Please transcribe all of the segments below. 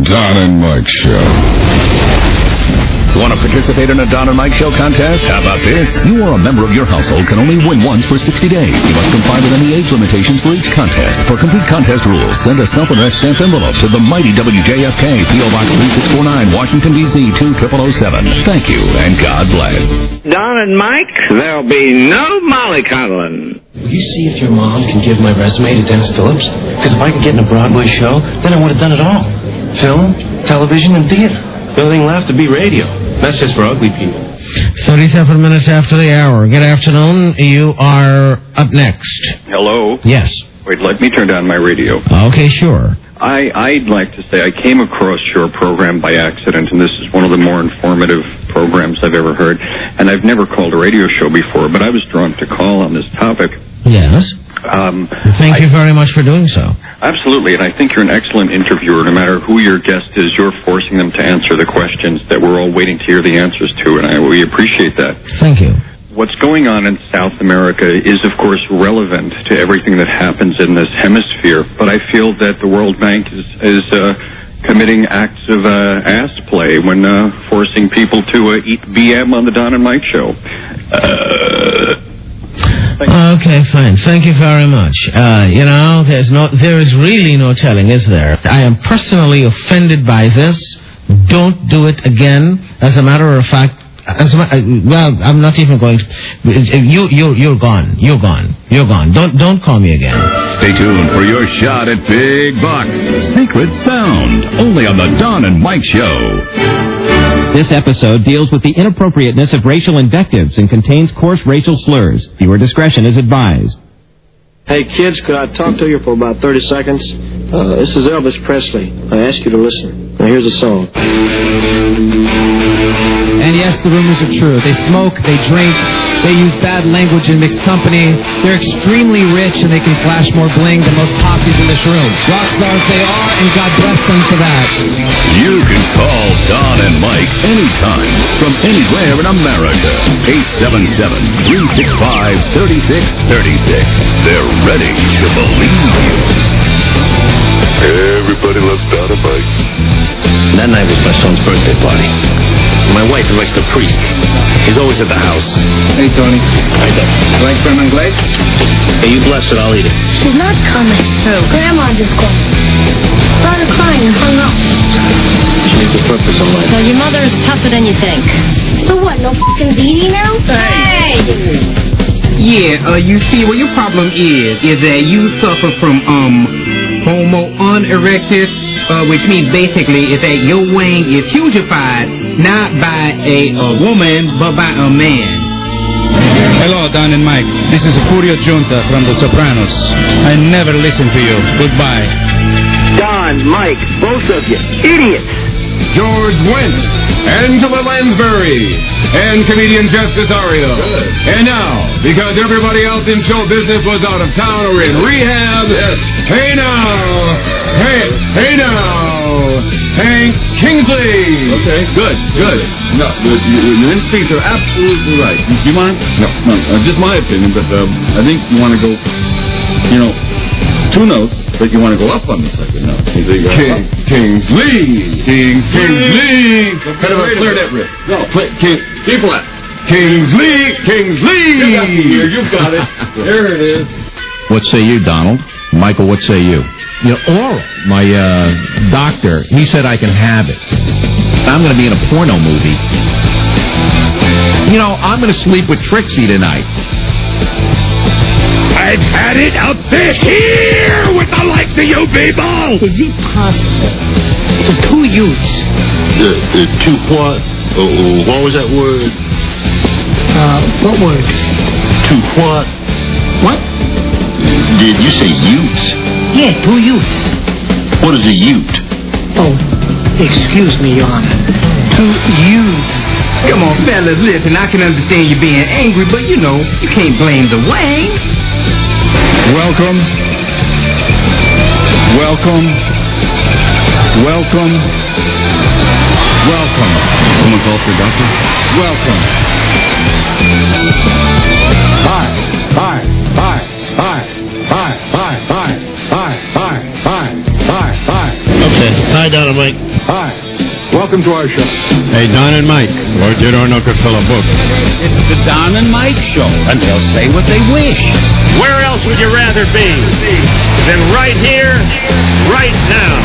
Don and Mike Show. Want to participate in a Don and Mike Show contest? How about this? You or a member of your household can only win once for 60 days. You must comply with any age limitations for each contest. For complete contest rules, send a self-addressed stamped envelope to the mighty WJFK, P.O. Box 3649, Washington, D.C. 20007. Thank you, and God bless. Don and Mike, there'll be no mollycoddling. Will you see if your mom can give my resume to Dennis Phillips? Because if I could get in a Broadway show, then I would have done it all. Film, television, and theater. The only thing left to be radio. That's just for ugly people. 37 minutes after the hour. Good afternoon. You are up next. Hello? Yes. Wait, let me turn down my radio. Okay, sure. I'd like to say I came across your program by accident, and this is one of the more informative programs I've ever heard. And I've never called a radio show before, but I was drawn to call on this topic. Yes. Thank you very much for doing so. Absolutely, and I think you're an excellent interviewer. No matter who your guest is, you're forcing them to answer the questions that we're all waiting to hear the answers to, and we appreciate that. Thank you. What's going on in South America is, of course, relevant to everything that happens in this hemisphere, but I feel that the World Bank is committing acts of ass play when forcing people to eat BM on the Don and Mike Show. Okay, fine. Thank you very much. There is really no telling, is there? I am personally offended by this. Don't do it again. As a matter of fact, I'm not even going to. You're gone. You're gone. You're gone. Don't call me again. Stay tuned for your shot at Big Bucks. Secret Sound. Only on the Don and Mike Show. This episode deals with the inappropriateness of racial invectives and contains coarse racial slurs. Viewer discretion is advised. Hey, kids, could I talk to you for about 30 seconds? This is Elvis Presley. I ask you to listen. Now, here's a song. And yes, the rumors are true. They smoke, they drink, they use bad language in mixed company. They're extremely rich, and they can flash more bling than most poppies in this room. Rock stars they are, and God bless them for that. You can call Don and Mike anytime from anywhere in America. 877-365-3636. They're ready to believe you. Everybody loves Don and Mike. That night was my son's birthday party. My wife invites the priest. He's always at the house. Hey, Tony. Hi, Doc. You like Fernand Glaze? Hey, you bless it, I'll eat it. She's not coming. Who? Grandma just called. Started crying and hung up. She needs a purpose in life. So your mother is tougher than you think. So what, no fucking Dee Dee now? Hey! Yeah, you see, what your problem is that you suffer from, homo unerectus, which means basically is that your wang is hugified, not by a woman, but by a man. Hello, Don and Mike. This is Furio Giunta from The Sopranos. I never listen to you. Goodbye. Don, Mike, both of you, idiots. George Wendt, Angela Lansbury, and comedian Jeff Cesario. And now, because everybody else in show business was out of town or in rehab, hey now, Hank Kingsley. Okay, good. No, your instincts are absolutely right. You mind? No, just my opinion, but I think you want to go, two notes, but you want to go up on the second note. Kingsley. Kind of a clarinet riff. No, keep flat. Kingsley. You've got it. There it is. What say you, Donald? Michael, what say you? Oral. My doctor, he said I can have it. I'm going to be in a porno movie. I'm going to sleep with Trixie tonight. I've had it out there here with the likes of you people. Is it possible for two youths? Two what? What was that word? What word? Two what? What? Did you say utes? Yeah, two youths. What is a ute? Oh, excuse me, Your Honor. Two youths. Come on, fellas, listen, I can understand you being angry, but you can't blame the wang. Welcome. Someone call for a doctor? Welcome. Hi. Okay. Hi, Don and Mike. Hi. Welcome to our show. Hey, Don and Mike. Lord Jedorno could fill a book. It's the Don and Mike Show, and they'll say what they wish. Where else would you rather be than right here, right now?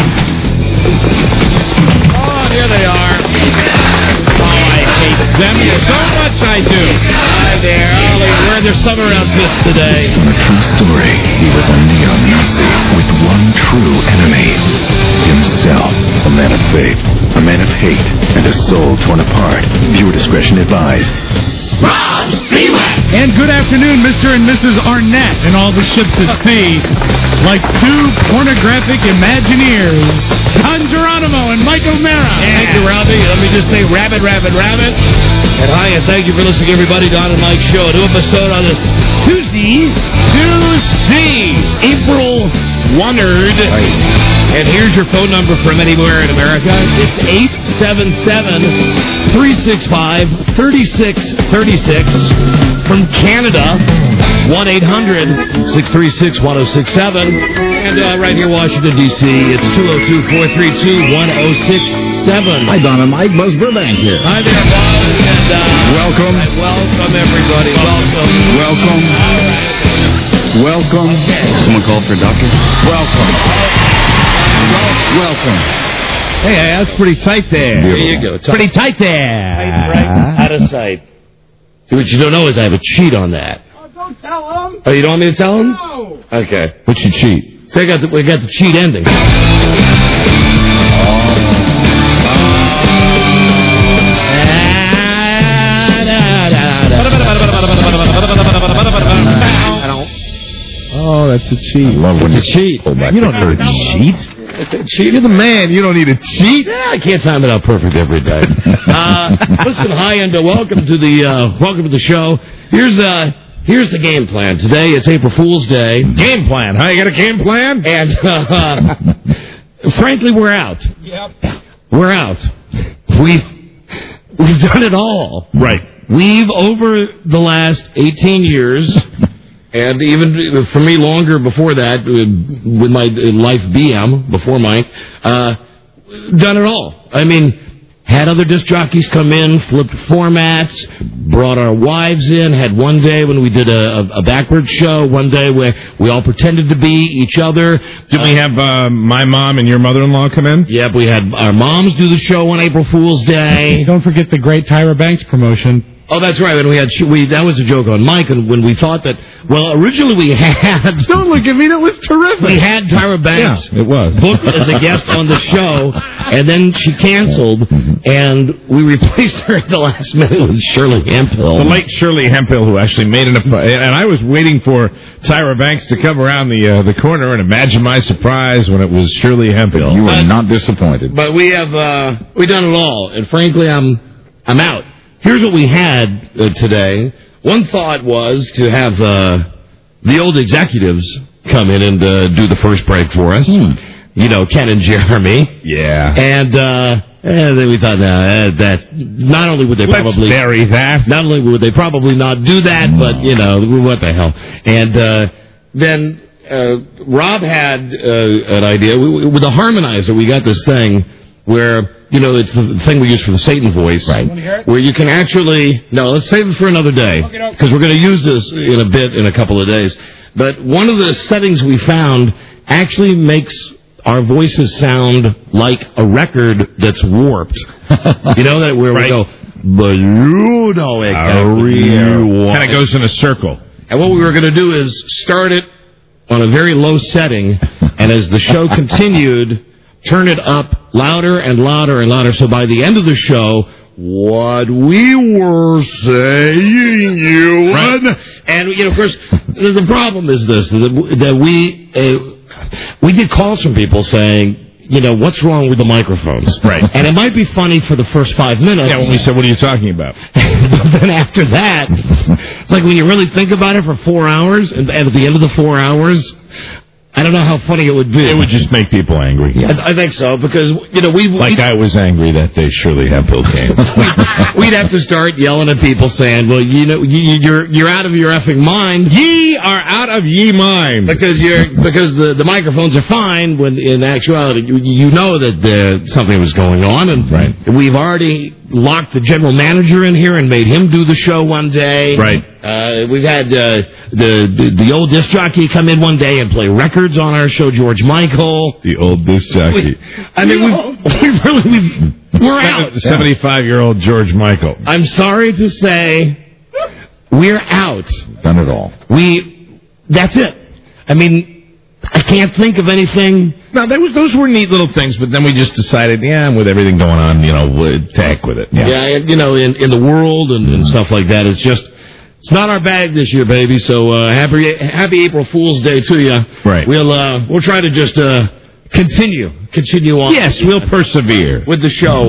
Oh, here they are. Oh, I hate them so much, I do. Hi there. Oh, they're wearing their summer outfits today. A true story. He was a neo-Nazi with one true enemy. Himself. A man of faith, a man of hate, and a soul torn apart. Viewer discretion advised. And good afternoon, Mr. and Mrs. Arnett, and all the ships at sea. Like two pornographic Imagineers, Don Geronimo and Mike O'Mara. Thank you, Robbie. Let me just say rabbit. And hi, and thank you for listening, everybody. Don and Mike Show. A new episode on this Tuesday, April 1st. And here's your phone number from anywhere in America. It's 877-365-3636. From Canada, 1-800-636-1067. And right here, Washington, D.C., it's 202-432-1067. Hi, Don and Mike. Buzz Burbank here. Hi there, Bob. And, welcome. Welcome, everybody. Welcome. Welcome. Someone called for a doctor? Welcome. Hey, that's pretty tight there. There you go. Pretty tight there. Right out of sight. See, what you don't know is I have a cheat on that. Oh, don't tell him. Oh, you don't want me to tell him? No. Okay. What's your cheat? So we got the cheat ending. Oh, that's a cheat. I love when it's a cheat. You don't need a cheat. It's a cheat. You're the man. You don't need a cheat. Yeah, I can't time it out perfect every day. Listen, hi, and welcome to the show. Here's the game plan. Today it's April Fool's Day. Game plan, huh? You got a game plan? And frankly, we're out. Yep. We're out. We've done it all. Right. We've over the last 18 years. And even for me, longer before that, with my Life BM, before Mike, done it all. I mean, had other disc jockeys come in, flipped formats, brought our wives in, had one day when we did a backwards show, one day where we all pretended to be each other. Did we have my mom and your mother-in-law come in? Yep, we had our moms do the show on April Fool's Day. Don't forget the great Tyra Banks promotion. Oh, that's right. And that was a joke on Mike, and when we thought that, well, originally we had... Don't look at me, that was terrific. We had Tyra Banks it was. booked as a guest on the show, and then she canceled, and we replaced her at the last minute with Shirley Hemphill. The late Shirley Hemphill, who actually made an... And I was waiting for Tyra Banks to come around the corner, and imagine my surprise when it was Shirley Hemphill. You were not disappointed. But we have we done it all, and frankly, I'm out. Here's what we had today. One thought was to have the old executives come in and do the first break for us. You know, Ken and Jeremy. Yeah. And then we thought, that not only would they probably... Let's bury that. Not only would they probably not do that, but, you know, what the hell. And then Rob had an idea. With the harmonizer, we got this thing where... You know, it's the thing we use for the Satan voice. Right. Want to hear it? Where you can actually... No, let's save it for another day. Because we're going to use this in a couple of days. But one of the settings we found actually makes our voices sound like a record that's warped. You know, that where we go... But you know it. Kind of goes in a circle. And what we were going to do is start it on a very low setting. And as the show continued... Turn it up louder and louder and louder. So by the end of the show, what we were saying, you would. And, you know, of course, the problem is this, that we get calls from people saying, you know, what's wrong with the microphones? Right. And it might be funny for the first 5 minutes. Yeah, when we said, what are you talking about? But then after that, it's like when you really think about it for 4 hours, and at the end of the 4 hours... I don't know how funny it would be. It would just make people angry. I think so, because, I was angry that they surely have Bill Gaines. we'd have to start yelling at people saying, well, you're out of your effing mind. Ye are out of ye mind. Because the microphones are fine, when in actuality, you know that something was going on, and we've already locked the general manager in here and made him do the show one day. Right. We've had the old disc jockey come in one day and play records on our show, George Michael. The old disc jockey. We're out. 75-year-old George Michael. I'm sorry to say, we're out. Done it all. That's it. I mean, I can't think of anything. No, those were neat little things, but then we just decided, with everything going on, to heck with it. Yeah, in the world and stuff like that, it's not our bag this year, baby. So happy April Fool's Day to you. Right. We'll try to just continue on. Yes, we'll persevere with the show.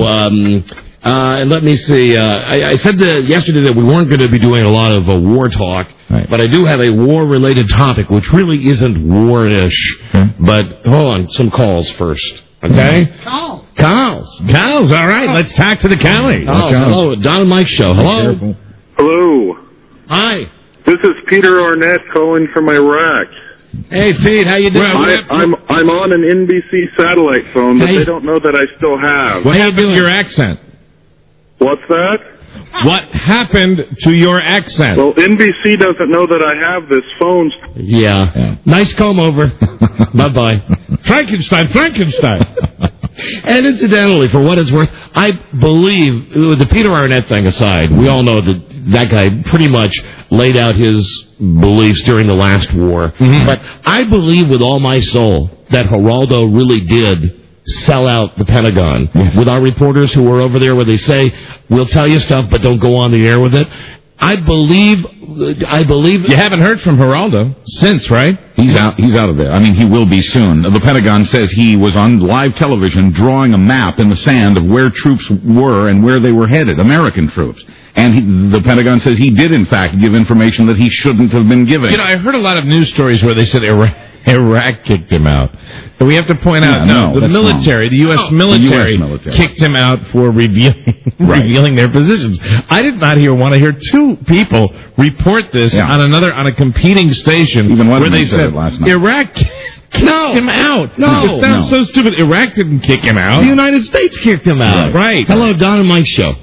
And let me see. I said yesterday that we weren't going to be doing a lot of war talk, but I do have a war-related topic, which really isn't war-ish. But hold on, some calls first. Okay? Calls. All right, let's talk to the Cali. Hello, Don and Mike Show. Hello. Hello. Hi. This is Peter Arnett calling from Iraq. Hey, Pete, how you doing? I'm on an NBC satellite phone that they don't know that I still have. What happened to your accent? What's that? What happened to your accent? Well, NBC doesn't know that I have this phone. Yeah. Nice comb over. Bye-bye. Frankenstein. And incidentally, for what it's worth, I believe, the Peter Arnett thing aside, we all know that guy pretty much laid out his beliefs during the last war. Mm-hmm. But I believe with all my soul that Geraldo really did sell out the Pentagon. Yes. With our reporters who were over there where they say, we'll tell you stuff, but don't go on the air with it. I believe. You haven't heard from Geraldo since, right? He's out of there. I mean, he will be soon. The Pentagon says he was on live television drawing a map in the sand of where troops were and where they were headed, American troops. And the Pentagon says he did, in fact, give information that he shouldn't have been giving. I heard a lot of news stories where they said Iraq kicked him out. But we have to point out, the military, the U.S. military kicked him out for revealing their positions. I did not want to hear two people report this on a competing station. Even where they said last night. Iraq kicked him out. No. It sounds so stupid. Iraq didn't kick him out. The United States kicked him out. Right. Hello, Don and Mike Show.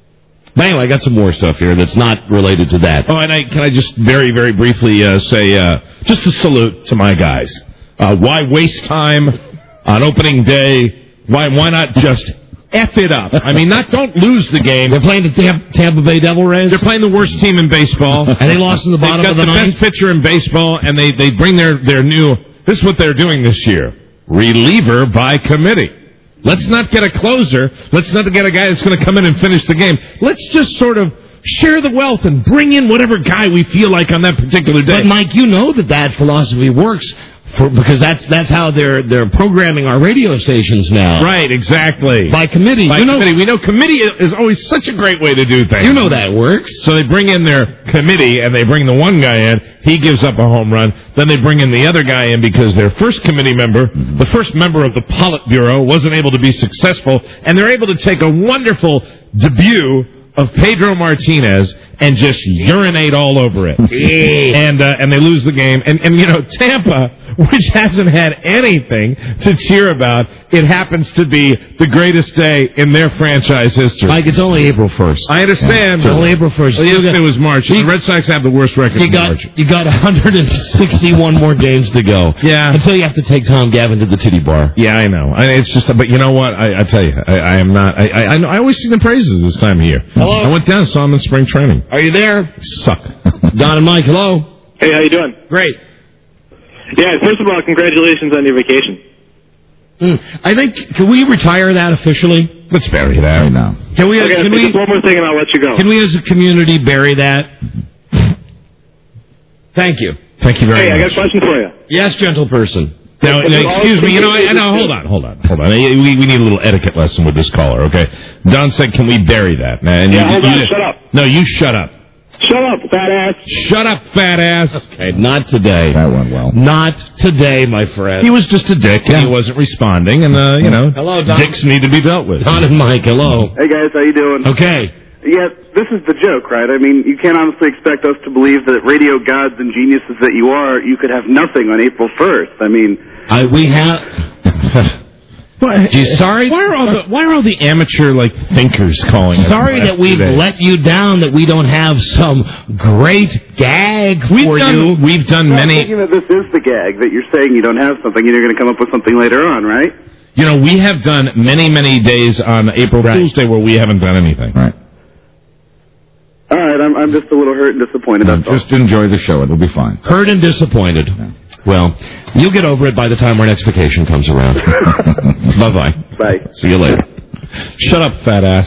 But anyway, I got some more stuff here that's not related to that. Oh, and can I just very, very briefly say just a salute to my guys. Why waste time on opening day? Why not just F it up? I mean, don't lose the game. They're playing the Tampa Bay Devil Rays. They're playing the worst team in baseball. And they lost in the bottom of the ninth. They've got the best pitcher in baseball, and they bring their new... This is what they're doing this year. Reliever by committee. Let's not get a closer. Let's not get a guy that's going to come in and finish the game. Let's just sort of share the wealth and bring in whatever guy we feel like on that particular day. But, Mike, you know that philosophy works because that's how they're programming our radio stations now. Right, exactly. By committee. Committee. We know committee is always such a great way to do things. You know that works. So they bring in their committee, and they bring the one guy in. He gives up a home run. Then they bring in the other guy in because their first committee member, the first member of the Politburo, wasn't able to be successful. And they're able to take a wonderful debut of Pedro Martinez and just urinate all over it. And they lose the game. And Tampa, which hasn't had anything to cheer about, it happens to be the greatest day in their franchise history. Mike, it's only April 1st. I understand. It's only April 1st. Well, yesterday was March. The Red Sox have the worst record in March. You got 161 more games to go. Yeah. Until you have to take Tom Gavin to the titty bar. Yeah, I know. It's just, but you know what? I tell you, I am not. I always see the praises this time of year. Hello. I went down and saw them in spring training. Are you there? Suck. Don and Mike, hello. Hey, how you doing? Great. Yeah, first of all, congratulations on your vacation. I think, can we retire that officially? Let's bury that right now. Can we? Okay, can we? One more thing, and I'll let you go. Can we, as a community, bury that? Thank you. Thank you very much. Hey, I got a question for you. Yes, gentle person. Now, excuse me. Hold on. We need a little etiquette lesson with this caller. Okay. Don said, "Can we bury that?" And hold on. Shut up. No, you shut up. Shut up, fat ass. Shut up, fat ass. Okay, not today. That went well. Not today, my friend. He was just a dick, and he wasn't responding, and, Hello, Don. dicks need to be dealt with. Don and Mike, hello. Hey, guys, how you doing? Okay. Yeah, this is the joke, right? I mean, you can't honestly expect us to believe that radio gods and geniuses that you are, you could have nothing on April 1st. I mean... we have... Sorry? Why are all the amateur thinkers calling us? Sorry that we've let you down, that we don't have some great gag for you. We've done many... Thinking that this is the gag, that you're saying you don't have something and you're going to come up with something later on, right? We have done many, many days on April Fool's Day where we haven't done anything. Right. All right, I'm just a little hurt and disappointed. Just enjoy the show. It'll be fine. Hurt and disappointed. Yeah. Well, you'll get over it by the time our next vacation comes around. Bye-bye. Bye. See you later. Shut up, fat ass.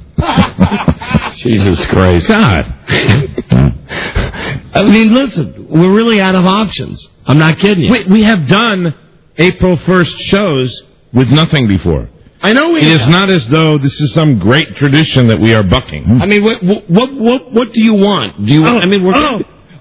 Jesus Christ. God. I mean, listen, we're really out of options. I'm not kidding you. We have done April 1st shows with nothing before. I know we have. It is not as though this is some great tradition that we are bucking. I mean, what do you want? Do you? We're.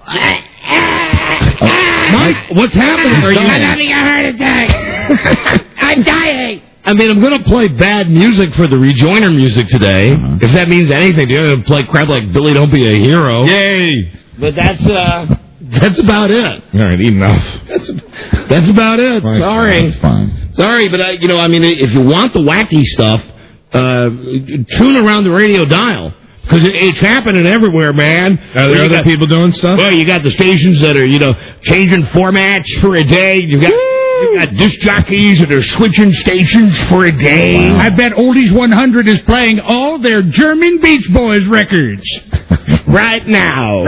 Mike, what's happening? Are you having a heart attack? I'm dying. I mean, I'm going to play bad music for the Rejoiner music today. If that means anything, you're going to play crap like Billy Don't Be a Hero. Yay! But that's about it. All right, enough. That's about it. Fine, Sorry. That's fine. Sorry, but if you want the wacky stuff, tune around the radio dial. Because it's happening everywhere, man. Are there other people doing stuff? Well, you got the stations that are, changing formats for a day. You got disc jockeys that are switching stations for a day. Wow. I bet Oldies 100 is playing all their German Beach Boys records. Right now.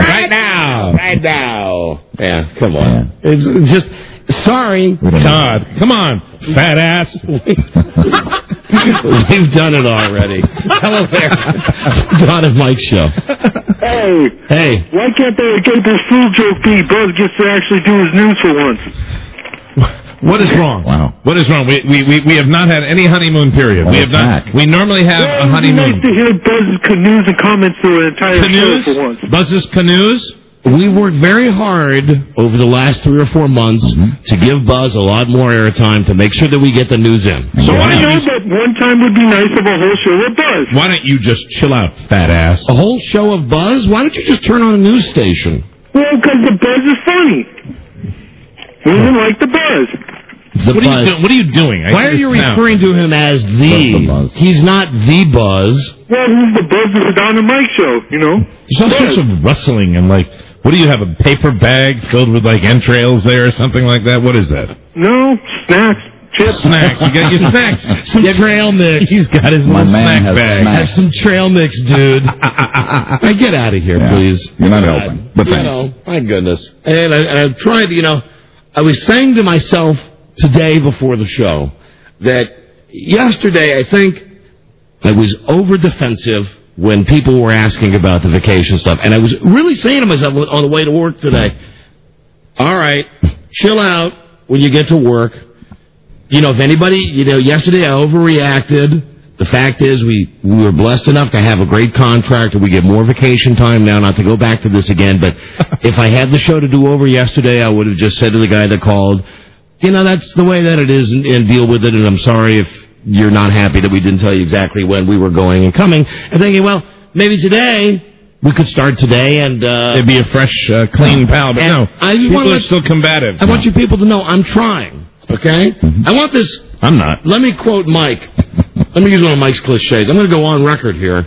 Yeah, come on. It's just, sorry. God, come on, fat ass. We've done it already. Hello there. Don and Mike show. Hey, why can't the April Fool joke be Buzz gets to actually do his news for once? What is wrong? Wow. What is wrong? We have not had any honeymoon period. We have not. We normally have a honeymoon. It's nice to hear Buzz's canoes and comments through an entire show for once. Buzz's canoes? We worked very hard over the last 3 or 4 months to give Buzz a lot more airtime to make sure that we get the news in. So I know that one time would be nice of a whole show of Buzz. Why don't you just chill out, fat ass? A whole show of Buzz? Why don't you just turn on a news station? Well, because the Buzz is funny. We didn't like the Buzz. What are you doing? Why are you referring to him as the Buzz? He's not the Buzz. Well, he's the Buzz of the Don and Mike show, There's all sorts of rustling and what do you have, a paper bag filled with entrails there or something like that? What is that? No, snacks. Chips. Snacks. You got your snacks. Some trail mix. He's got his little snack bag. Have some trail mix, dude. Get out of here, please. You're not helping. But my goodness. And I've tried, I was saying to myself today before the show that yesterday I think I was over-defensive when people were asking about the vacation stuff. And I was really saying to myself on the way to work today, all right, chill out when you get to work. If anybody, yesterday I overreacted. The fact is we were blessed enough to have a great contract and we get more vacation time now, not to go back to this again. But if I had the show to do over yesterday, I would have just said to the guy that called, that's the way that it is and deal with it. And I'm sorry if you're not happy that we didn't tell you exactly when we were going and coming. And thinking, well, maybe today we could start today and it'd be a fresh, clean pal. But no, people are still combative. I want you people to know I'm trying. Okay? I want this. I'm not. Let me quote Mike. Let me use one of Mike's cliches. I'm going to go on record here.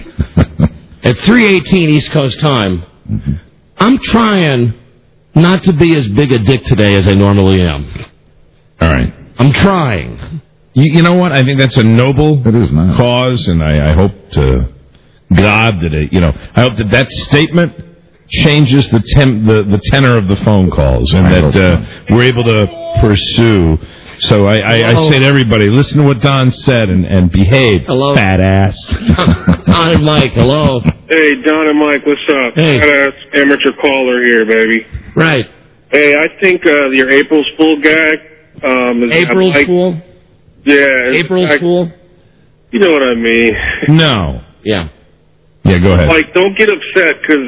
At 3:18 East Coast time, I'm trying not to be as big a dick today as I normally am. All right. I'm trying. You know what? I think that's a noble cause, and I hope to God that I hope that statement changes the tenor of the phone calls, and that we're able to pursue. So I say to everybody, listen to what Don said and behave. Hello, fat ass. Don and Mike, hello. Hey, Don and Mike, what's up? Hey. Fat ass amateur caller here, baby. Right. Hey, I think your April's Fool gag. April's Fool? Yeah. April's Fool? You know what I mean. No. Yeah. Yeah, go ahead. Don't get upset, because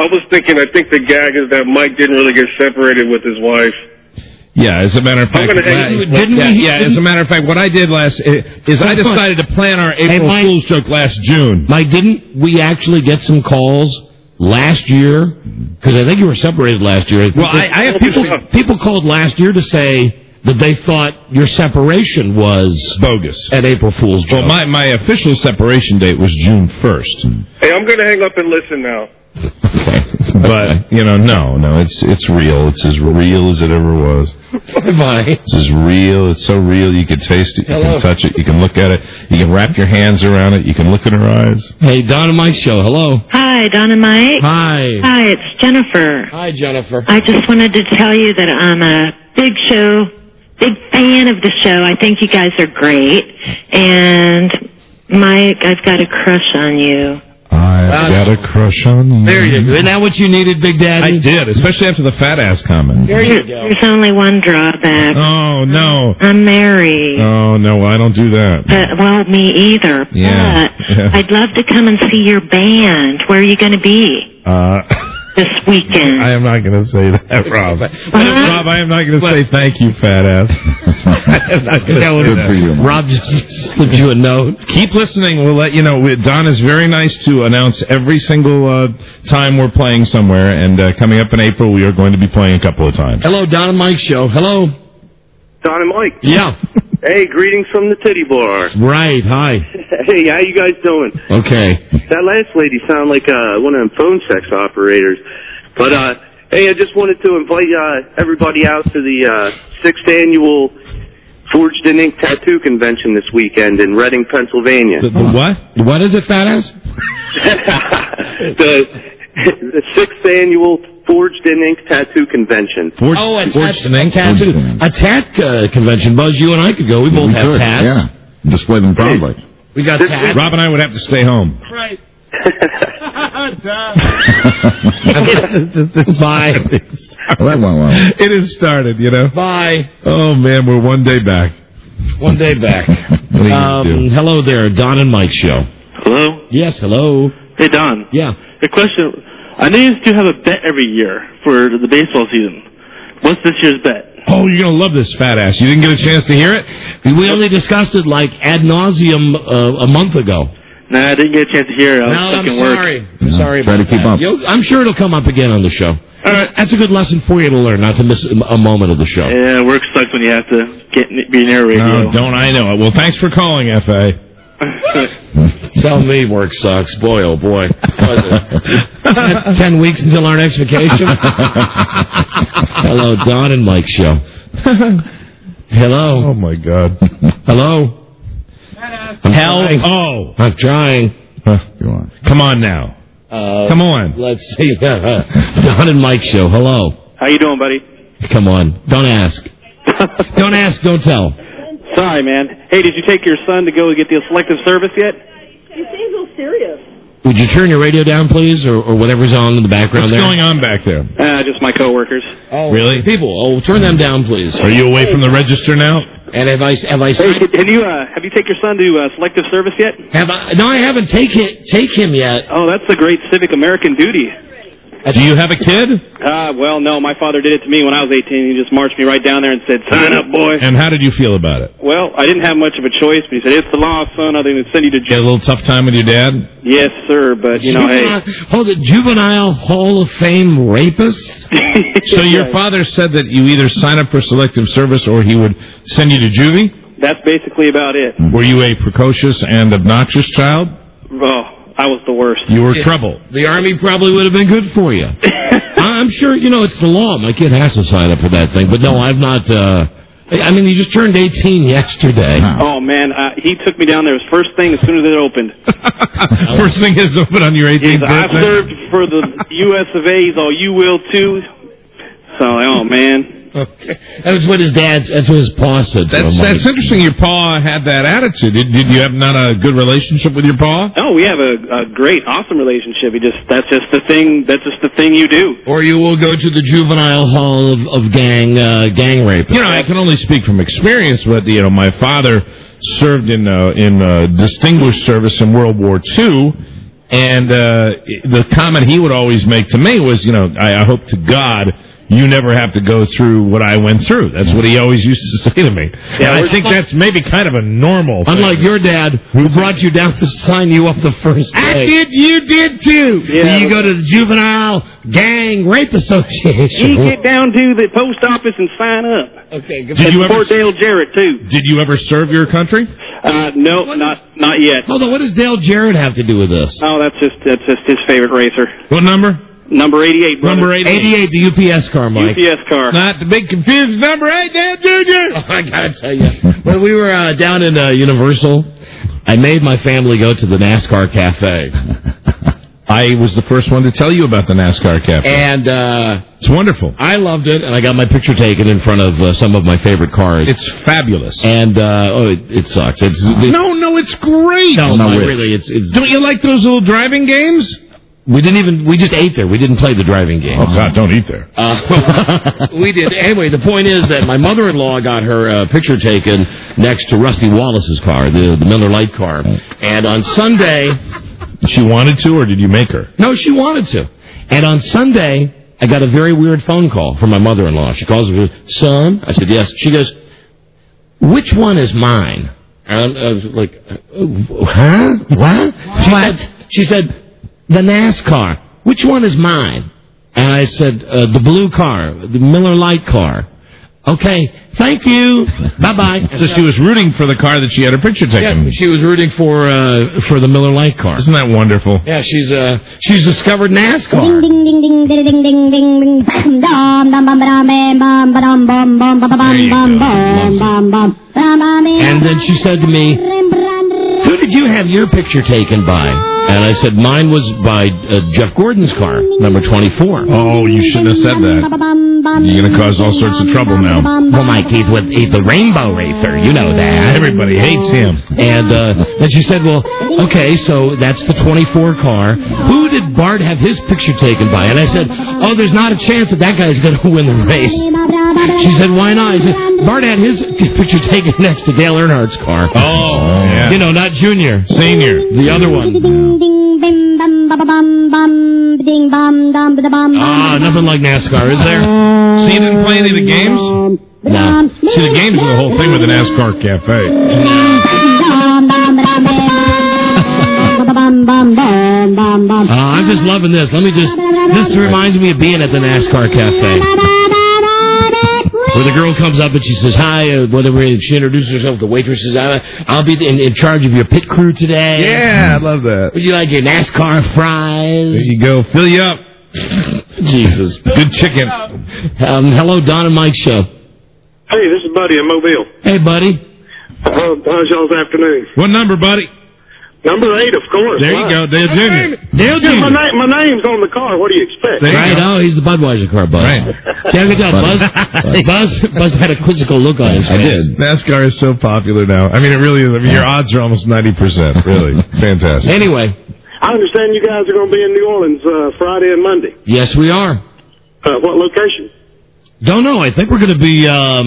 I was thinking, I think the gag is that Mike didn't really get separated with his wife. Yeah, as a matter of fact, as a matter of fact, what I did last is I decided to plan our April Fool's joke last June. Mike, didn't we actually get some calls last year? Because I think you were separated last year. Well, I have people called last year to say that they thought your separation was bogus at April Fool's joke. Well, my official separation date was June 1st. Hey, I'm going to hang up and listen now. But, no, it's real. It's as real as it ever was. Bye. It's as real. It's so real you can taste it, you can touch it, you can look at it, you can wrap your hands around it, you can look in her eyes. Hey, Don and Mike show. Hello. Hi, Don and Mike. Hi. Hi, it's Jennifer. Hi, Jennifer. I just wanted to tell you that I'm a big fan of the show. I think you guys are great. And, Mike, I've got a crush on you. I've got a crush on you. There you go. Isn't that what you needed, Big Daddy? I did, especially after the fat ass comment. There you go. There's only one drawback. Oh, no. I'm married. Oh, no, I don't do that. Well, me either. Yeah. But I'd love to come and see your band. Where are you going to be? This weekend. I am not going to say that, Rob. Rob, I am not going to say thank you, fat ass. I am not going to say that. Rob just slipped you a note. Keep listening. We'll let you know. Don is very nice to announce every single time we're playing somewhere. And coming up in April, we are going to be playing a couple of times. Hello, Don and Mike show. Hello. Don and Mike. Yeah. Hey, greetings from the titty bar. Right, hi. Hey, how you guys doing? Okay. That last lady sounded like one of them phone sex operators. But, hey, I just wanted to invite everybody out to the 6th annual Forged in Ink Tattoo Convention this weekend in Reading, Pennsylvania. The what? What is it, fat ass? the 6th annual Forged in Ink Tattoo Convention. Forged in Ink Tattoo. A tat convention. Buzz, you and I could go. We both have tats. Yeah. Display them proudly. We got tats. Rob and I would have to stay home. Right. Bye. Well, that went well. It has started, Bye. Oh, man, we're one day back. One day back. Hello there, Don and Mike show. Hello? Yes, hello. Hey, Don. Yeah. A question. I know you do have a bet every year for the baseball season. What's this year's bet? Oh, you're going to love this, fat ass. You didn't get a chance to hear it? We only discussed it like ad nauseum a month ago. Nah, I didn't get a chance to hear it. I'm sorry. I'm sorry about Try to keep that. I'm sure it'll come up again on the show. That's a good lesson for you to learn, not to miss a moment of the show. Yeah, work sucks when you have to be near radio. Oh, don't I know it. Well, thanks for calling, F.A. Tell me work sucks. Boy, oh boy. 10 weeks until our next vacation. Hello, Don and Mike show. Hello. Oh, my God. Hello. I'm trying. Come on now. Come on. Let's see. Don and Mike show. Hello. How you doing, buddy? Come on. Don't ask. Don't ask. Don't tell. Sorry, man. Hey, did you take your son to go get the selective service yet? You seem so serious. Would you turn your radio down, please, or whatever's on in the background What's there? going on back there? Just my coworkers. Oh, really? People, turn them down, please. Are you away from the register now? And have I? Hey, have you taken your son to selective service yet? No, I haven't take him yet. Oh, that's a great civic American duty. Do you have a kid? Well, no. My father did it to me when I was 18. He just marched me right down there and said, "Sign up, boy." And how did you feel about it? Well, I didn't have much of a choice, but he said, "It's the law, son. Other than send you to Had a jail." little tough time with your dad? Yes, sir. But hey. Hold it, Juvenile Hall of Fame rapist? So your father said that you either sign up for selective service or he would send you to juvie? That's basically about it. Were you a precocious and obnoxious child? Oh, I was the worst. You were trouble. The Army probably would have been good for you. I'm sure, it's the law. My kid has to sign up for that thing. But no, I've not. He just turned 18 yesterday. Oh, man. He took me down there his first thing as soon as it opened. First thing is open on your 18th birthday? I served for the U.S. of A. He's all, you will, too. So, oh, man. Okay. That's what his pa said. That's interesting. Your pa had that attitude. Did you have not a good relationship with your pa? Oh, we have a great, awesome relationship. That's just the thing. That's just the thing you do. Or you will go to the Juvenile Hall of gang rape. I can only speak from experience, but my father served in distinguished service in World War II. And the comment he would always make to me was, I hope to God you never have to go through what I went through. That's what he always used to say to me. Yeah, and I think that's maybe kind of a normal thing. Unlike your dad, who brought you down to sign you up the first day. You did too. Yeah, you go to the Juvenile Gang Rape Association. You get down to the post office and sign up. Okay, good. Did you ever Dale Jarrett too? Did you ever serve your country? No, not yet. Hold on, what does Dale Jarrett have to do with this? Oh, that's just his favorite racer. What number? Number 88, brother. Number 88, the UPS car, Mike. UPS car. Not to be confused. Number 8, Dan Jr. Oh, I gotta tell you. When we were down in Universal, I made my family go to the NASCAR Cafe. I was the first one to tell you about the NASCAR Cafe. And it's wonderful. I loved it, and I got my picture taken in front of some of my favorite cars. It's fabulous. And it sucks. No, it's great. No, really, it's. Don't you like those little driving games? We just ate there. We didn't play the driving game. Oh, God, don't eat there. We did. Anyway, the point is that my mother-in-law got her picture taken next to Rusty Wallace's car, the Miller Lite car. And on Sunday... She wanted to, or did you make her? No, she wanted to. And on Sunday, I got a very weird phone call from my mother-in-law. She calls me, son? I said, yes. She goes, which one is mine? And I was like, huh? What? She said, the NASCAR. Which one is mine? And I said, the blue car, the Miller Lite car. Okay, thank you. Bye-bye. So she was rooting for the car that she had her picture taken. Yeah, she was rooting for the Miller Lite car. Isn't that wonderful? Yeah, she's discovered NASCAR. Ding ding ding ding ding ding ding ding. And then she said to me, who did you have your picture taken by? And I said, mine was by Jeff Gordon's car, number 24. Oh, you shouldn't have said that. You're going to cause all sorts of trouble now. Well, Mike, he's the Rainbow Racer. You know that. Everybody hates him. And then she said, well, okay, so that's the 24 car. Who did Bart have his picture taken by? And I said, oh, there's not a chance that guy's going to win the race. She said, why not? I said, Bart had his picture taken next to Dale Earnhardt's car. Oh, yeah. You know, not Junior. Senior. The other one. Nothing like NASCAR, is there? So you didn't play any of the games? No. See, the games are the whole thing with the NASCAR Cafe. I'm just loving this. This reminds me of being at the NASCAR Cafe. Where the girl comes up and she says, hi, she introduces herself, the waitress says, I'll be in charge of your pit crew today. Yeah, I love that. Would you like your NASCAR fries? There you go, fill you up. Jesus. Good chicken. Hello, Don and Mike Show. Hey, this is Buddy in Mobile. Hey, Buddy. How's y'all's afternoon? What number, buddy? Number 8, of course. There you go, Dale Jr. Dale Jr. My name's on the car. What do you expect? Right, he's the Budweiser car, Buzz. Right. See, I can tell, Buzz had a quizzical look on his face. I did. NASCAR is so popular now. I mean, it really is. I mean, your odds are almost 90%. Really. Fantastic. Anyway. I understand you guys are going to be in New Orleans Friday and Monday. Yes, we are. What location? Don't know. I think we're going to be...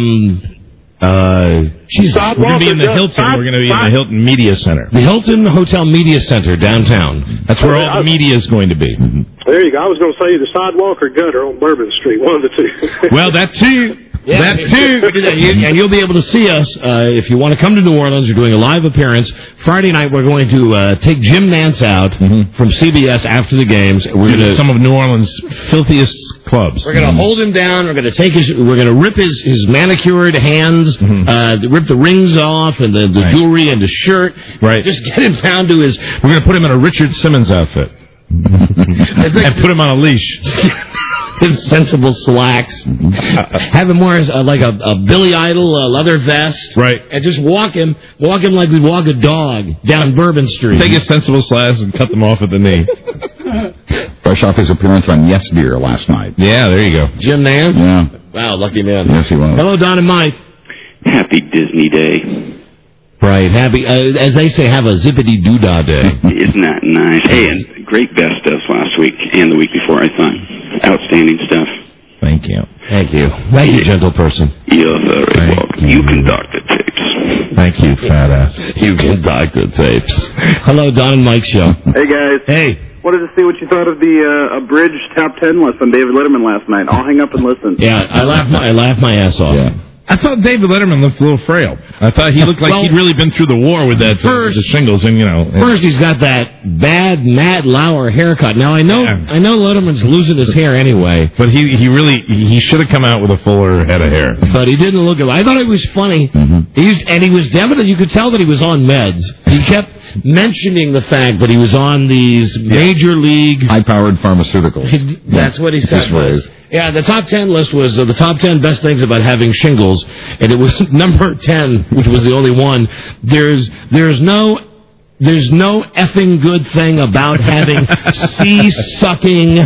we're going to be in the Hilton. We're going to be in the Hilton Media Center. The Hilton Hotel Media Center downtown. That's where all the media is going to be. There you go. I was going to say the sidewalk or gutter on Bourbon Street. One of the two. Well, that too. Yeah, that too. And you'll be able to see us if you want to come to New Orleans. We're doing a live appearance. Friday night, we're going to take Jim Nantz out from CBS after the games. We're going to some of New Orleans' filthiest clubs. We're going to hold him down. We're going to we're going to rip his manicured hands, rip the rings off and the jewelry and the shirt. Right. Just get him down to his. We're going to put him in a Richard Simmons outfit and put him on a leash. His sensible slacks. Have him wear like a Billy Idol leather vest. Right. And just walk him like we'd walk a dog down Bourbon Street. Take his sensible slacks and cut them off at the knee. Fresh off his appearance on Yes Dear last night. Yeah, there you go. Jim Nantz? Yeah. Wow, lucky man. Yes, he was. Hello, Don and Mike. Happy Disney Day. Right, happy, as they say, have a zippity-doo-dah day. Isn't that nice? Hey, and great best of last week and the week before, I thought. Outstanding stuff. Thank you. Thank you. Thank you, gentle person. You're very welcome. You conduct the tapes. Thank you, fat ass. You can doctor tapes. Hello, Don and Mike Show. Hey, guys. Hey. Wanted to see what you thought of the abridged top 10 list on David Letterman last night. I'll hang up and listen. Yeah, I laughed my ass off. Yeah. I thought David Letterman looked a little frail. I thought he looked like he'd really been through the war with that the shingles, and First, he's got that bad Matt Lauer haircut. Now I know Letterman's losing his hair anyway, but he should have come out with a fuller head of hair. But he didn't look it. I thought it was funny. He was definitely. You could tell that he was on meds. He kept mentioning the fact that he was on these major league high-powered pharmaceuticals. That's what he said was. Yeah, the top 10 list was the top 10 best things about having shingles, and it was number 10, which was the only one. There's no effing good thing about having sea-sucking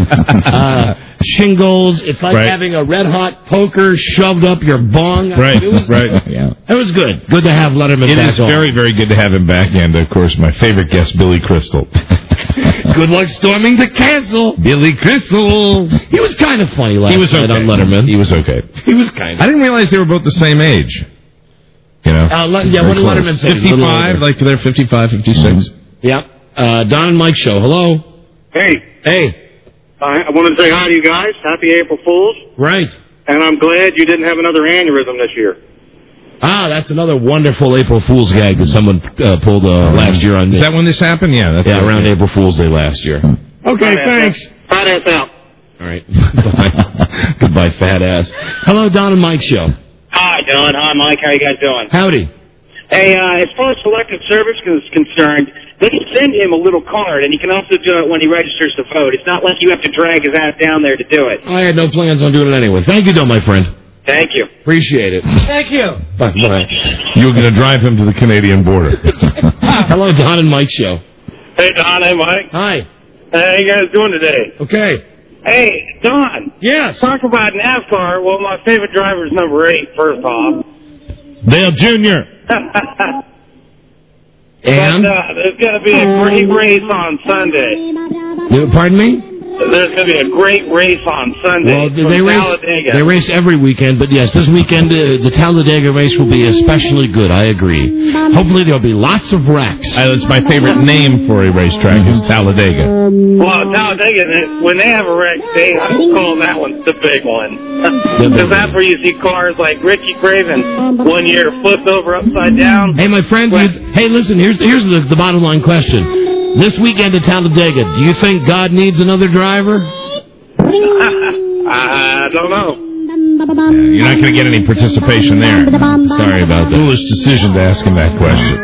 shingles. It's like having a red-hot poker shoved up your bung. Right, It was good. Good to have Letterman back on. It is very, very good to have him back, and, of course, my favorite guest, Billy Crystal. Good luck storming the castle. Billy Crystal. He was kind of funny last night on Letterman. He was okay. He was kind of. I didn't realize they were both the same age. What did Letterman say? 55, like they're 55, 56. Yep. Don and Mike Show. Hello. Hey. I want to say hi to you guys. Happy April Fools. Right. And I'm glad you didn't have another aneurysm this year. That's another wonderful April Fool's gag that someone pulled last year on me. Is that when this happened? Yeah, that's around April Fool's Day last year. Okay, thanks. Fat ass out. All right. Goodbye, fat ass. Hello, Don and Mike Show. Hi, Don. Hi, Mike. How you guys doing? Howdy. Hey, as far as selective service is concerned, they can send him a little card, and he can also do it when he registers to vote. It's not like you have to drag his ass down there to do it. I had no plans on doing it anyway. Thank you, though, my friend. Thank you. Appreciate it. Thank you. Bye. You were going to drive him to the Canadian border. Hello, Don and Mike Show. Hey, Don. Hey, Mike. Hi. Hey, how you guys doing today? Okay. Hey, Don. Yes. Talk about NASCAR. Well, my favorite driver is number 8, first off. Dale Jr. And? But, there's going to be a great race on Sunday. Pardon me? There's going to be a great race on Sunday. Well, they race every weekend, but yes, this weekend the Talladega race will be especially good. I agree. Hopefully there'll be lots of wrecks. That's my favorite name for a racetrack is Talladega. Well, Talladega, when they have a wreck, they call that one the big one. Because that's where you see cars like Ricky Craven 1 year flipped over upside down. Hey, my friend, hey, listen, here's the bottom line question. This weekend at Talladega, do you think God needs another driver? I don't know. You're not going to get any participation there. Sorry about that. Foolish decision to ask him that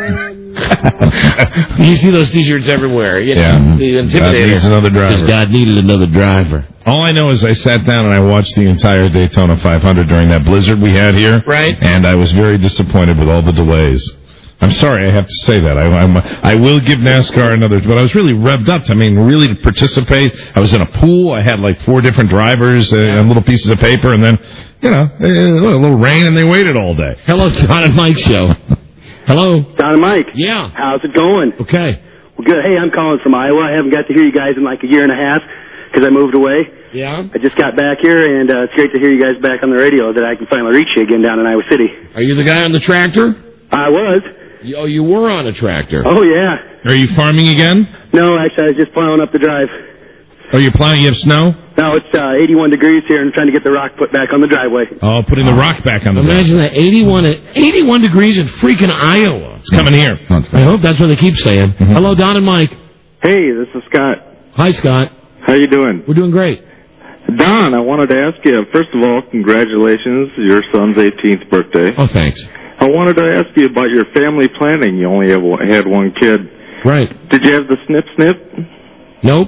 question. You see those T-shirts everywhere. The Intimidator. God needs another driver. Because God needed another driver. All I know is I sat down and I watched the entire Daytona 500 during that blizzard we had here. Right. And I was very disappointed with all the delays. I'm sorry, I have to say that. I will give NASCAR another, but I was really revved up. Really to participate. I was in a pool. I had like 4 different drivers and little pieces of paper, and then, a little rain, and they waited all day. Hello, Don and Mike Show. Hello. Don and Mike. Yeah. How's it going? Okay. Well, good. Hey, I'm calling from Iowa. I haven't got to hear you guys in like a year and a half because I moved away. Yeah. I just got back here, and it's great to hear you guys back on the radio that I can finally reach you again down in Iowa City. Are you the guy on the tractor? I was. Oh, you were on a tractor. Oh, yeah. Are you farming again? No, actually, I was just plowing up the drive. Oh, you're plowing? You have snow? No, it's 81 degrees here, and I'm trying to get the rock put back on the driveway. Oh, putting the rock back on the Imagine that, 81 degrees in freaking Iowa. It's coming here. I hope that's what they keep saying. Mm-hmm. Hello, Don and Mike. Hey, this is Scott. Hi, Scott. How you doing? We're doing great. Don, I wanted to ask you, first of all, congratulations, your son's 18th birthday. Oh, thanks. I wanted to ask you about your family planning. You only had 1 kid. Right. Did you have the snip? Nope.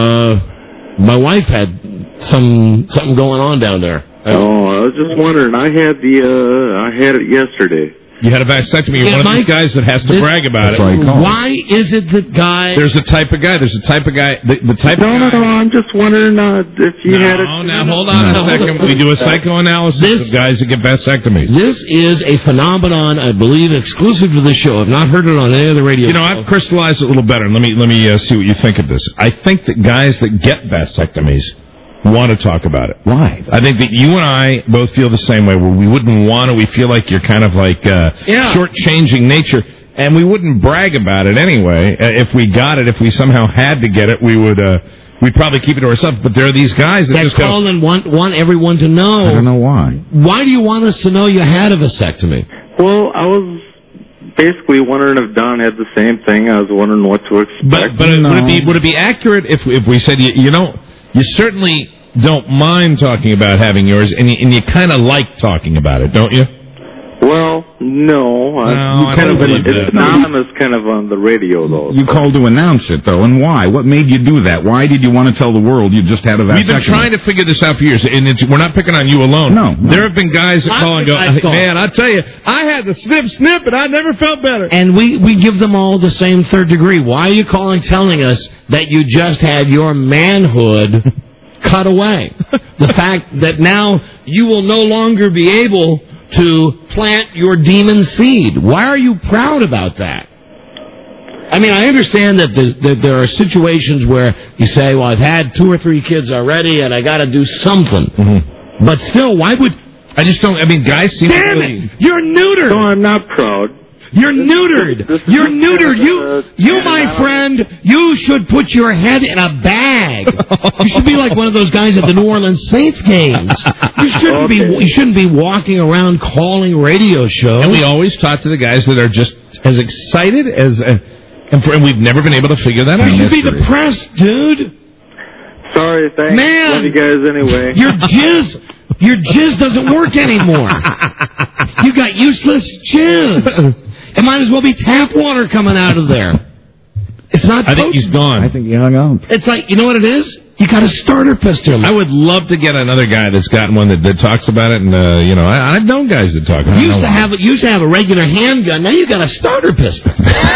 My wife had something going on down there. I was just wondering. I had it yesterday. You had a vasectomy. You're one of these guys that has to brag about it. Why is it that guy... There's a type of guy. The type of guy... No, I'm just wondering if you had it... No, now, hold on a second. We do a psychoanalysis of guys that get vasectomies. This is a phenomenon, I believe, exclusive to this show. I've not heard it on any other radio show. I've crystallized it a little better. Let me see what you think of this. I think that guys that get vasectomies want to talk about it. Why? I think that you and I both feel the same way, where we wouldn't want to. We feel like you're kind of like shortchanging nature, and we wouldn't brag about it anyway. If we got it, if we somehow had to get it, we'd probably keep it to ourselves. But there are these guys that just call and want everyone to know. I don't know why. Why do you want us to know you had a vasectomy? Well, I was basically wondering if Don had the same thing. I was wondering what to expect. But would it be accurate if we said you certainly don't mind talking about having yours, and you kind of like talking about it, don't you? Well, no. It's anonymous kind of on the radio, though. You called to announce it, though, and why? What made you do that? Why did you want to tell the world you just had a vasectomy? We've been trying to figure this out for years, and we're not picking on you alone. No. There have been guys that call and go, man, I tell you, I had the snip, and I never felt better. And we give them all the same third degree. Why are you calling telling us that you just had your manhood cut away? The fact that now you will no longer be able to plant your demon seed. Why are you proud about that? I mean, I understand that there are situations where you say, well, I've had 2 or 3 kids already, and I got to do something. Mm-hmm. But still, why would... I just don't... I mean, guys seem Damn to really... it! You're neutered! No, I'm not proud. You're neutered. You're neutered. You, my friend, you should put your head in a bag. You should be like one of those guys at the New Orleans Saints games. You shouldn't be walking around calling radio shows. And we always talk to the guys that are just as excited as, and we've never been able to figure that out. You should be depressed, dude. Sorry, thanks. Man, love you guys anyway. Your jizz doesn't work anymore. You got useless jizz. It might as well be tap water coming out of there. It's not. I think he's gone. I think he hung up. It's like, you know what it is? You got a starter pistol. I would love to get another guy that's got one that talks about it, and I've known guys that talk about it. Used to have a regular handgun. Now you got a starter pistol.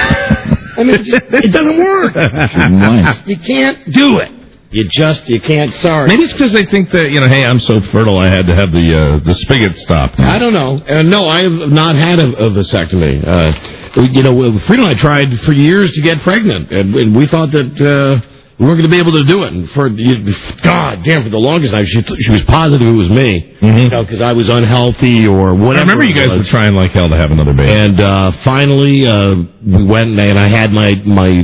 I mean, it doesn't work. You can't do it. You can't. Sorry. Maybe it's because they think that, hey, I'm so fertile, I had to have the spigot stopped. I don't know. No, I have not had a vasectomy. Frida and I tried for years to get pregnant, and we thought that we weren't going to be able to do it. And for the longest time, she was positive it was me, because I was unhealthy or whatever. I remember you guys were trying like hell to have another baby. And finally, we went and I had my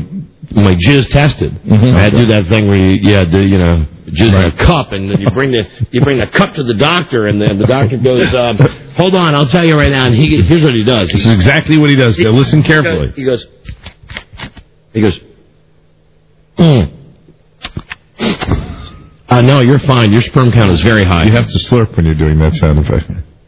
jizz tested. Mm-hmm. I had to do that thing where you had to, jizz in a cup, and then you bring the cup to the doctor, and then the doctor goes, hold on, I'll tell you right now. And here's what he does. This is exactly what he does. Listen carefully. He goes. No, you're fine. Your sperm count is very high. You have to slurp when you're doing that sound effect.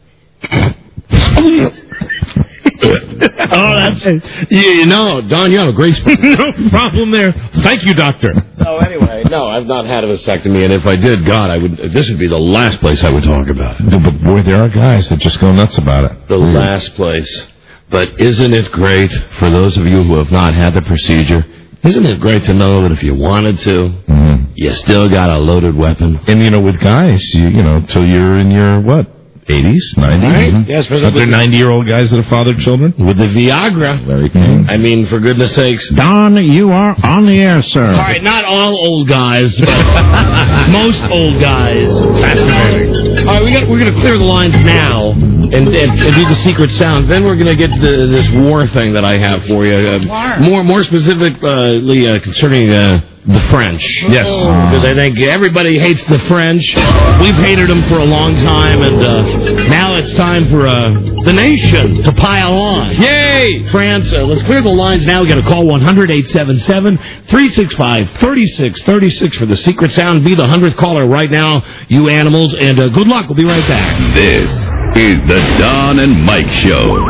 Don, you have a great sperm. No problem there. Thank you, doctor. So anyway, no, I've not had a vasectomy, and if I did, this would be the last place I would talk about it. No, but boy, there are guys that just go nuts about it. The last place. But isn't it great for those of you who have not had the procedure? Isn't it great to know that if you wanted to, you still got a loaded weapon? And, with guys, till you're in your, 80s, 90s? Right? Yes, but they're 90-year-old guys that have fathered children? With the Viagra. Larry King. I mean, for goodness sakes. Don, you are on the air, sir. All right, not all old guys, but most old guys. Fascinating. All right, we're going to clear the lines now and do the secret sound. Then we're going to get to this war thing that I have for you. More specifically concerning the French. Yes. Because I think everybody hates the French. We've hated them for a long time, and now it's time for the nation to pile on. Yay! France, let's clear the lines now. We're going to call 1-877-365-3636 for the secret sound. Be the 100th caller right now, you animals, and good luck. We'll be right back. This is the Don and Mike Show.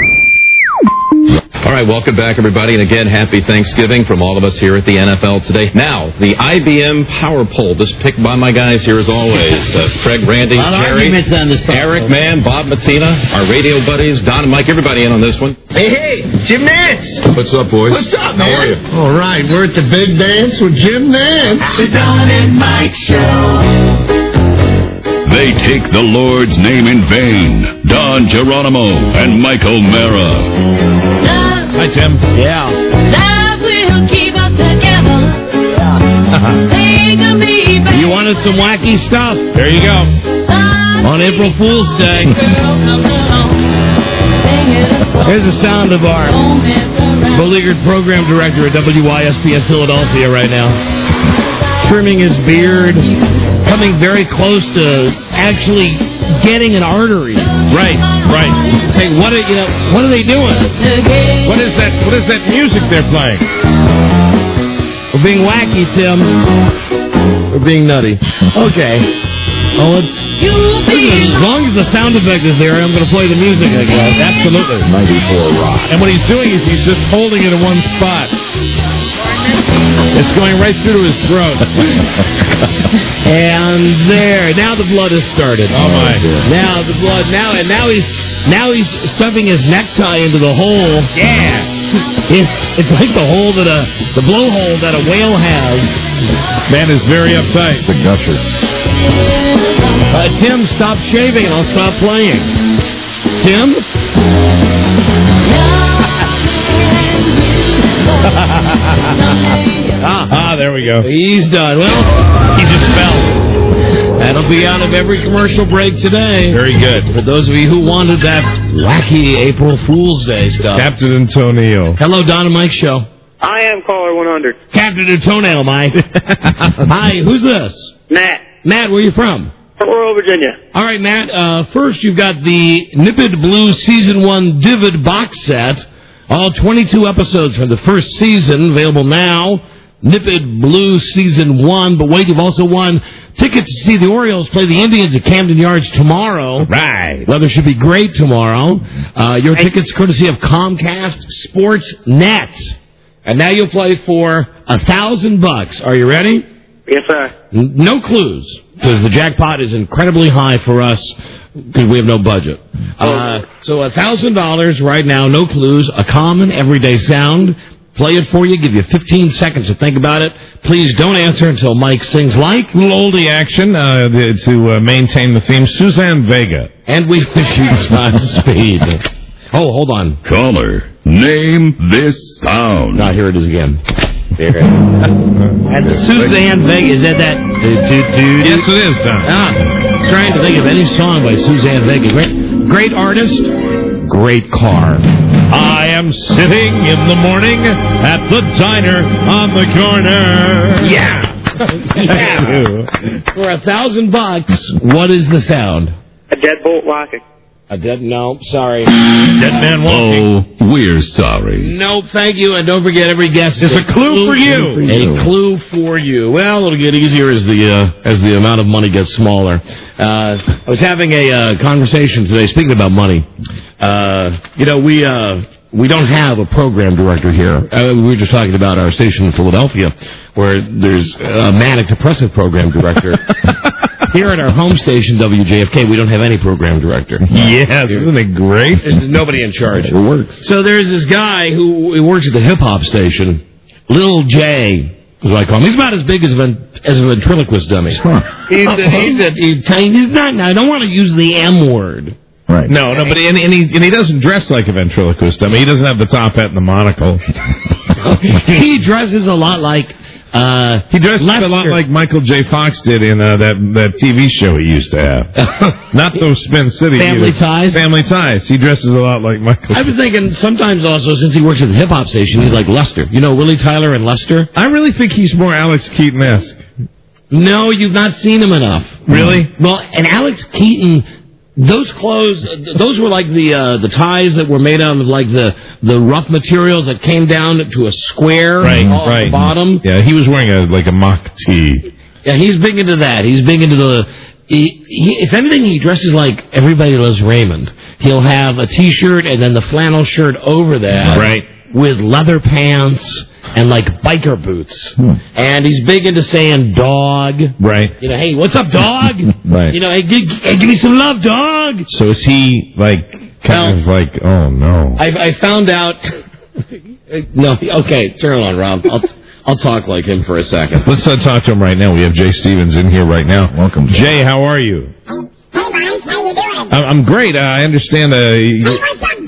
All right, welcome back, everybody, and again, happy Thanksgiving from all of us here at the NFL today. Now, the IBM Power Poll, this picked by my guys here as always. Craig, Randy, Jerry, Eric, Mann, Bob Matina, our radio buddies, Don and Mike, everybody in on this one. Hey, Jim Nance. What's up, boys? What's up, man? How are you? All right, we're at the big dance with Jim Nance. The Don and Mike Show. They take the Lord's name in vain. Don Geronimo and Mike O'Mara. Hi, Tim. Yeah. Love will keep us together. You want to with some wacky stuff. There you go. On April Fool's Day. Here's the sound of our beleaguered program director at WYSP in Philadelphia right now. Trimming his beard, coming very close to actually getting an artery. Right. Hey, what are they doing? What is that music they're playing? We're being wacky, Tim. We're being nutty. Okay. Oh, as long as the sound effect is there, I'm going to play the music, I guess. Absolutely. 94 Rock. And what he's doing is he's just holding it in one spot. It's going right through to his throat. And there. Now the blood has started. Oh, my. Now the blood. Now he's stuffing his necktie into the hole. Yeah. It's like the hole the blowhole that a whale has. Man is very uptight. The gusher. Tim, stop shaving and I'll stop playing. Tim? There we go. He's done. Well, he just fell. That'll be out of every commercial break today. Very good. For those of you who wanted that wacky April Fool's Day stuff. Captain Antonio. Hello, Don and Mike Show. I am caller 100. Captain Antonio, Mike. Hi, who's this? Matt. Matt, where are you from? Rural Virginia. All right, Matt. First, you've got the Nippid Blue Season 1 Divid box set. All 22 episodes from the first season available now. Nippid Blue Season 1. But wait, you've also won tickets to see the Orioles play the Indians at Camden Yards tomorrow. Right. Weather should be great tomorrow. Your tickets courtesy of Comcast Sportsnet. And now you'll play for $1,000. Are you ready? Yes, sir. No clues, because the jackpot is incredibly high for us, because we have no budget. So $1,000 right now, no clues, a common everyday sound. Play it for you, give you 15 seconds to think about it. Please don't answer until Mike sings like. Little oldie action to maintain the theme. Suzanne Vega. And we wish you Godspeed. Oh, hold on. Caller, name this sound. Now, here it is again. There it is. And the Suzanne Vega, is that? Yes, it is, Don. Trying to think of any song by Suzanne Vega. Great artist, great car. I am sitting in the morning at the diner on the corner. Yeah. For $1,000, what is the sound? A deadbolt locking. No, sorry. Dead man walking. Oh, we're sorry. No, thank you, and don't forget every guest is a clue for you. A clue for you. Well, it'll get easier as the amount of money gets smaller. I was having a conversation today, speaking about money. We don't have a program director here. We were just talking about our station in Philadelphia, where there's a manic depressive program director. Here at our home station, WJFK, we don't have any program director. Yeah, isn't it great? There's nobody in charge. It works. So there's this guy who works at the hip-hop station, Lil J, is what I call him. He's about as big as a ventriloquist dummy. Huh. He's not, I don't want to use the M word. Right. No, but he doesn't dress like a ventriloquist. I mean, he doesn't have the top hat and the monocle. He dresses a lot like he dresses a lot like Michael J. Fox did in that TV show he used to have. Not those Spin City. Family Ties? Family Ties. He dresses a lot like Michael. I've been thinking sometimes also, since he works at the hip-hop station, he's like Lester. You know Willie Tyler and Lester? I really think he's more Alex Keaton-esque. No, you've not seen him enough. Really? Well, and Alex Keaton... Those clothes, those were like the ties that were made out of like the rough materials that came down to a square right. At the bottom. Yeah, he was wearing a mock tee. Yeah, he's big into that. He's big into if anything, he dresses like Everybody Loves Raymond. He'll have a T-shirt and then the flannel shirt over that. Right. With leather pants and like biker boots. And he's big into saying dog. Right. You know, hey, what's up, dog? Right. You know, hey, give me some love, dog. So is he kind of like, oh no. I found out. No, okay, turn it on, Rob. I'll talk like him for a second. Let's talk to him right now. We have Jay Stevens in here right now. Welcome, Jay. How are you? Hey, Mike, how you doing? I'm great. I understand. Hey, what's up, dog?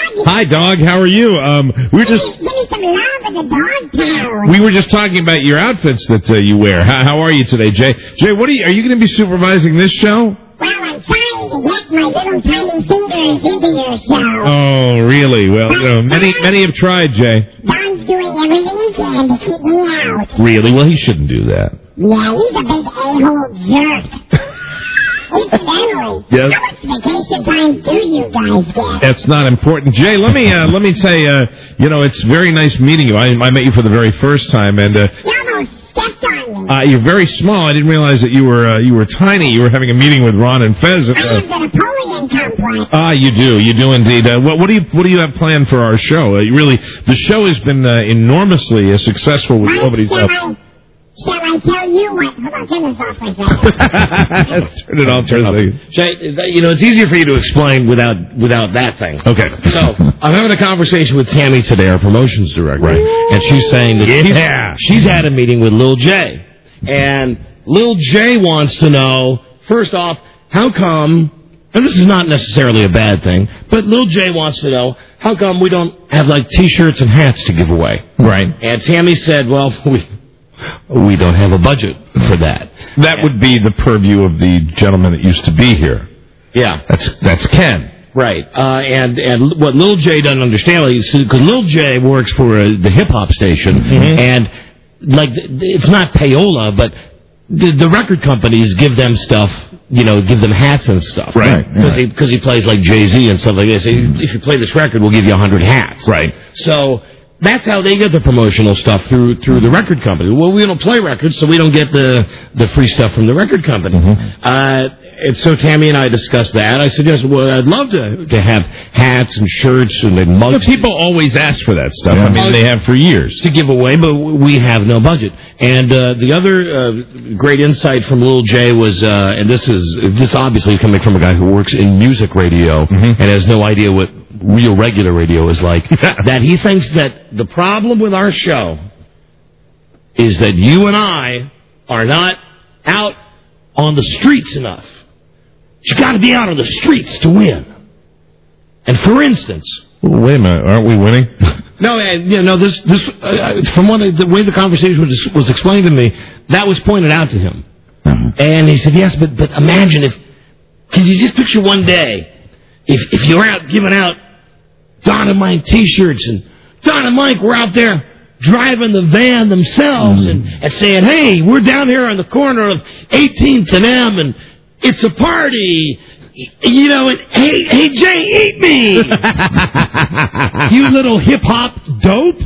Hi, dog. How are you? We were just. Give me some love at the dog pound. We were just talking about your outfits that you wear. How are you today, Jay? Jay, are you going to be supervising this show? Well, I'm trying to get my little tiny fingers into your show. Oh, really? Well, many have tried, Jay. Don's doing everything he can to keep me out. Really? Well, he shouldn't do that. Yeah, he's a big a-hole jerk. Incidentally, yes? How much vacation time do you guys get? That's not important. Jay, let me say, it's very nice meeting you. I met you for the very first time, and you almost stepped on me. You're very small. I didn't realize that you were tiny. You were having a meeting with Ron and Fez. I have the Napoleon complex. You do indeed. What do you have planned for our show? The show has been enormously successful with nobody's up. Shall I tell you what? Hold on, turn this off for a second. Turn it off. Jay, it's easier for you to explain without that thing. Okay. So, I'm having a conversation with Tammy today, our promotions director, right? And she's saying that she's had a meeting with Lil J. And Lil J wants to know, first off, how come, and this is not necessarily a bad thing, but Lil J wants to know, how come we don't have, T-shirts and hats to give away? Right. And Tammy said, well, we don't have a budget for that. That would be the purview of the gentleman that used to be here. Yeah. That's Ken. Right. And what Lil J doesn't understand, because Lil J works for the hip-hop station, and, it's not payola, but the record companies give them stuff, give them hats and stuff. Right. Because he plays like Jay-Z and stuff like that. Say, if you play this record, we'll give you 100 hats. Right. So that's how they get the promotional stuff through the record company. Well, we don't play records, so we don't get the free stuff from the record company. And so Tammy and I discussed that. I suggested, well, I'd love to have hats and shirts and mugs. People always ask for that stuff. Yeah. I mean, they have for years. To give away, but we have no budget. And the other great insight from Lil J was, and this obviously coming from a guy who works in music radio and has no idea what real regular radio is like, that he thinks that the problem with our show is that you and I are not out on the streets enough. You got to be out on the streets to win. And for instance, wait a minute, aren't we winning? No, this from the way the conversation was explained to me, that was pointed out to him, and he said, yes, but imagine can you just picture one day if you're out giving out Don and Mike T-shirts, and Don and Mike were out there driving the van themselves and saying, hey, we're down here on the corner of 18th and M, and it's a party, and hey, Jay, eat me! You little hip-hop dope?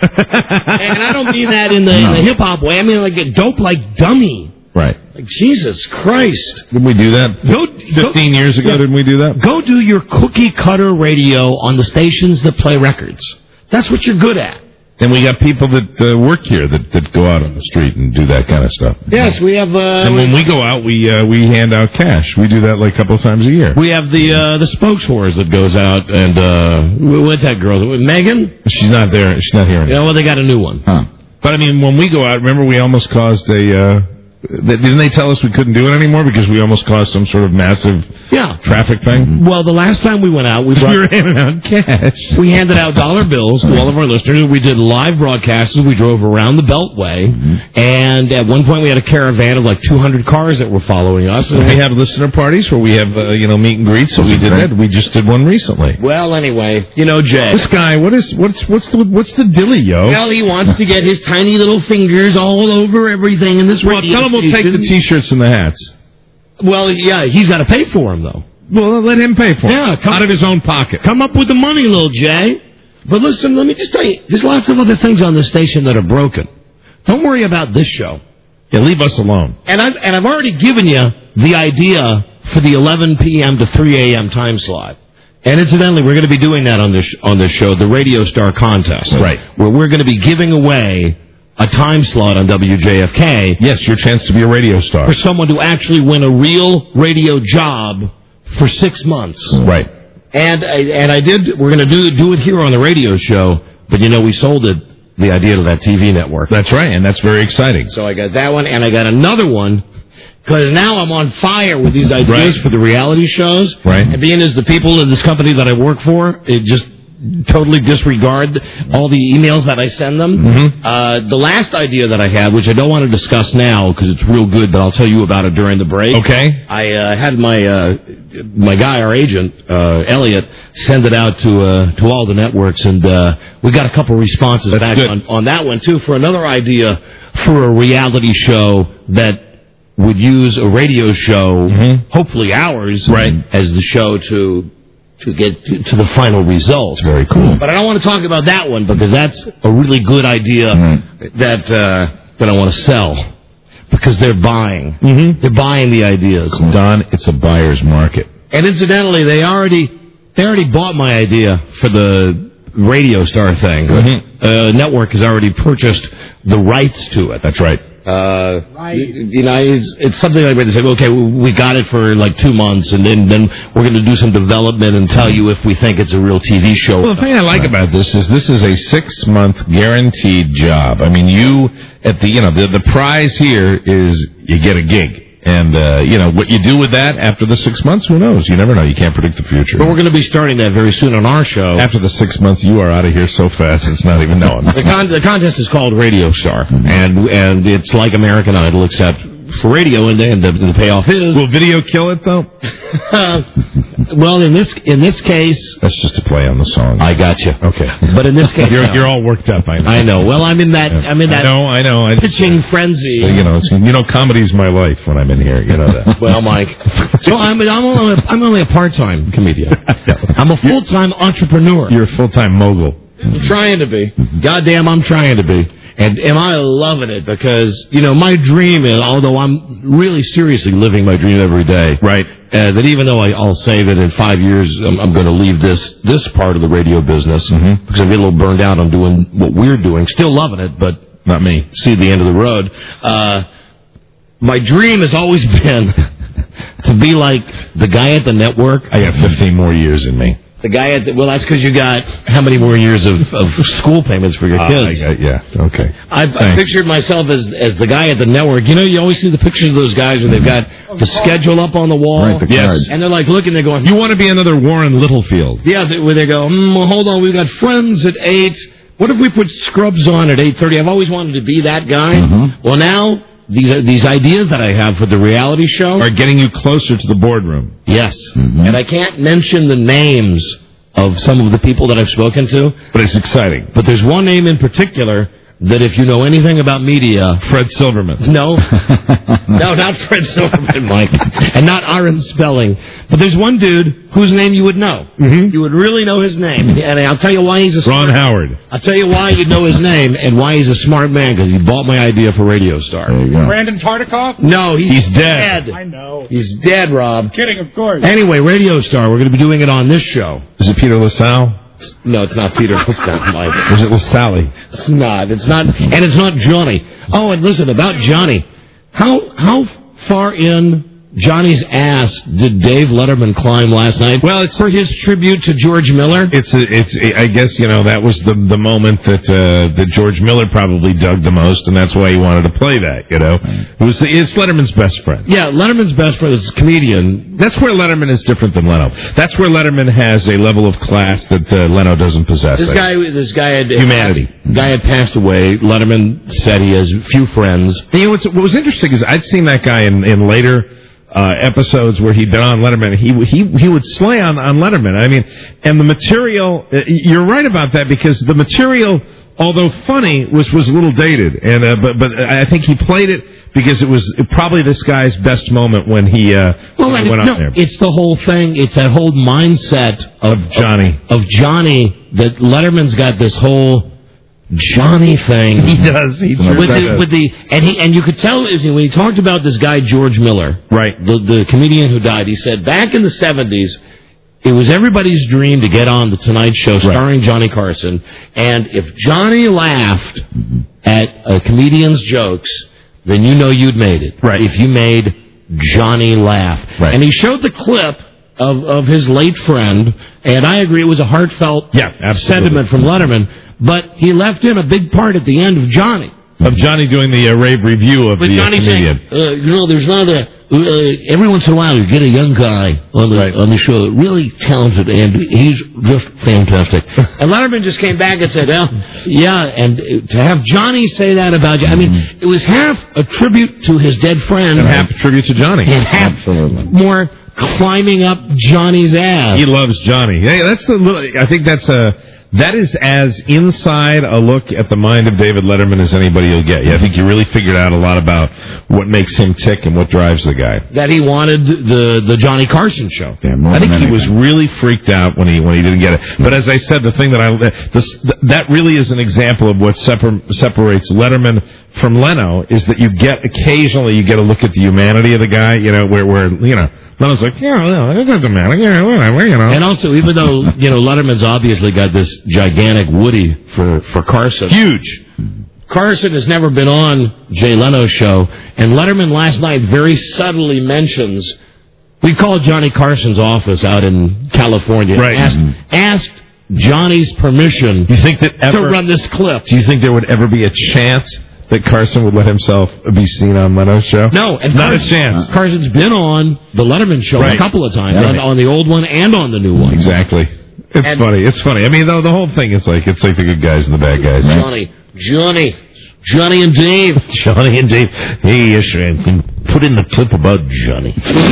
And I don't mean that in the hip-hop way. I mean like a dope like dummy. Right. Like, Jesus Christ. Did we do that 15 years ago? Didn't we do that? Go do your cookie-cutter radio on the stations that play records. That's what you're good at. And we got people that work here that go out on the street and do that kind of stuff. Yes, we have... and when we go out, we hand out cash. We do that a couple times a year. We have the spokesforce that goes out, and what's that girl? Megan? She's not there. She's not here anymore. Yeah, well, they got a new one. Huh. But, I mean, when we go out, remember we almost caused didn't they tell us we couldn't do it anymore because we almost caused some sort of massive traffic thing? Well, the last time we went out, we were handing out cash. We handed out dollar bills to all of our listeners. We did live broadcasts. We drove around the Beltway, and at one point we had a caravan of 200 cars that were following us. And we have listener parties where we have meet and greets. So we did that. We just did one recently. Well, anyway, Jay. This guy, what's the dilly, yo? Well, he wants to get his tiny little fingers all over everything in this radio tell him we'll take the T-shirts and the hats. Well, yeah, he's got to pay for them, though. Well, let him pay for them. Yeah, out of his own pocket. Come up with the money, Lil Jay. But listen, let me just tell you, there's lots of other things on this station that are broken. Don't worry about this show. Yeah, leave us alone. And I've already given you the idea for the 11 p.m. to 3 a.m. time slot. And incidentally, we're going to be doing that on this show, the Radio Star Contest. Right. Where we're going to be giving away a time slot on WJFK. Yes, your chance to be a radio star. For someone to actually win a real radio job for 6 months. Right. And we're going to do it here on the radio show, but we sold the idea to that TV network. That's right, and that's very exciting. So I got that one, and I got another one, because now I'm on fire with these ideas for the reality shows. Right. And being as the people in this company that I work for, it just totally disregard all the emails that I send them. Mm-hmm. The last idea that I had, which I don't want to discuss now because it's real good, but I'll tell you about it during the break. Okay. I had my guy, our agent, Elliot, send it out to all the networks, and we got a couple responses back on that one, too, for another idea for a reality show that would use a radio show, hopefully ours, as the show to get to the final results. Very cool. But I don't want to talk about that one because that's a really good idea that I want to sell because they're buying. They're buying the ideas. Don, it's a buyer's market. And incidentally, they already bought my idea for the Radio Star thing. Network has already purchased the rights to it. That's right. You know, it's something like they say, okay, we got it for like 2 months, and then we're going to do some development and tell you if we think it's a real TV show. Well, the thing I like about this is a 6-month guaranteed job. I mean, the prize here is you get a gig. And, what you do with that after the 6 months, who knows? You never know. You can't predict the future. But we're going to be starting that very soon on our show. After the 6 months, you are out of here so fast, it's not even known. The contest is called Radio Star, and it's like American Idol, except for radio, and the payoff is... Will video kill it, though? Well, in this case... That's just a play on the song. I got you. Okay. But in this case... You're all worked up, I know. I know. Well, I'm in that I know. pitching frenzy. So, comedy's my life when I'm in here. You know that. Well, Mike. So I'm only a part-time comedian. I'm a full-time entrepreneur. You're a full-time mogul. I'm trying to be. Goddamn, I'm trying to be. And am I loving it? Because, my dream is, although I'm really seriously living my dream every day, right? That even though I'll say that in 5 years I'm going to leave this part of the radio business because I get a little burned out on doing what we're doing, still loving it, but not me. See the end of the road. My dream has always been to be like the guy at the network. I got 15 more years in me. The guy well, that's because you got how many more years of school payments for your kids? Okay. I pictured myself as the guy at the network. You always see the pictures of those guys where they've got the schedule up on the wall. Right, the cards. And they're like looking, they're going, you want to be another Warren Littlefield. Yeah, where they go, well, hold on, we've got Friends at 8. What if we put Scrubs on at 8:30? I've always wanted to be that guy. Well, now... These ideas that I have for the reality show are getting you closer to the boardroom. Yes. And I can't mention the names of some of the people that I've spoken to. But it's exciting. But there's one name in particular that if you know anything about media... Fred Silverman. No. No, not Fred Silverman, Mike. And not Aaron Spelling. But there's one dude whose name you would know. You would really know his name. And I'll tell you why he's a Ron Howard. I'll tell you why you'd know his name and why he's a smart man, because he bought my idea for Radio Star. There you go. Brandon Tartikoff? No, he's dead. I know. He's dead, Rob. I'm kidding, of course. Anyway, Radio Star, we're going to be doing it on this show. Is it Peter LaSalle? No, it's not Peter LaSalle, Mike. Is it LaSalle? It's not. It's not. And it's not Johnny. Oh, and listen, about Johnny. How far in Johnny's ass did Dave Letterman climb last night? Well, it's for his tribute to George Miller. I guess that was the moment that George Miller probably dug the most, and that's why he wanted to play that. It's Letterman's best friend. Yeah, Letterman's best friend is a comedian. That's where Letterman is different than Leno. That's where Letterman has a level of class that Leno doesn't possess. This guy had humanity. Guy had passed away. Letterman said he has few friends. And what was interesting is I'd seen that guy in later episodes where he'd been on Letterman. He would slay on Letterman. I mean, and the material. You're right about that because the material, although funny, was a little dated. And but I think he played it because it was probably this guy's best moment when he went on there. It's the whole thing. It's that whole mindset of Johnny that Letterman's got this whole Johnny thing. He does. And you could tell when he talked about this guy George Miller, right? The comedian who died. He said back in the 70s, it was everybody's dream to get on the Tonight Show starring Johnny Carson. And if Johnny laughed at a comedian's jokes, then you'd made it. Right. If you made Johnny laugh. Right. And he showed the clip of his late friend, and I agree it was a heartfelt sentiment from Letterman. But he left in a big part at the end of Johnny. Of Johnny doing the rave review of the Johnny comedian. saying, there's not every once in a while you get a young guy on the show, really talented, and he's just fantastic. And Letterman just came back and said, well, yeah, and to have Johnny say that about you, I mean, it was half a tribute to his dead friend. And half a tribute to Johnny. And half more climbing up Johnny's ass. He loves Johnny. Hey, I think that is as inside a look at the mind of David Letterman as anybody will get. Yeah, I think you really figured out a lot about what makes him tick and what drives the guy. That he wanted the Johnny Carson show. Yeah, I think he was really freaked out when he didn't get it. But as I said, the thing that really is an example of what separates Letterman from Leno is that occasionally you get a look at the humanity of the guy. Where Leno's like, yeah, it doesn't matter, whatever, And also, even though, Letterman's obviously got this gigantic Woody for Carson. Huge. Carson has never been on Jay Leno's show, and Letterman last night very subtly mentions, we called Johnny Carson's office out in California, right. asked Johnny's permission to run this clip. Do you think there would ever be a chance that Carson would let himself be seen on Leno's show? No, and not a chance. Carson's been on the Letterman show a couple of times, on the old one and on the new one. Exactly. It's funny. I mean, the whole thing is like it's like the good guys and the bad guys. Johnny and Dave. Johnny and Dave. Hey, yes, put in the clip about Johnny.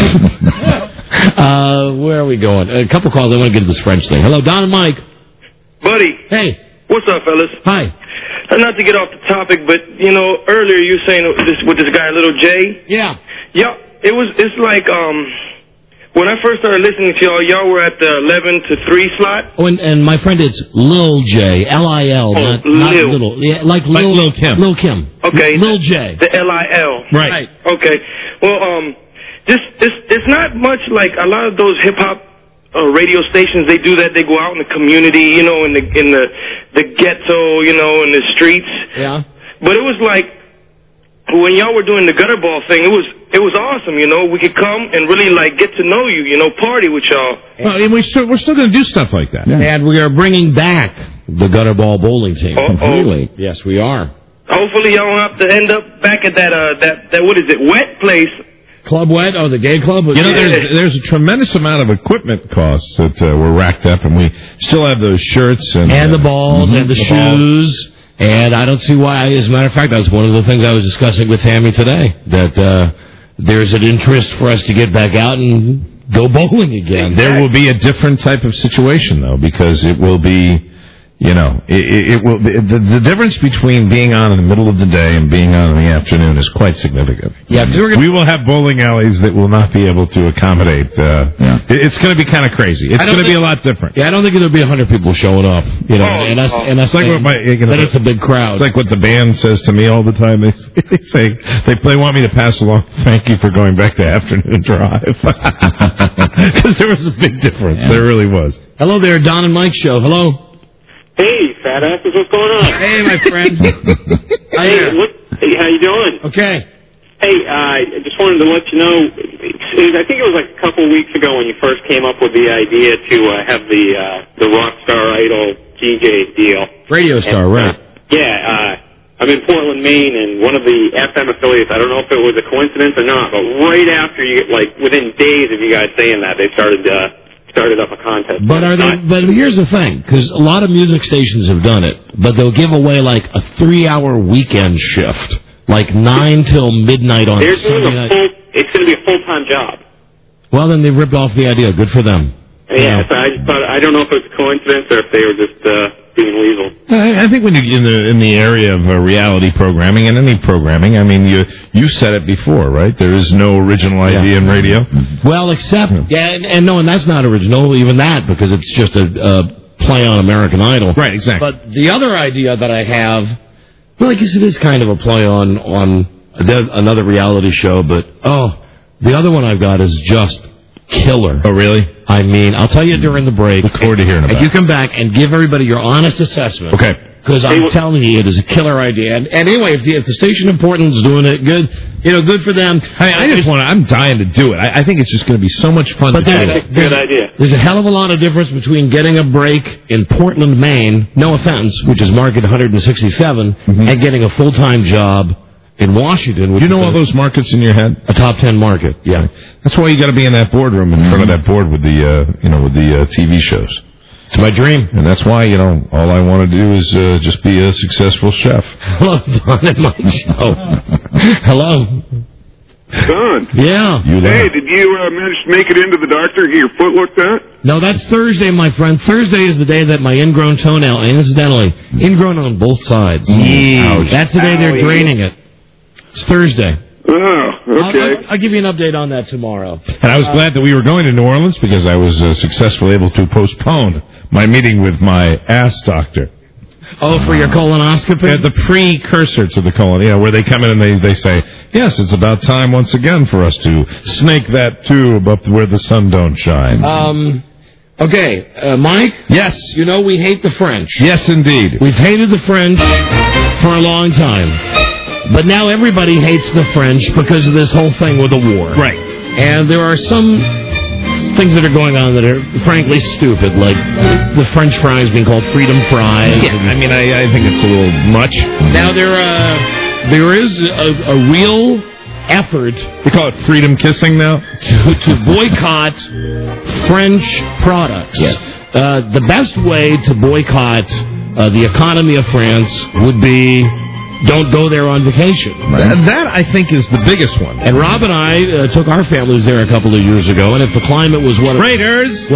Where are we going? A couple calls. I want to get to this French thing. Hello, Don and Mike. Buddy. Hey. What's up, fellas? Hi. Not to get off the topic, but, earlier you saying with this guy, Little J. Yeah. Yeah, it's like, when I first started listening to y'all were at the 11 to 3 slot. Oh, and my friend, it's Lil J, L-I-L, not Little. Yeah, like Lil Kim. Lil Kim. Okay. Lil J. The L-I-L. Right. Okay. Well, it's not much like a lot of those hip-hop radio stations, they do that. They go out in the community, in the ghetto, in the streets. Yeah. But it was like when y'all were doing the gutter ball thing, it was awesome. We could come and really get to know you. Party with y'all. Well, and we're still going to do stuff like that. Yeah. And we are bringing back the gutter ball bowling team. Completely. Yes, we are. Hopefully, y'all won't have to end up back at that what is it, wet place. Club Wet? Oh, the gay club? There's a tremendous amount of equipment costs that were racked up, and we still have those shirts. And the balls, and the shoes. And I don't see why. As a matter of fact, that's one of the things I was discussing with Tammy today, that there's an interest for us to get back out and go bowling again. Exactly. There will be a different type of situation, though, because it will be... it will. The difference between being on in the middle of the day and being on in the afternoon is quite significant. Yeah, we will have bowling alleys that will not be able to accommodate. It's going to be kind of crazy. It's going to be a lot different. Yeah, I don't think there'll be 100 people showing up. And that's like it's a big crowd. It's like what the band says to me all the time. They say they want me to pass along. Thank you for going back to afternoon drive, because there was a big difference. Yeah. There really was. Hello there, Don and Mike show. Hello. Hey, fat asses, what's going on? Hey, my friend. Hey, how you doing? Okay. Hey, I just wanted to let you know, I think it was like a couple of weeks ago when you first came up with the idea to have the Rockstar Idol DJ deal. Radio Star, right. I'm in Portland, Maine, and one of the FM affiliates, I don't know if it was a coincidence or not, but right after within days of you guys saying that, they started up a contest. But here's the thing, because a lot of music stations have done it, but they'll give away like a 3-hour weekend shift, like 9 till midnight on Sunday night. It's going to be a full-time job. Well, then they ripped off the idea. Good for them. Yeah, so I just thought, I don't know if it was a coincidence or if they were just being weasel. I think when you're in the area of reality programming and any programming, I mean, you said it before, right? There is no original idea in radio. Well, except and that's not original, even that, because it's just a play on American Idol. Right, exactly. But the other idea that I have, well, I guess it is kind of a play on another reality show, but the other one I've got is just killer. Oh, really? I mean, I'll tell you during the break. Look forward to hearing about it. And you come back and give everybody your honest assessment. Okay. Because I'm telling you, it is a killer idea. And anyway, if the station in Portland's doing it, good for them. I'm dying to do it. I think it's just going to be so much fun to do it. That's a good idea. There's a hell of a lot of difference between getting a break in Portland, Maine, no offense, which is market 167, and getting a full-time job in Washington. You know all those markets in your head? A top 10 market, yeah. That's why you got to be in that boardroom in front of that board with the TV shows. It's my dream. And that's why, all I want to do is just be a successful chef. Hello, Don and Mike Show. Hello. Don. Yeah. Hey, did you manage to make it into the doctor, get your foot looked at? No, that's Thursday, my friend. Thursday is the day that my ingrown toenail, incidentally, ingrown on both sides. Ouch. That's the day they're draining it. It's Thursday. Oh, okay. I'll give you an update on that tomorrow. And I was glad that we were going to New Orleans because I was successfully able to postpone my meeting with my ass doctor. Oh, for your colonoscopy? The precursor to the colon, where they come in and they say, yes, it's about time once again for us to snake that tube up where the sun don't shine. Okay, Mike? Yes. You know we hate the French. Yes, indeed. We've hated the French for a long time. But now everybody hates the French because of this whole thing with the war. Right. And there are some things that are going on that are frankly stupid, like the French fries being called freedom fries. Yeah, I think it's a little much. Now there is a real effort. We call it freedom kissing now? To boycott French products. Yes. The best way to boycott the economy of France would be don't go there on vacation. That, I think, is the biggest one. And Rob and I took our families there a couple of years ago, and if the climate was what Traitors!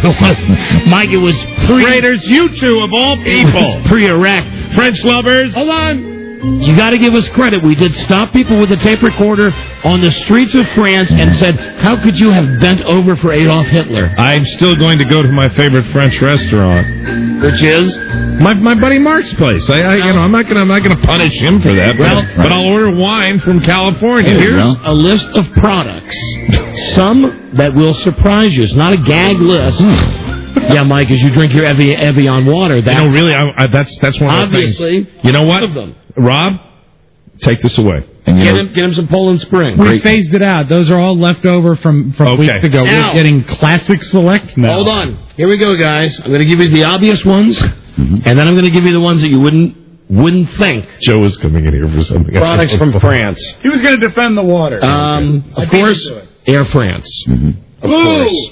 Mike, it was Traitors, you two, of all people! Pre-Iraq. French lovers! Hold on! You got to give us credit. We did stop people with a tape recorder on the streets of France and said, how could you have bent over for Adolf Hitler? I'm still going to go to my favorite French restaurant. Which is? My buddy Mark's place. I'm not gonna punish him for that. But I'll order wine from California. Here's a list of products. Some that will surprise you. It's not a gag list. Yeah, Mike, as you drink your Evian water, that's that's one of the things. Obviously, you know what? Of them. Rob, take this away. And get him some Poland Spring. We phased it out. Those are all left over from weeks ago. Now, we're getting Classic Select now. Hold on. Here we go, guys. I'm going to give you the obvious ones, and then I'm going to give you the ones that you wouldn't think. Joe was coming in here for something. Products from France. He was going to defend the water. Of course, Air France. Of course.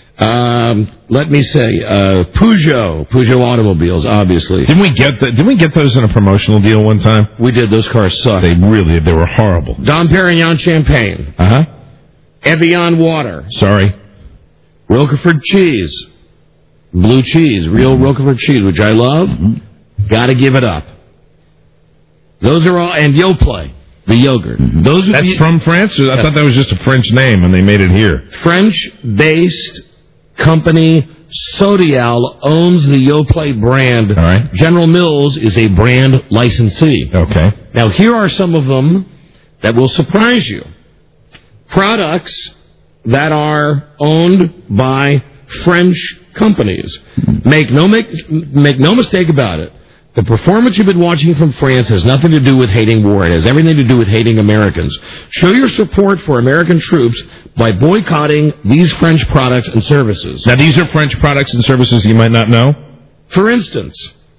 Let me say, Peugeot automobiles, obviously. Didn't we get those in a promotional deal one time? We did. Those cars suck. They were horrible. Dom Perignon champagne. Evian water. Sorry. Roquefort cheese. Blue cheese. Real Roquefort cheese, which I love. Gotta give it up. Those are all, and Yoplait. The yogurt. That's from France? I thought that was just a French name and they made it here. French-based company Sodial owns the Yoplait brand. All right. General Mills is a brand licensee. Okay. Now, here are some of them that will surprise you. Products that are owned by French companies. Make no mistake about it. The performance you've been watching from France has nothing to do with hating war. It has everything to do with hating Americans. Show your support for American troops by boycotting these French products and services. Now, these are French products and services you might not know? For instance,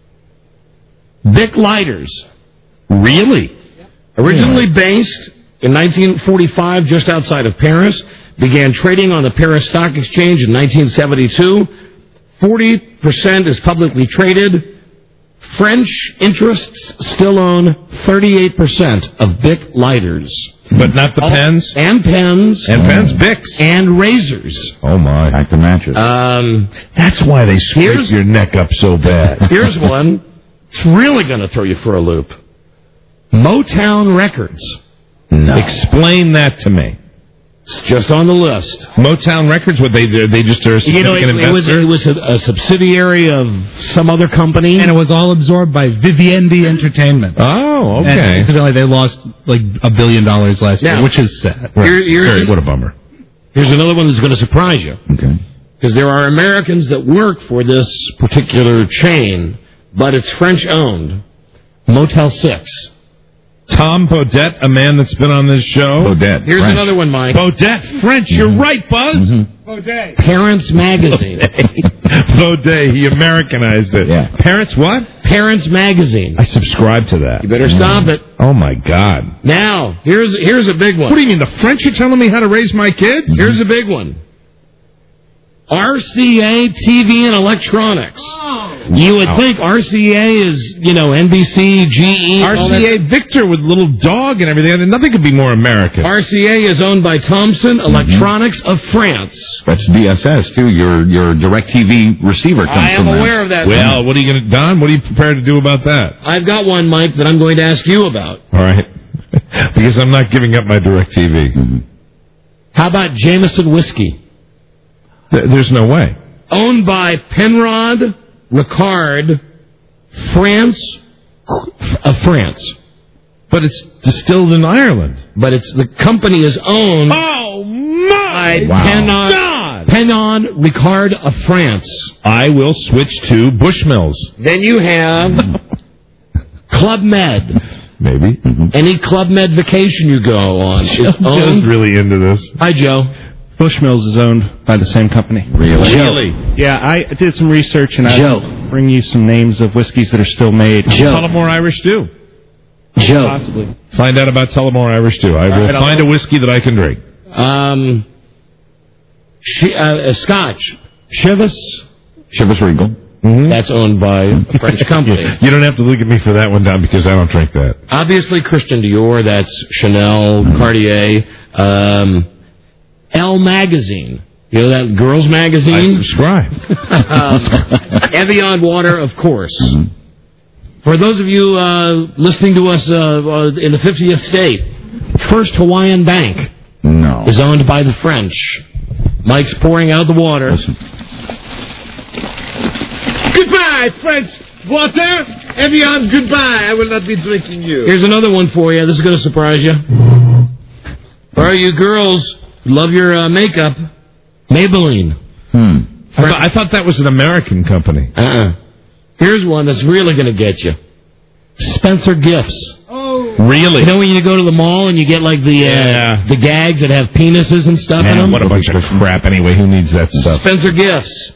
Bic lighters. Really? Originally based in 1945 just outside of Paris, began trading on the Paris Stock Exchange in 1972. 40% is publicly traded. French interests still own 38% of Bic lighters. But not the pens? And pens. And pens, Bics. And razors. Oh, my. Back to matches. That's why they scrape your neck up so bad. Here's one. It's really going to throw you for a loop. Motown Records. No. Explain that to me. It's just on the list. Motown Records, what they just are a significant investor? It was a subsidiary of some other company. And it was all absorbed by Vivendi Entertainment. Oh, okay. And incidentally, they lost like $1 billion last year, which is sad. What a bummer. Here's another one that's going to surprise you. Okay. Because there are Americans that work for this particular chain, but it's French-owned. Motel 6. Tom Bodette, a man that's been on this show. Bodette. Here's French. another one, Mike. Bodette, French. You're right, Buzz. Parents Magazine. Baudet, he Americanized it. Yeah. Parents what? Parents Magazine. I subscribe to that. You better stop it. Oh, my God. Now, here's a big one. What do you mean, the French are telling me how to raise my kids? Here's a big one. RCA TV and Electronics. You would think RCA is, NBC, GE. RCA Victor with little dog and everything. Nothing could be more American. RCA is owned by Thomson Electronics of France. That's DSS, too. Your DirecTV receiver comes I am from aware of that. Well, what are you going to, Don, what are you prepared to do about that? I've got one, Mike, that I'm going to ask you about. All right. Because I'm not giving up my DirecTV. How about Jameson Whiskey? There's no way. Owned by Penrod Ricard, France. But it's distilled in Ireland. But the company is owned by Penrod Ricard of France. I will switch to Bushmills. Then you have Club Med. Maybe. Any Club Med vacation you go on is owned. Joe's really into this. Hi, Joe. Bushmills is owned by the same company. Really? Yeah, I did some research, and I'll bring you some names of whiskeys that are still made. Tullamore Irish Stew. Joe. Possibly. Find out about Tullamore Irish Stew. I will find a whiskey that I can drink. Scotch. Chivas Regal. Mm-hmm. That's owned by a French company. You don't have to look at me for that one, Don, because I don't drink that. Obviously, Christian Dior. That's Chanel, Cartier. Elle Magazine. You know that girls' magazine? I subscribe. Evian water, of course. Mm-hmm. For those of you listening to us in the 50th state, First Hawaiian Bank is owned by the French. Mike's pouring out the water. Listen. Goodbye, French water. Evian, goodbye. I will not be drinking you. Here's another one for you. This is going to surprise you. For all you girls who love your makeup, Maybelline. I thought that was an American company. Here's one that's really going to get you. Spencer Gifts. Oh. Really? You know when you go to the mall and you get like the gags that have penises and stuff in them? What a bunch of crap anyway. Who needs that stuff? Spencer Gifts.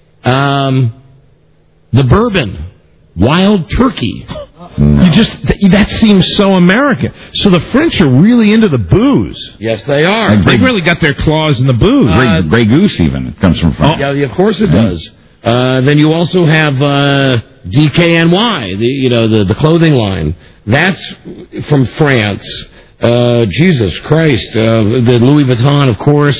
The bourbon. Wild Turkey. That seems so American. So the French are really into the booze. Yes, they are. They really got their claws in the booze. Grey Goose even comes from France. Yeah, of course it does. Then you also have DKNY, the clothing line. That's from France. Jesus Christ. The Louis Vuitton, of course.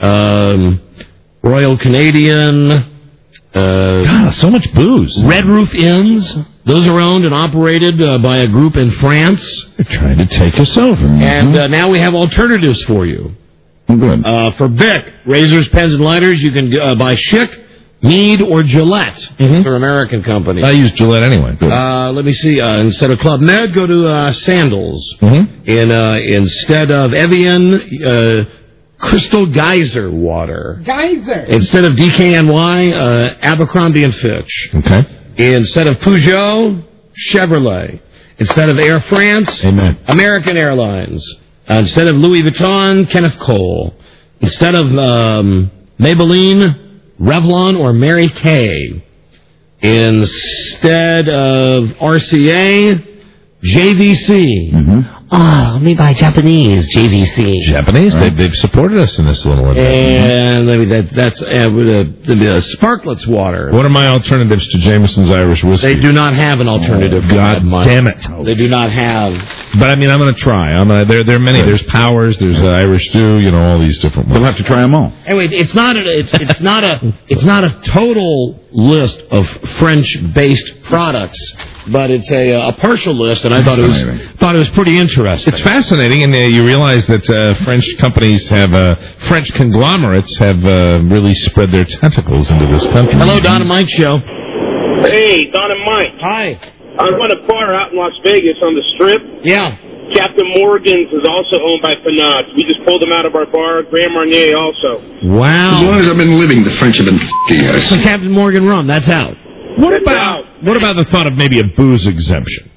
Royal Canadian. God, so much booze. Red Roof Inns. Those are owned and operated by a group in France. They're trying to take us over. And now we have alternatives for you. Good. For Bic, razors, pens, and lighters, you can buy Schick, Mead, or Gillette. They're American companies. I use Gillette anyway. Let me see. Instead of Club Med, go to Sandals. Instead of Evian, Crystal Geyser water. Instead of DKNY, Abercrombie & Fitch. Okay. Instead of Peugeot, Chevrolet. Instead of Air France, American Airlines. Instead of Louis Vuitton, Kenneth Cole. Instead of Maybelline, Revlon or Mary Kay. Instead of RCA, JVC. Oh, let me buy Japanese JVC. Japanese? They've supported us in this little investment. And that's Sparkletts water. What are my alternatives to Jameson's Irish whiskey? They do not have an alternative. God damn it. They do not have. But, I'm going to try. There are many. There's Powers, there's Irish Stew, all these different ones. We'll have to try them all. Anyway, it's not a total list of French-based products, but it's a partial list, and I thought it was pretty interesting. It's fascinating, and you realize that French companies French conglomerates have really spread their tentacles into this country. Hello, Don and Mike Show. Hey, Don and Mike. Hi. I run a bar out in Las Vegas on the Strip. Yeah. Captain Morgan's is also owned by Penod's. We just pulled them out of our bar. Grand Marnier also. Wow. As long as I've been living, the French have been us. So Captain Morgan rum, that's out. What about the thought of maybe a booze exemption?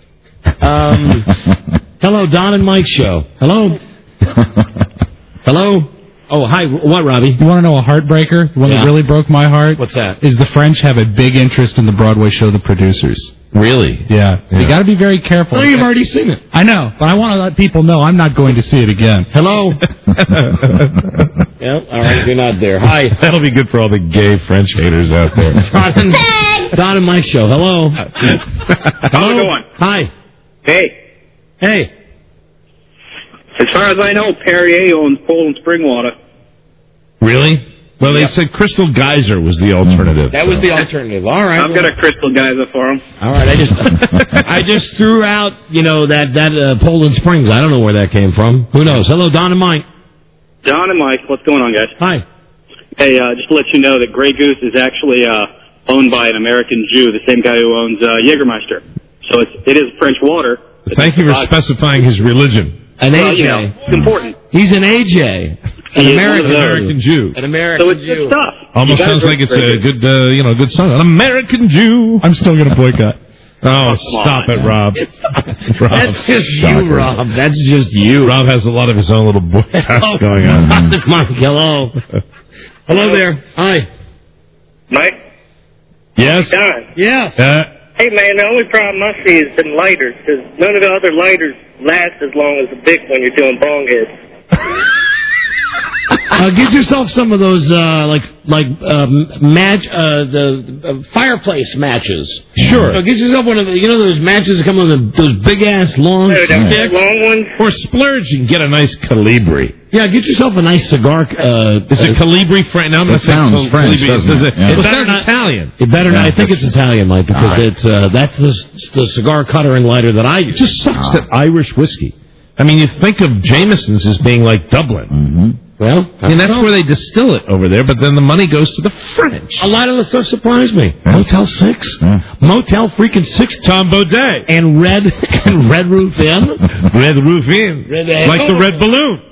Hello, Don and Mike Show. Hello? Hello? Oh, hi. What, Robbie? You want to know a heartbreaker? The one that really broke my heart? What's that? Is the French have a big interest in the Broadway show The Producers. Really? Yeah. You got to be very careful. Oh, you've already seen it. I know, but I want to let people know I'm not going to see it again. Hello? Yep, all right, you're not there. Hi. That'll be good for all the gay French haters out there. Don and Mike show. Hello. How's it going? Hi. Hey. As far as I know, Perrier owns Poland Spring Water. Really? Well, they said Crystal Geyser was the alternative. That was the alternative. All right. I've got a Crystal Geyser for him. All right. I just threw out, that Poland Springs. I don't know where that came from. Who knows? Hello, Don and Mike. Don and Mike, what's going on, guys? Hi. Hey, just to let you know that Grey Goose is actually owned by an American Jew, the same guy who owns Jägermeister. So it is French water. Thank you for specifying his religion. An AJ. It's important. He's an AJ. An American Jew. An American so it's Jew. good stuff. Almost sounds like it's a good, good song. An American Jew. I'm still going to boycott. Oh, stop it, Rob. That's just you, Rob. That's just you. Rob has a lot of his own little boycotts going on. Mark, hello. Hello there. Hi. Mike? Yes? Don? Yes. Hey, man, the only problem I see is the lighters, because none of the other lighters last as long as the big one you're doing bong heads. Get yourself some of those, the fireplace matches. Sure. Get yourself one of the, those matches that come with those big-ass long sticks. Long ones? Or splurge and get a nice Calibri. Yeah, get yourself a nice cigar. Is it Calibri French? No, it sounds French, doesn't it? Yeah. It sounds Italian. It better not. I think it's Italian, Mike, because that's the cigar cutter and lighter that I use. It just sucks that Irish whiskey. I mean, you think of Jameson's as being like Dublin. Mm-hmm. Well, that's where they distill it over there, but then the money goes to the French. A lot of the stuff surprised me. Yeah. Motel 6. Yeah. Motel freaking 6. Tom Baudet. And Red Roof Inn. Red Roof Inn. Like the red balloon.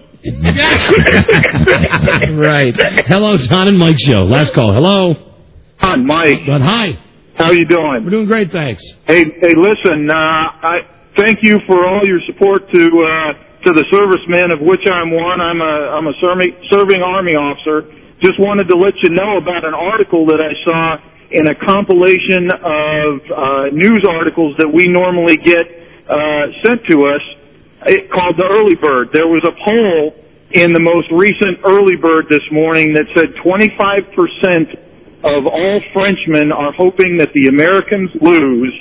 Right. Hello, Don and Mike show. Last call. Hello. Hi, Mike. Hi. How you doing? We're doing great, thanks. Hey, listen, I thank you for all your support to the servicemen, of which I'm one. I'm a serving Army officer. Just wanted to let you know about an article that I saw in a compilation of news articles that we normally get sent to us, called the Early Bird. There was a poll in the most recent Early Bird this morning that said 25% of all Frenchmen are hoping that the Americans lose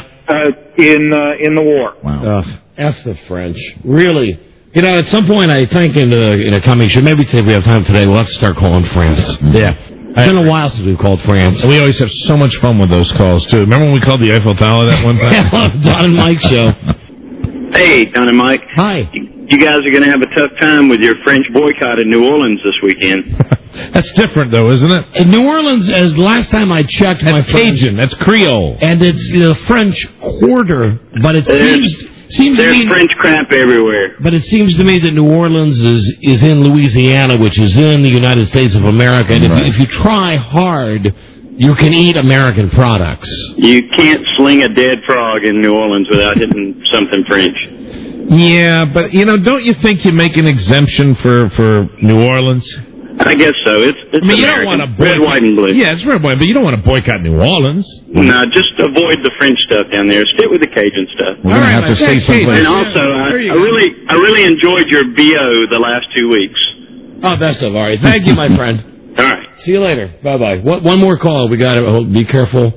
in the war. Wow. F the French. Really. At some point, I think in a coming show, maybe if we have time today, we'll have to start calling France. Yeah. It's been a while since we've called France. And we always have so much fun with those calls, too. Remember when we called the Eiffel Tower that one time? Don and Mike show. Hey, Don and Mike. Hi. You guys are going to have a tough time with your French boycott in New Orleans this weekend. That's different, though, isn't it? In New Orleans, as last time I checked, that's Cajun. That's Creole. And it's the French Quarter, but it seems to me French crap everywhere. But it seems to me that New Orleans is in Louisiana, which is in the United States of America. And if you try hard, you can eat American products. You can't sling a dead frog in New Orleans without hitting something French. Yeah, but, don't you think you make an exemption for New Orleans? I guess so. It's you don't want to red, white, and blue. Yeah, it's red, white, but you don't want to boycott New Orleans. No, just avoid the French stuff down there. Stick with the Cajun stuff. We're going to have to stay someplace. And also, I really enjoyed your BO the last 2 weeks. Oh, best of. All right. Thank you, my friend. All right. See you later. Bye-bye. One more call. We got to be careful.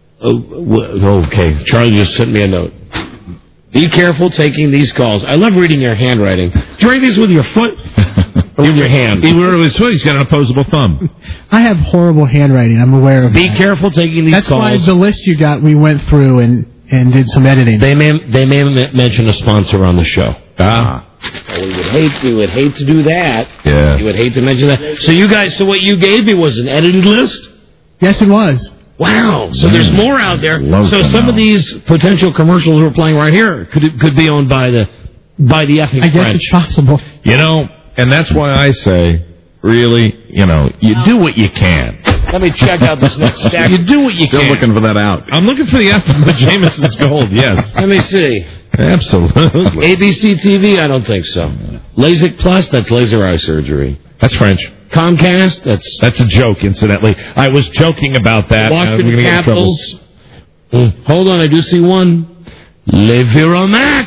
Okay. Charlie just sent me a note. Be careful taking these calls. I love reading your handwriting. Do you write these with your foot or with your hand? He wrote with his foot. He's got an opposable thumb. I have horrible handwriting. I'm aware of Be careful taking these calls. That's why the list you got, we went through and did some editing. They may mention a sponsor on the show. Ah. We would hate to do that. Yeah. You would hate to mention that. So what you gave me was an edited list? Yes, it was. Wow. So there's more out there. So some of these potential commercials we're playing right here could be owned by the effing I guess French. It's possible. And that's why I say, really, you do what you can. Let me check out this next stack. You do what you can. Still looking for that out. I'm looking for the Jameson's Gold, yes. Let me see. Absolutely. ABC TV, I don't think so. LASIK Plus, that's laser eye surgery. That's French. Comcast, that's a joke, incidentally. I was joking about that. Washington Capitals. Hold on, I do see one. Le Viromax.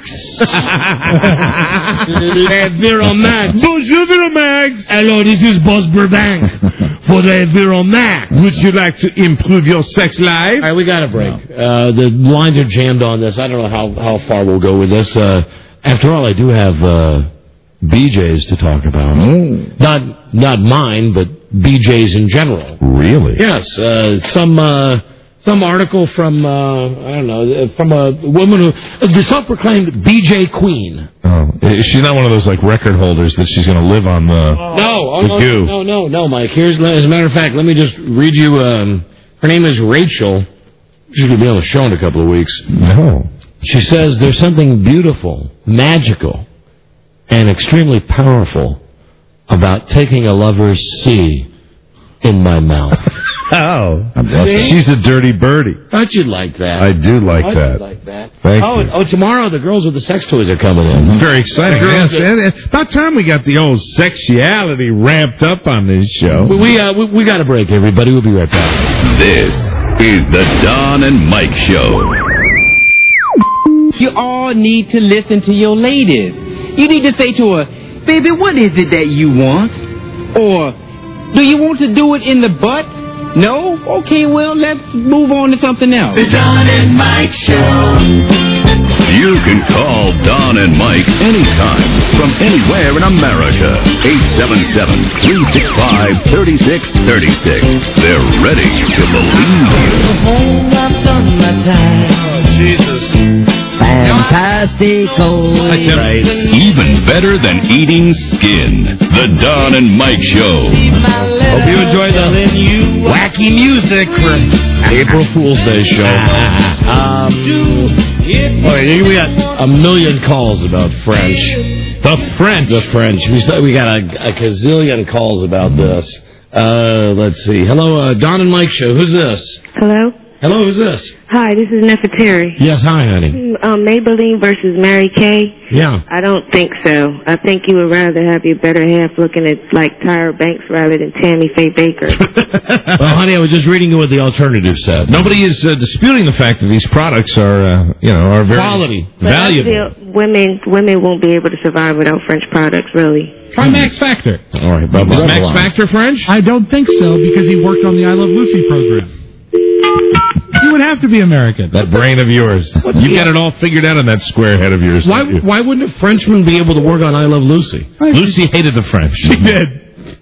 Le Viromax. Bonjour, Viromax. Hello, this is Boss Burbank for the Viromax. Would you like to improve your sex life? All right, we got a break. The lines are jammed on this. I don't know how far we'll go with this. After all, I do have BJs to talk about. Not mine, but BJs in general. Really? Yes. Some article from, I don't know, from a woman who, the self-proclaimed BJ Queen. Oh, she's not one of those, like, record holders that she's going to live on the goo. No, Mike. Here's, as a matter of fact, let me just read you, her name is Rachel. She's going to be on the show in a couple of weeks. No. She says, there's something beautiful, magical, and extremely powerful about taking a lover's C in my mouth. Oh, she's a dirty birdie. Thought you'd like that. I do like that. Thank you. Oh, tomorrow the girls with the sex toys are coming in. Very exciting. Yes. About time we got the old sexuality ramped up on this show. We got a break, everybody. We'll be right back. This is the Don and Mike Show. You all need to listen to your ladies. You need to say to her, baby, what is it that you want? Or, do you want to do it in the butt? No? Okay, well, let's move on to something else. The Don and Mike Show. You can call Don and Mike anytime from anywhere in America. 877-365-3636. They're ready to believe you. I've done my time. Oh, Jesus. Fantastical. Right. Even better than eating skin. The Don and Mike Show. Hope you enjoy the wacky music for April Fool's Day show. We got a million calls about French. The French. We got a gazillion calls about this. Let's see. Hello, Don and Mike Show. Who's this? Hello? Hello, who's this? Hi, this is Nefertari. Yes, hi, honey. Maybelline versus Mary Kay? Yeah. I don't think so. I think you would rather have your better half looking at like Tyra Banks rather than Tammy Faye Baker. Well, honey, I was just reading you what the alternative said. Nobody is disputing the fact that these products are very quality, valuable. Women won't be able to survive without French products, really. Try Max Factor. All right, Is Max Factor French? I don't think so, because he worked on the I Love Lucy program. You would have to be American. That brain of yours. You got it all figured out on that square head of yours. Why wouldn't a Frenchman be able to work on I Love Lucy? Lucy hated the French. She did.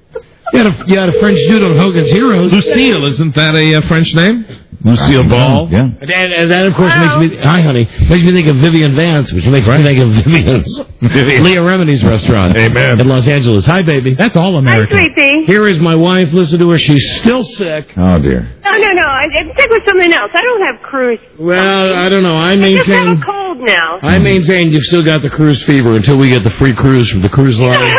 You had a French dude on Hogan's Heroes. Lucille, isn't that a French name? Lucille Ball. Yeah. And that, of course, makes me... Hi, honey. Makes me think of Vivian Vance, which makes me think of Vivian's. Leah Remini's restaurant. Amen. In Los Angeles. Hi, baby. That's all American. Hi, sweetie. Here is my wife. Listen to her. She's still sick. Oh, dear. No. I'm sick with something else. I don't have cruise. Well, I don't know. I just have a cold now. I maintain you've still got the cruise fever until we get the free cruise from the cruise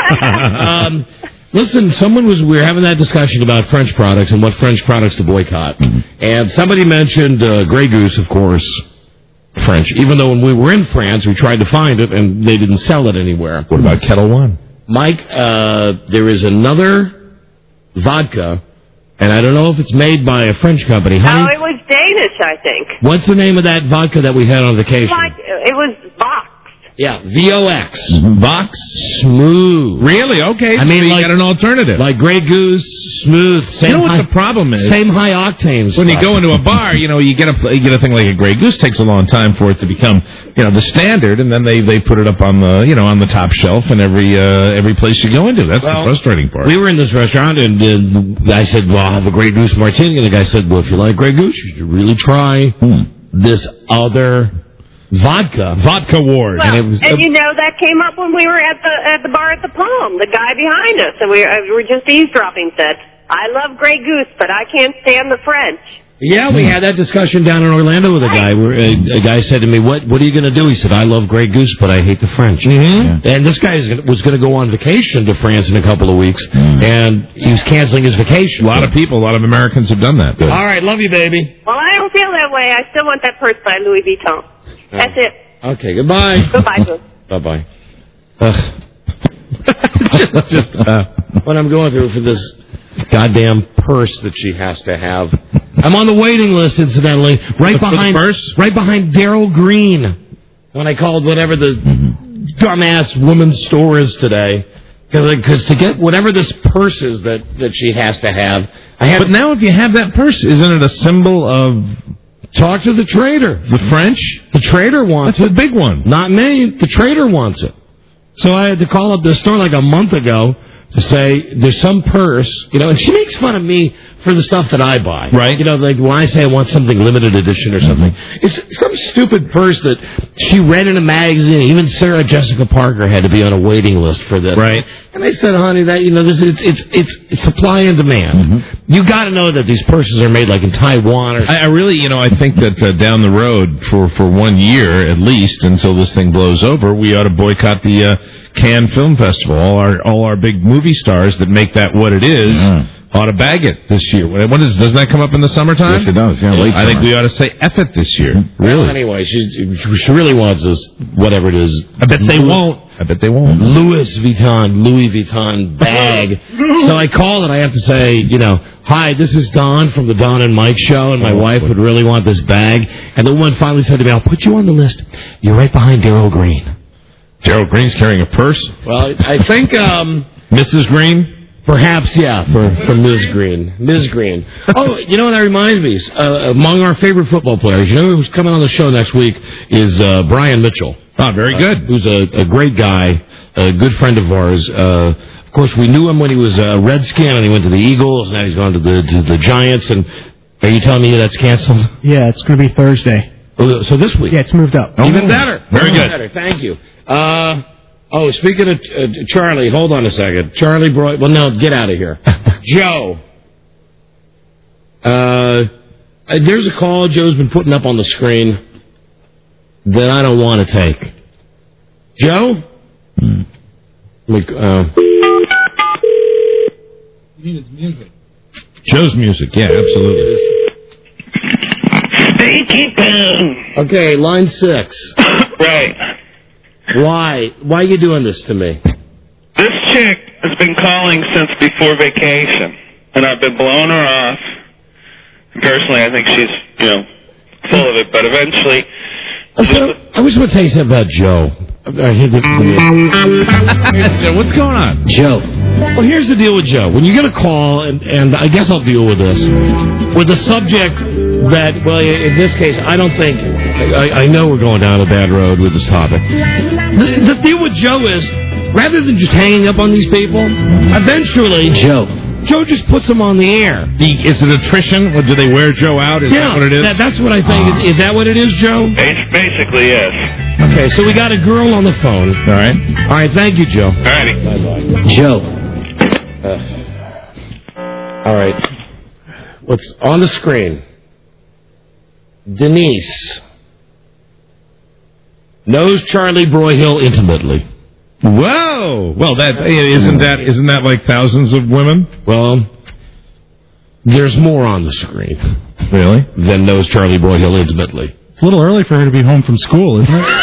line. Listen, we were having that discussion about French products and what French products to boycott. And somebody mentioned Grey Goose, of course, French. Even though when we were in France, we tried to find it, and they didn't sell it anywhere. What about Kettle One? Mike, there is another vodka, and I don't know if it's made by a French company. Honey, it was Danish, I think. What's the name of that vodka that we had on vacation? It was Vox. Yeah, VOX. Vox? Smooth. Really? Okay. I mean, so you got an alternative. Like Grey Goose, smooth. You know what the problem is? Same high octanes. When you go into a bar, you get a thing like a Grey Goose. Takes a long time for it to become, the standard, and then they put it up on the, on the top shelf in every place you go into. That's the frustrating part. We were in this restaurant, and I said, "Well, I'll have a Grey Goose martini." And the guy said, "Well, if you like Grey Goose, you should really try this other." Vodka Wars. Well, and that came up when we were at the bar at the Palm. The guy behind us, and we were just eavesdropping, said, "I love Grey Goose, but I can't stand the French." Yeah, we had that discussion down in Orlando with a guy. Where a guy said to me, "What are you going to do?" He said, "I love Grey Goose, but I hate the French." Mm-hmm. Yeah. And this guy was going to go on vacation to France in a couple of weeks, and he was canceling his vacation. A lot of Americans have done that. All right, love you, baby. Well, I don't feel that way. I still want that purse by Louis Vuitton. That's it. Okay, goodbye. Goodbye, Boo. Bye-bye. what I'm going through for this goddamn purse that she has to have. I'm on the waiting list, incidentally, right behind Daryl Green. When I called whatever the dumbass woman's store is today, because to get whatever this purse is that she has to have, But now, if you have that purse, isn't it a symbol of? Talk to the trader. The French? The trader wants That's the big one. Not me. The trader wants it. So I had to call up the store like a month ago to say there's some purse, and she makes fun of me for the stuff that I buy. Right. Like when I say I want something limited edition or something. It's some stupid purse that she read in a magazine. Even Sarah Jessica Parker had to be on a waiting list for this. Right. And I said, honey, that it's supply and demand. You got to know that these purses are made like in Taiwan. I really, I think that down the road for 1 year at least until this thing blows over, we ought to boycott the Cannes Film Festival. All our big movie stars that make that what it is ought to bag it this year. Doesn't that come up in the summertime? Yes, it does. Yeah, late I think we ought to say F it this year. Really? Well, anyway, she really wants this, whatever it is. I bet they won't. Louis Vuitton bag. So I called and I have to say, hi, this is Don from the Don and Mike show, and my wife would really want this bag. And the woman finally said to me, I'll put you on the list. You're right behind Daryl Green. Daryl Green's carrying a purse? Well, I think... Mrs. Green? Perhaps, yeah, for Ms. Green. Ms. Green. Oh, that reminds me. Among our favorite football players, who's coming on the show next week is Brian Mitchell. Oh, very good. Who's a great guy, a good friend of ours. Of course, we knew him when he was a Redskin, and he went to the Eagles, and now he's gone to the Giants. And are you telling me that's canceled? Yeah, it's going to be Thursday. So this week? Yeah, it's moved up. Even better. Very good. Better. Thank you. Speaking of Charlie, hold on a second. Charlie Broy... Well, no, get out of here. Joe. There's a call Joe's been putting up on the screen that I don't want to take. Joe? You mean it's music? Joe's music, yeah, absolutely. Stinky Poo. Okay, line 6. Right. Why are you doing this to me? This chick has been calling since before vacation, and I've been blowing her off. Personally, I think she's, full of it, but eventually... I was going to tell you something about Joe. What's going on? Joe. Well, here's the deal with Joe. When you get a call, and I guess I'll deal with this, with the subject that, well, in this case, I don't think, I know we're going down a bad road with this topic. The deal with Joe is, rather than just hanging up on these people, eventually... Joe just puts them on the air. Is it attrition? Or do they wear Joe out? Is that what it is? That's what I think. Is that what it is, Joe? Basically, yes. Okay, so we got a girl on the phone. All right. All right, thank you, Joe. All righty. Bye-bye. Joe. All right. What's on the screen? Denise knows Charlie Broyhill intimately. Whoa! Well, isn't that like thousands of women? Well, there's more on the screen. Really? Than knows Charlie Broyhill intimately. It's a little early for her to be home from school, isn't it?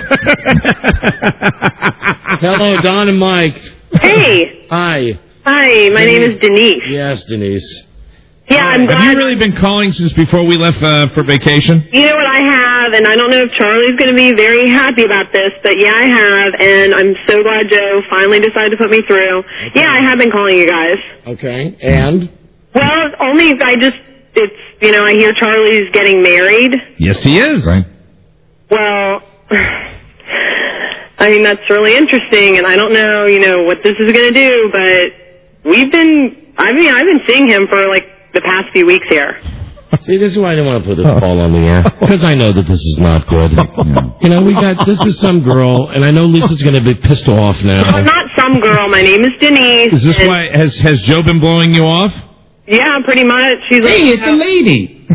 Hello, Don and Mike. Hey. Hi. Hi, my name is Denise. Yes, Denise. Yeah, I'm glad. Have you really been calling since before we left for vacation? You know what I have, and I don't know if Charlie's going to be very happy about this, but yeah, I have, and I'm so glad Joe finally decided to put me through. Okay. Yeah, I have been calling you guys. Okay, and? Well, only I hear Charlie's getting married. Yes, he is. Right. Well, I mean, that's really interesting, and I don't know, what this is going to do, but I've been seeing him for, the past few weeks here. See, this is why I didn't want to put this call on the air. Because I know that this is not good. This is some girl, and I know Lisa's going to be pissed off now. No, not some girl. My name is Denise. Is this why, has Joe been blowing you off? Yeah, pretty much. She's hey, it's a lady.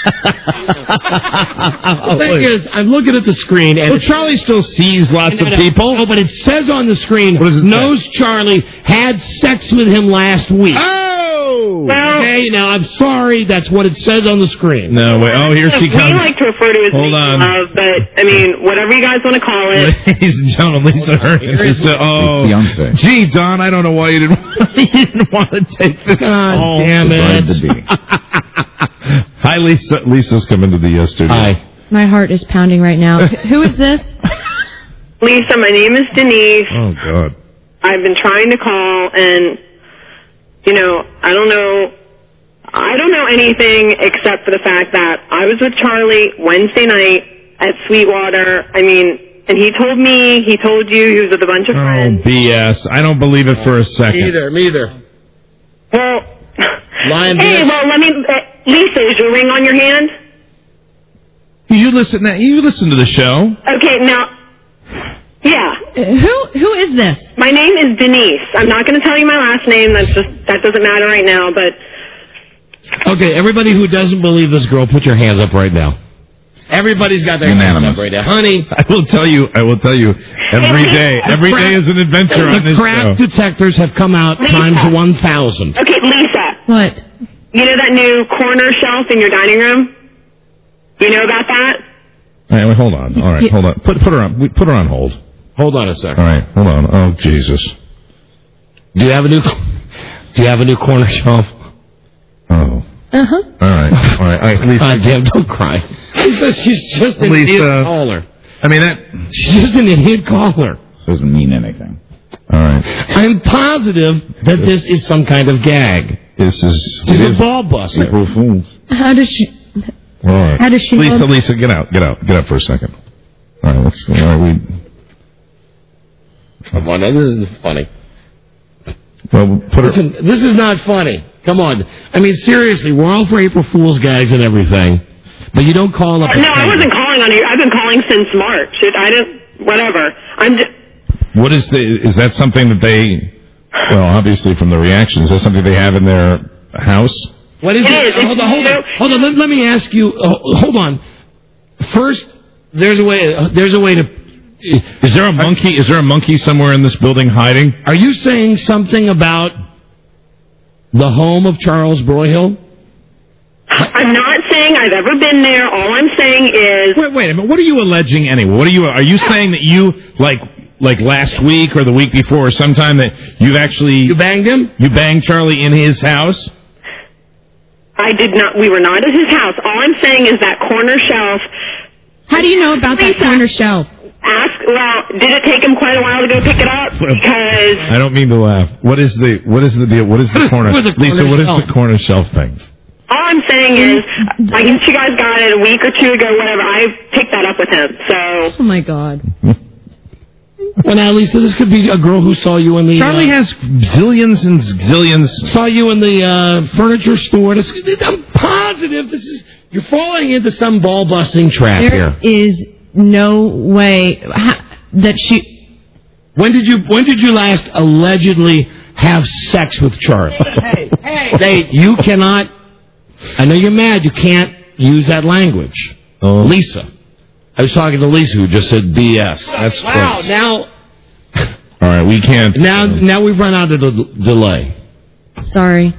The thing is, I'm looking at the screen, and Charlie still sees lots of people. Oh, but it says on the screen, knows Charlie had sex with him last week. Oh! Well, okay, now I'm sorry. That's what it says on the screen. No, wait. Oh, here she comes. We like to refer to it as Hold on. love, but, I mean, whatever you guys want to call it. Ladies and gentlemen, Lisa Herman. Beyonce. Gee, Don, I don't know why you didn't want to take this. God damn it. Hi, Lisa. Lisa's coming to the studio. Hi. My heart is pounding right now. Who is this? Lisa, my name is Denise. Oh, God. I've been trying to call, and, you know, I don't know anything except for the fact that I was with Charlie Wednesday night at Sweetwater. I mean, and he told me, he told you he was with a bunch of friends. Oh, BS. I don't believe it for a second. Me either. Well, Lion hey, bitch. well, let me, Lisa, is your ring on your hand? You listen to the show. Okay, now, yeah. Who is this? My name is Denise. I'm not going to tell you my last name. That doesn't matter right now, but... Okay, everybody who doesn't believe this girl, put your hands up right now. Everybody's got their hands up right now. Honey. I will tell you, every day is an adventure on this show. The crack detectors have come out Lisa. times 1,000. Okay, Lisa. What? You know that new corner shelf in your dining room? You know about that? All right, wait, hold on. All right, hold on. Put her on hold. Hold on a second. All right, hold on. Oh, Jesus. Do you have a new corner shelf? Oh. Uh-huh. All right. Lisa. God damn, don't cry. Lisa, she's just an idiot caller. I mean, she's just an idiot caller. Doesn't mean anything. All right. I'm positive that this is some kind of gag. This is a ball buster. April Fools. How does she... All right. How does she... Lisa, get out for a second. All right, Come on, now, this isn't funny. Well, Listen, this is not funny. Come on. I mean, seriously, we're all for April Fool's gags and everything, but you don't call up... No, I wasn't calling on you. I've been calling since March. I didn't... Whatever. I'm just... What is that something that they... Well, obviously from the reaction, is that something they have in their house? What is it? Hold on. Let me ask you. Hold on. First, there's a way to. Is there a monkey? Is there a monkey somewhere in this building hiding? Are you saying something about the home of Charles Broyhill? I'm not saying I've ever been there. All I'm saying is... Wait a minute. What are you alleging anyway? Are you saying that you, like last week or the week before or sometime that you've actually... You banged him? You banged Charlie in his house? I did not. We were not at his house. All I'm saying is that corner shelf... How do you know about that corner shelf? Well, did it take him quite a while to go pick it up? Because... I don't mean to laugh. What is the deal? What is the corner... Lisa, what is the corner shelf thing? All I'm saying is, I guess you guys got it a week or two ago, whatever. I picked that up with him, so... Oh, my God. Well, now, Lisa, this could be a girl who saw you in the... Charlie has zillions and zillions... Saw you in the furniture store. I'm positive this is... You're falling into some ball-busting trap here. There is no way that she... When did you last allegedly have sex with Charlie? Hey, you cannot... I know you're mad. You can't use that language. Lisa. I was talking to Lisa, who just said BS. That's wow. Now, all right, we can't. Now we've run out of the delay. Sorry.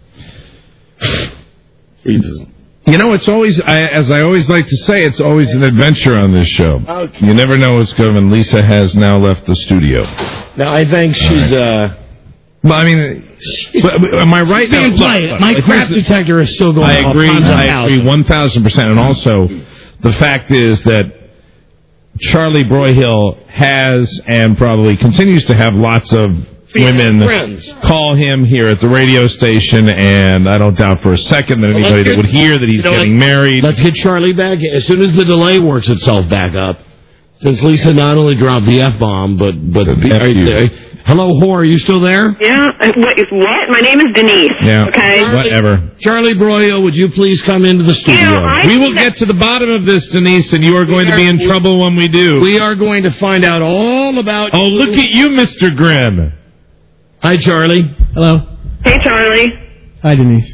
Jesus. You know, it's always, as I always like to say, it's always an adventure on this show. Okay. You never know what's coming. Lisa has now left the studio. Now I think she's. Well, I mean, am I right? Being played. My crap detector is still going. I agree 1,000%. And also, the fact is that Charlie Broyhill has and probably continues to have lots of women call him here at the radio station, and I don't doubt for a second that anybody that would hear that he's getting married. Let's get Charlie back. As soon as the delay works itself back up, since Lisa not only dropped the F-bomb, but hello, whore, are you still there? Yeah. What? My name is Denise. Yeah. Okay. Whatever. Charlie Broyhill, would you please come into the studio? We will get to the bottom of this, Denise, and you are going to be in trouble when we do. We are going to find out all about... Oh, look at you, Mr. Grimm. Hi, Charlie. Hello. Hey, Charlie. Hi, Denise.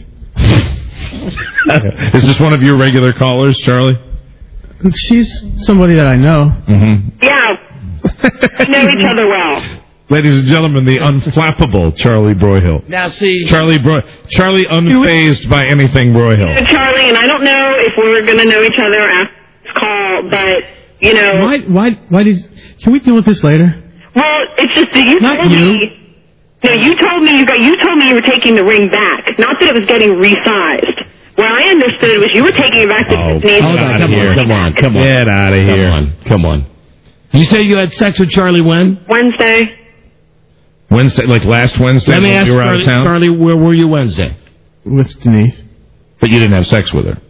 Is this one of your regular callers, Charlie? She's somebody that I know. Mm-hmm. Yeah. We know each other well. Ladies and gentlemen, the unflappable Charlie Broyhill. Now, see... Charlie unfazed by anything Broyhill. Charlie, and I don't know if we're going to know each other after this call, but, you know... Why did... Can we deal with this later? Well, it's just that you told me... No, you told me you were taking the ring back, not that it was getting resized. What I understood was you were taking it back to Disney. Come on. Get out of here. Come on. You say you had sex with Charlie when? Wednesday, like last Wednesday Let me when ask you were out of town? Charlie, where were you Wednesday? With Denise. But you didn't have sex with her.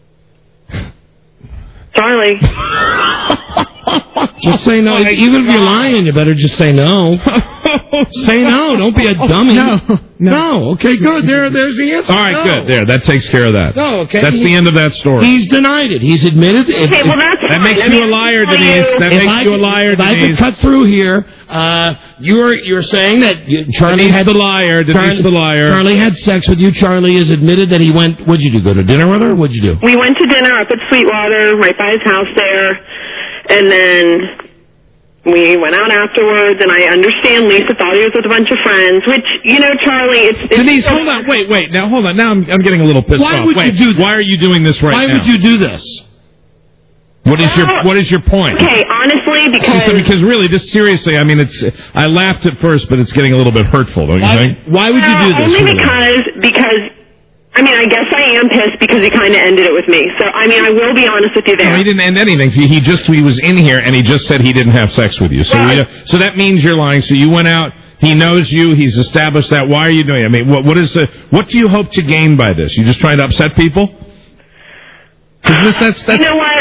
Charlie. Just say no. Even if you're lying, you better just say no. Say no. Don't be a dummy. No. Okay, good. There's the answer. All right, good. There, that takes care of that. No, okay. That's the end of that story. He's denied it. He's admitted it. Okay, well, that's that makes you a liar, Denise. That makes you a liar, Denise. If I could cut through here, you're saying that Charlie had the liar. Denise the liar. Charlie had sex with you. Charlie has admitted that he went. What'd you do? Go to dinner with her? What'd you do? We went to dinner up at Sweetwater, right by his house there, and then we went out afterwards, and I understand Lisa thought he was with a bunch of friends, which, you know, Charlie, it's Denise, hold on. Wait. Now, hold on. Now I'm getting a little pissed off. Why would you do this? Why are you doing this right now? Why would you do this? What is your point? Okay, honestly, because really, this seriously, I mean, I laughed at first, but it's getting a little bit hurtful, don't you think? Why would you do this? Only because I mean, I guess I am pissed because he kind of ended it with me. So, I mean, I will be honest with you there. No, he didn't end anything. He was in here and he just said he didn't have sex with you. So, so that means you're lying. So you went out. He knows you. He's established that. Why are you doing it? I mean, what do you hope to gain by this? You just trying to upset people? That's you know what?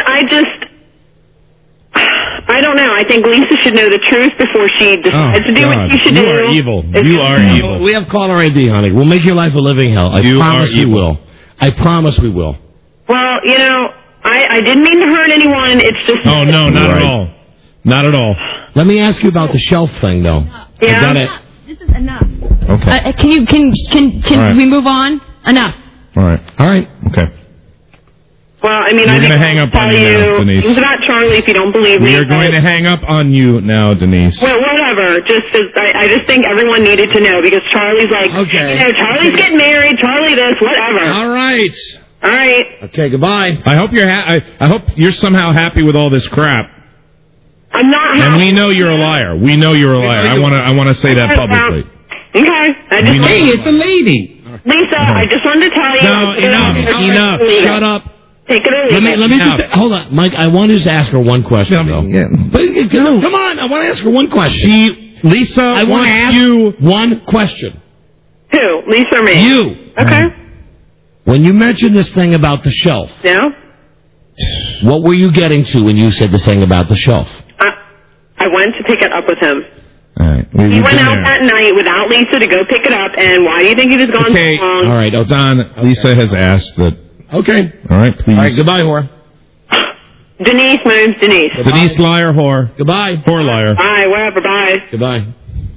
I don't know. I think Lisa should know the truth before she decides to do what she should do. You are evil. You are evil. We have caller ID, honey. We'll make your life a living hell. I promise we will. I promise we will. Well, you know, I didn't mean to hurt anyone. It's just... Oh, no, not at all. Not at all. Let me ask you about the shelf thing, though. Yeah? This is enough. Okay. Can we move on? Enough. All right. Okay. Well, I mean, We're going to hang up on you now, Denise. Things about Charlie if you don't believe me. We are going to hang up on you now, Denise. Well, whatever. I just think everyone needed to know because Charlie's like, Charlie's getting married, Charlie this, whatever. All right. Okay, goodbye. I hope I hope you're somehow happy with all this crap. I'm not happy. And we know you're a liar. We know you're a liar. I want to say that publicly. Okay. Hey, it's a lady. Lisa, I just wanted to tell you. No, enough. Shut up. Take it or leave it. Let me just hold on, Mike. I want to just ask her one question, though. Come on, I want to ask her one question. Lisa, I want to ask you one question. Who? Lisa or me? You. Okay. When you mentioned this thing about the shelf, what were you getting to when you said this thing about the shelf? I went to pick it up with him. All right. He went out that night without Lisa to go pick it up, and why do you think he was gone so long? All right, Don, Lisa has asked that. Okay. All right, please. All right, goodbye, whore. Denise, my name's Denise. Goodbye. Denise, liar, whore. Goodbye. Whore, liar. Bye, whatever, bye. Goodbye.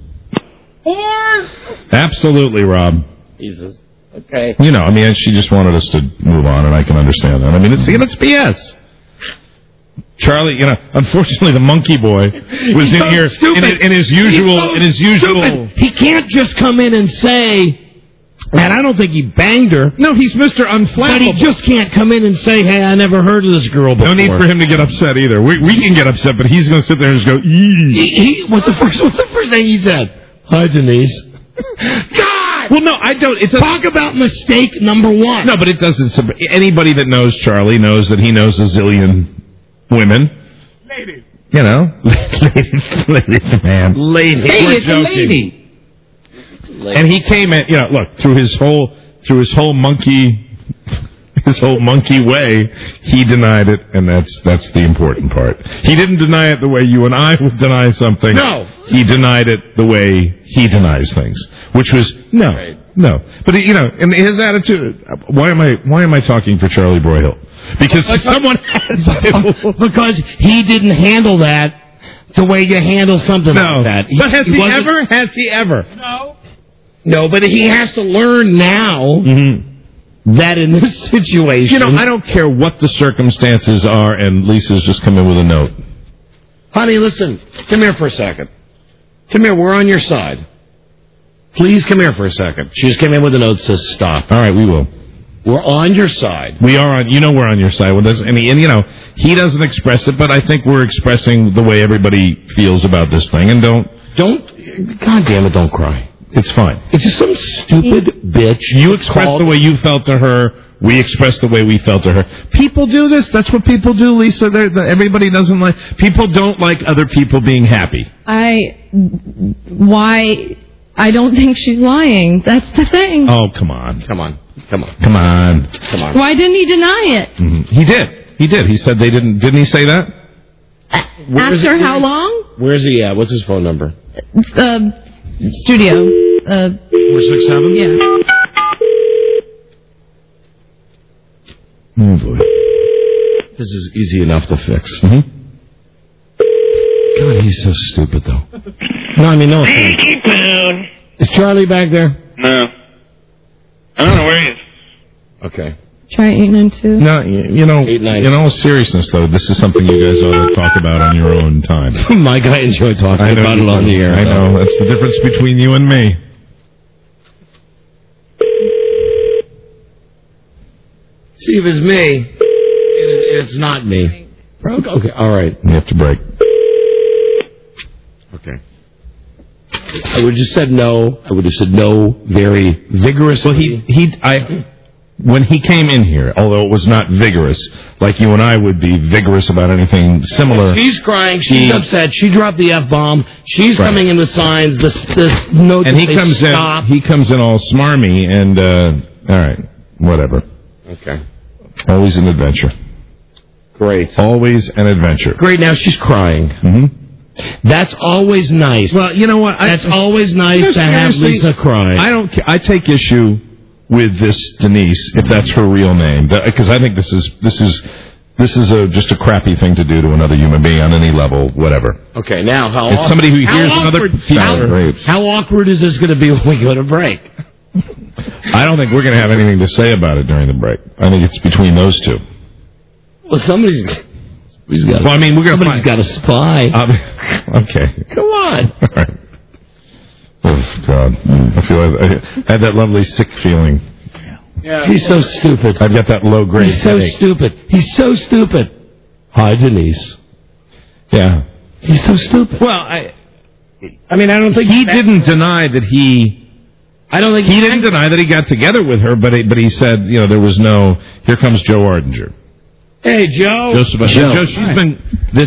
Whore. Absolutely, Rob. Jesus. Okay. You know, I mean, she just wanted us to move on, and I can understand that. I mean, it's BS. Charlie, you know, unfortunately, the monkey boy was in here in his usual. He can't just come in and say. And I don't think he banged her. No, he's Mr. Unflappable. But he just can't come in and say, hey, I never heard of this girl before. No need for him to get upset either. We can get upset, but he's going to sit there and just go, eee. What's the first thing he said? Hi, Denise. God! Well, no, I don't. Talk about mistake number one. No, but it doesn't. Anybody that knows Charlie knows that he knows a zillion women. Lady. You know. Ladies, man. Lady. Hey, it's a lady. And he came in, you know, look, through his whole monkey way, he denied it, and that's the important part. He didn't deny it the way you and I would deny something. No. He denied it the way he denies things, which was no. But you know, and his attitude. Why am I talking for Charlie Broyhill? Because someone has to. Because he didn't handle that the way you handle something like that. But has he ever? No. No, but he has to learn now that in this situation... You know, I don't care what the circumstances are, and Lisa's just come in with a note. Honey, listen. Come here for a second. Come here. We're on your side. Please come here for a second. She just came in with a note that says stop. All right, we will. We're on your side. We are on. We're on your side with this. And he doesn't express it, but I think we're expressing the way everybody feels about this thing. And don't. God damn it! Don't cry. It's fine. It's just some stupid bitch. You express the way you felt to her. We express the way we felt to her. People do this. That's what people do, Lisa. Everybody doesn't like. People don't like other people being happy. Why? I don't think she's lying. That's the thing. Oh, come on. Why didn't he deny it? Mm-hmm. He did. He said they didn't. Didn't he say that? After how long? Where's he at? What's his phone number? Studio. 467? Yeah. Oh, boy. This is easy enough to fix. Mm-hmm. God, he's so stupid, though. No, I mean, no offense. Is Charlie back there? No. I don't know where he is. Okay. Try 892. No, in all seriousness, though, this is something you guys ought to talk about on your own time. Mike, I enjoy talking about it on the air. I know. That's the difference between you and me. See, if it's me, it's not me. Okay, all right. You have to break. Okay. I would have just said no. I would have said no very vigorously. Well, when he came in here, although it was not vigorous, like you and I would be vigorous about anything similar. She's crying. She's upset. She dropped the F-bomb. She's coming in with signs. This note and that he they comes stop. in. He comes in all smarmy and all right, whatever. Okay. Always an adventure. Great. Always an adventure. Great. Now she's crying. Mm-hmm. That's always nice. Well, you know what? That's always nice to have Lisa cry. I don't. I take issue with this Denise, if that's her real name, because I think this is just a crappy thing to do to another human being on any level, whatever. Okay, now it's somebody who hears another how awkward is this going to be when we go to break? I don't think we're going to have anything to say about it during the break. I think it's between those two. Well, somebody's got. Well, I mean, somebody's got a spy. Okay. Come on. All right. Oh, God. I feel like I had that lovely sick feeling. Yeah. He's so stupid. I've got that low-grade headache. He's so stupid. Hi, Denise. Yeah. He's so stupid. Well, I mean, I don't think he didn't deny that he... I don't think he didn't deny that he got together with her, but he said, there was no... Here comes Joe Ardinger. Hey, Joe. Joe, she's been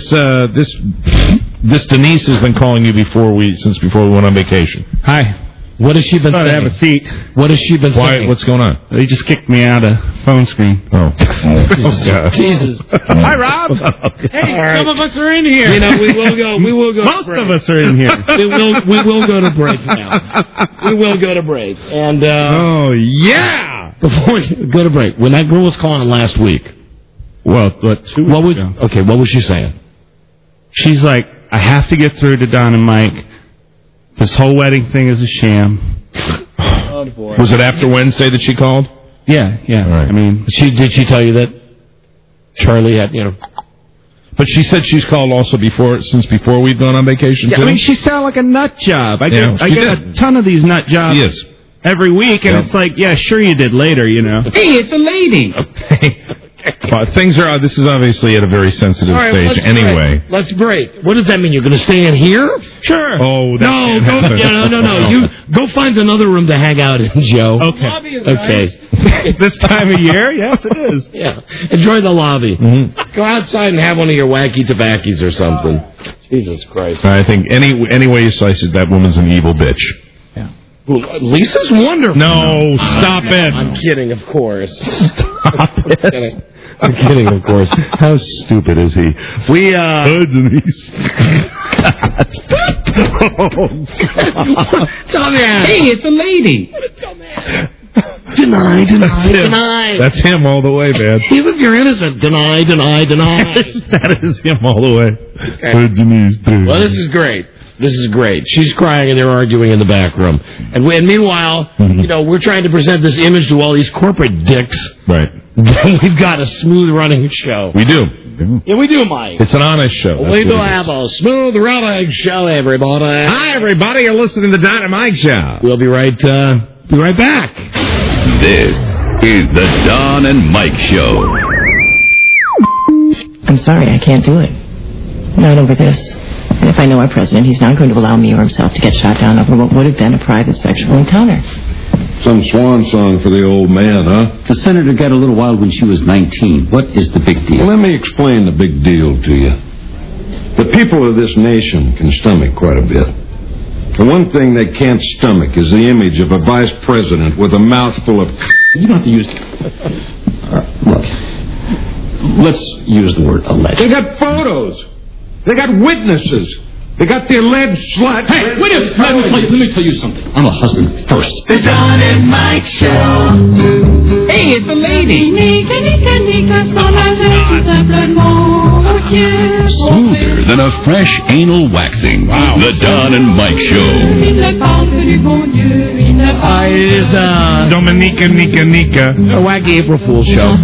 this Denise has been calling you since before we went on vacation. Hi. What has she been saying? Have a seat. What has she been saying? What's going on? They just kicked me out of phone screen. Oh God. Jesus. Hi, Rob. Okay. Hey, some of us are in here. We will go. Most of us are in here. we will go to break now. We will go to break. And oh yeah. Before we go to break, when that girl was calling last week. Well, 2 weeks ago. Okay, what was she saying? She's like, I have to get through to Don and Mike. This whole wedding thing is a sham. Oh, boy. Was it after Wednesday that she called? Yeah. Right. I mean, did she tell you that Charlie had, But she said she's called also since before we'd gone on vacation. Yeah, too? I mean, she sounded like a nut job. I get did. a ton of these nut jobs. She is. Every week, and it's like, yeah, sure you did later, Hey, it's a lady. This is obviously at a very sensitive stage anyway. Let's break. What does that mean? You're going to stay in here? Sure. Oh, no. You go find another room to hang out in, Joe. Okay. This time of year? Yes, it is. Yeah. Enjoy the lobby. Mm-hmm. Go outside and have one of your wacky tobaccos or something. Jesus Christ. I think any way you slice it, that woman's an evil bitch. Lisa's wonderful. No, stop it. I'm kidding, of course. Stop it. I'm kidding, of course. How stupid is he? Denise. Hey, it's a lady. Deny. That's him all the way, man. Even if you're innocent, deny. That is him all the way. Okay. Denise. Well, this is great. She's crying and they're arguing in the back room. And meanwhile, we're trying to present this image to all these corporate dicks. Right. We've got a smooth running show. We do. Yeah, we do, Mike. It's an honest show. We do have a smooth running show, everybody. Hi, everybody. You're listening to the Don and Mike Show. We'll be right back. This is the Don and Mike Show. I'm sorry, I can't do it. Not over this. And if I know our president, he's not going to allow me or himself to get shot down over what would have been a private sexual encounter. Some swan song for the old man, huh? The senator got a little wild when she was 19. What is the big deal? Well, let me explain the big deal to you. The people of this nation can stomach quite a bit. The one thing they can't stomach is the image of a vice president with a mouthful of... You don't have to use... Look, let's use the word alleged. They got photos. They got witnesses. They got the alleged slut. Hey, wait a minute. Let me tell you something. I'm a husband first. The Don and Mike Show. Hey, it's a lady. Smoother than a fresh anal waxing. Wow. The Don and Mike Show. It's Dominica Nika. A wacky April Fool's show.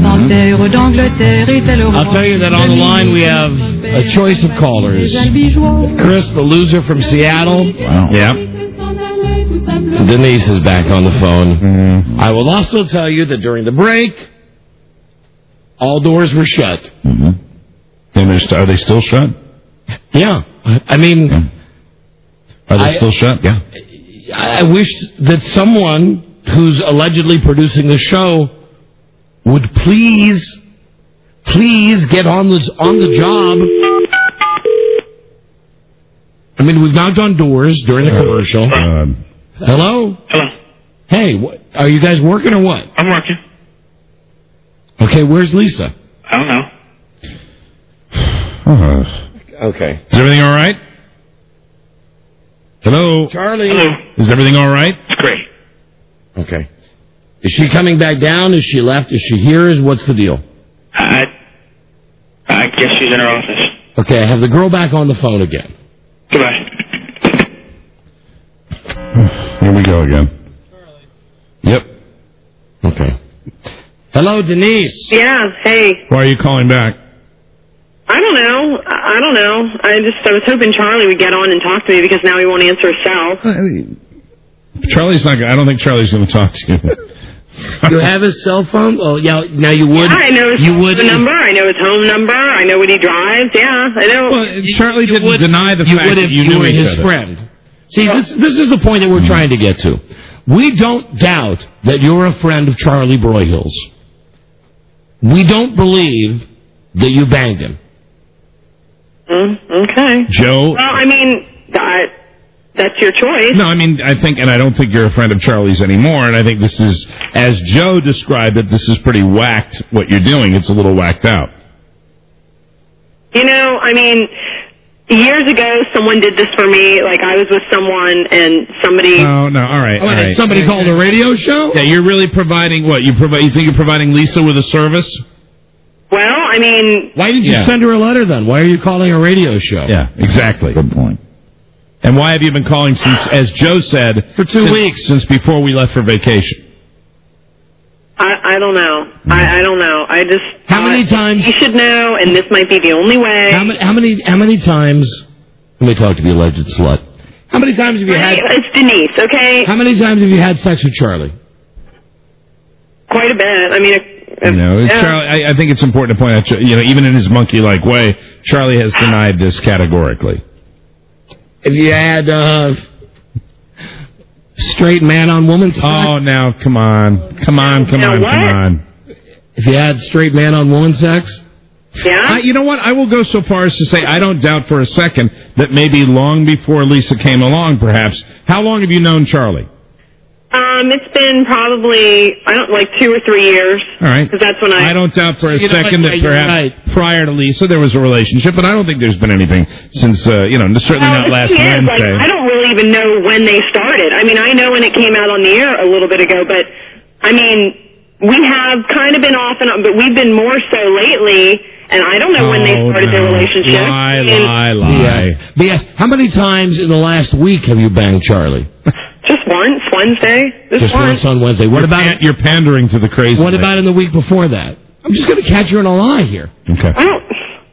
I'll tell you that on the line we have a choice of callers. Chris, the loser from Seattle. Wow. Yeah. Denise is back on the phone. Mm-hmm. I will also tell you that during the break, all doors were shut. Mm-hmm. And are they still shut? Yeah. I mean... Yeah. Are they still shut? Yeah. I wish that someone who's allegedly producing the show would please get on the job. I mean, we've knocked on doors during the commercial. Hello? Hello. Hey, are you guys working or what? I'm working. Okay, where's Lisa? I don't know. Okay. Is everything all right? Hello? Charlie? Hello. Is everything all right? It's great. Okay. Is she coming back down? Is she left? Is she here? What's the deal? I guess she's in her office. Okay, I have the girl back on the phone again. Goodbye. Here we go again. Yep. Okay. Hello, Denise. Yeah, hey. Why are you calling back? I don't know. I was hoping Charlie would get on and talk to me because now he won't answer his cell. Charlie's not. I don't think Charlie's going to talk to you. You have his cell phone? Oh, yeah. Now you would. Yeah, I know his phone number. I know his home number. I know what he drives. Yeah, I know. Well, Charlie didn't deny the fact that you knew his friend. See, this is the point that we're trying to get to. We don't doubt that you're a friend of Charlie Broyhill's. We don't believe that you banged him. Okay. Joe? Well, I mean, that's your choice. No, I mean, I don't think you're a friend of Charlie's anymore, and I think this is, as Joe described it, this is pretty whacked, what you're doing. It's a little whacked out. You know, I mean, years ago, someone did this for me. Like, I was with someone, and somebody... No, all right, all right. Somebody called a radio show? Yeah, you're really providing what? You think you're providing Lisa with a service? Well, I mean... Why didn't you send her a letter, then? Why are you calling a radio show? Yeah, exactly. Good point. And why have you been calling since, as Joe said... For 2 weeks. Since before we left for vacation. I don't know. I don't know. I just... How many times... You should know, and this might be the only way. How many times... Let me talk to the alleged slut. How many times have you had... It's Denise, okay? How many times have you had sex with Charlie? Quite a bit. I mean... Charlie, I think it's important to point out, even in his monkey-like way, Charlie has denied this categorically. If you had straight man-on-woman sex? Oh, now, come on. If you had straight man-on-woman sex? Yeah? You know what? I will go so far as to say I don't doubt for a second that maybe long before Lisa came along, perhaps. How long have you known Charlie? It's been probably, 2 or 3 years. All right. Because that's when I don't doubt for a second that perhaps prior to Lisa there was a relationship, but I don't think there's been anything since, certainly not last Wednesday. I don't really even know when they started. I mean, I know when it came out on the air a little bit ago, but, I mean, we have kind of been off and on, but we've been more so lately, and I don't know when they started their relationship. Lie. BS. How many times in the last week have you banged Charlie? Just once, Wednesday. Just once on Wednesday. What about... You're pandering to the crazy. What about in the week before that? I'm just going to catch her in a lie here. Okay.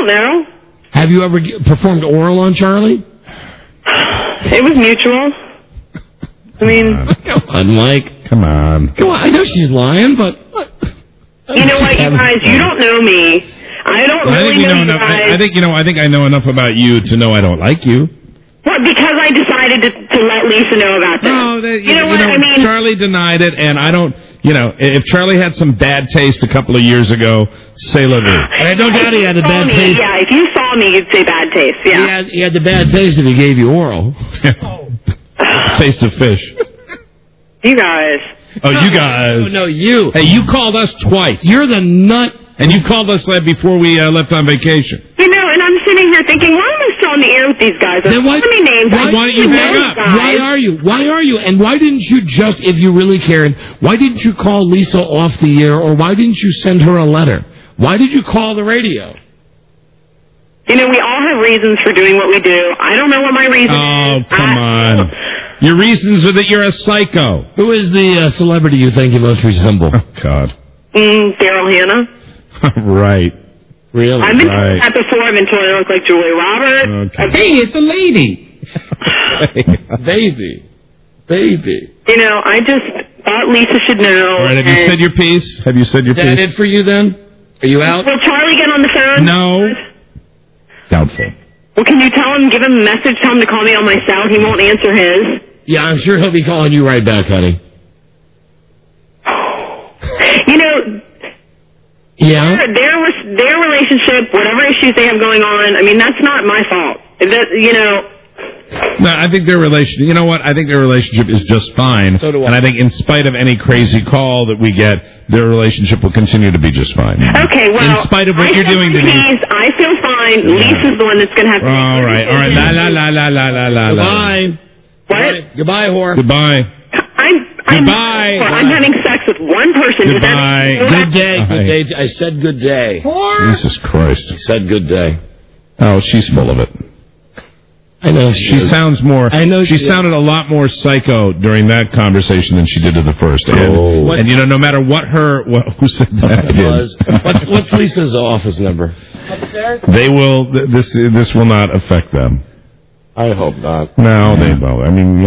know. Have you ever performed oral on Charlie? It was mutual. I mean... Come on, Mike. Come on. Come on. I know she's lying, but... You know what, you guys? You don't know me. I don't really know you guys. I think I know enough about you to know I don't like you. Well, because I decided to let Lisa know about this. No, you know what I mean? Charlie denied it, and I don't... if Charlie had some bad taste a couple of years ago, say la vie. I don't doubt he had a bad taste. Yeah, if you saw me, you'd say bad taste, yeah. He had the bad taste if he gave you oral. Taste of fish. You guys. Oh, you guys. No, you. Hey, you called us twice. You're the nut. And you called us before we left on vacation. You know, and I'm sitting here thinking, why am I still on the air with these guys? Then why don't you hang up? Why are you? Why are you? And why didn't you just, if you really cared, why didn't you call Lisa off the air, or why didn't you send her a letter? Why did you call the radio? You know, we all have reasons for doing what we do. I don't know what my reason is. Oh, come on. Your reasons are that you're a psycho. Who is the celebrity you think you most resemble? Oh, God. Daryl Hannah. Right. Really? I've been told that before. I've been told I look like Julia Roberts. Okay. Hey, it's a lady. Baby. You know, I just thought Lisa should know. All right, have you said your piece? Is that it for you then? Are you out? Will Charlie get on the phone? No. Doubtful. Well, can you tell him, give him a message, tell him to call me on my cell? He won't answer his. Yeah, I'm sure he'll be calling you right back, honey. You know... Yeah? Their relationship, whatever issues they have going on, I mean, that's not my fault. No, I think their relationship, you know what? I think their relationship is just fine. So do I. And I think in spite of any crazy call that we get, their relationship will continue to be just fine. Okay, well... In spite of what you're doing, Denise. I feel fine. Yeah. Lisa's the one that's going to have to... All right. La. Goodbye. What? Goodbye, whore. Goodbye. Goodbye. I'm having sex with one person. Goodbye. Good day. Good day. I said good day. Jesus Christ. I said good day. Oh, she's full of it. I know she sounds more. I know she sounded a lot more psycho during that conversation than she did at the first. And you know, no matter what who said that? What's Lisa's office number? They will. This will not affect them. I hope not. No, they won't. I mean,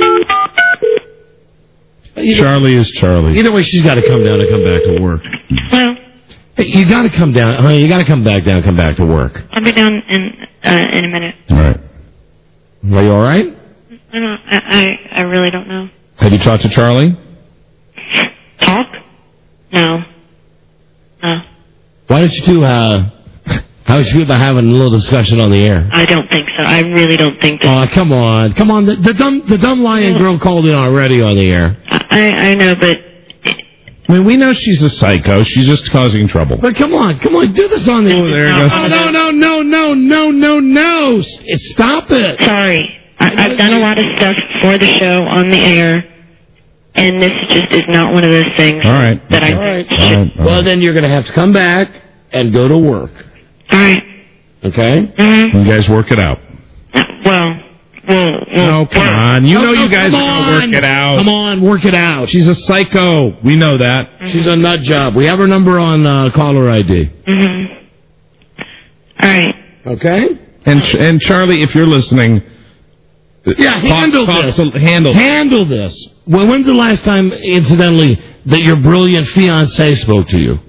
Charlie is Charlie. Either way, she's got to come down and come back to work. Well, you got to come down, honey. You got to come back down and come back to work. I'll be down in a minute. All right. Are you all right? I really don't know. Have you talked to Charlie? Talk? No. Why don't you two, how would you feel about having a little discussion on the air? I don't think so. I really don't think that. Oh, come on. Come on. The dumb lying girl called in already on the air. I know, but... I mean, we know she's a psycho. She's just causing trouble. But come on. Do this on the air. Oh, there it goes. No. Stop it. Sorry. I've done a lot of stuff for the show on the air, and this just is not one of those things that I should... Well, then you're going to have to come back and go to work. All right. Okay? Mm-hmm. You guys work it out. No, come on. You know you guys are going to work it out. Come on, work it out. She's a psycho. We know that. Mm-hmm. She's a nut job. We have her number on caller ID. Mm-hmm. All right. Okay? And Charlie, if you're listening... Yeah, handle this. Handle this. Well, when's the last time, incidentally, that your brilliant fiancé spoke to you?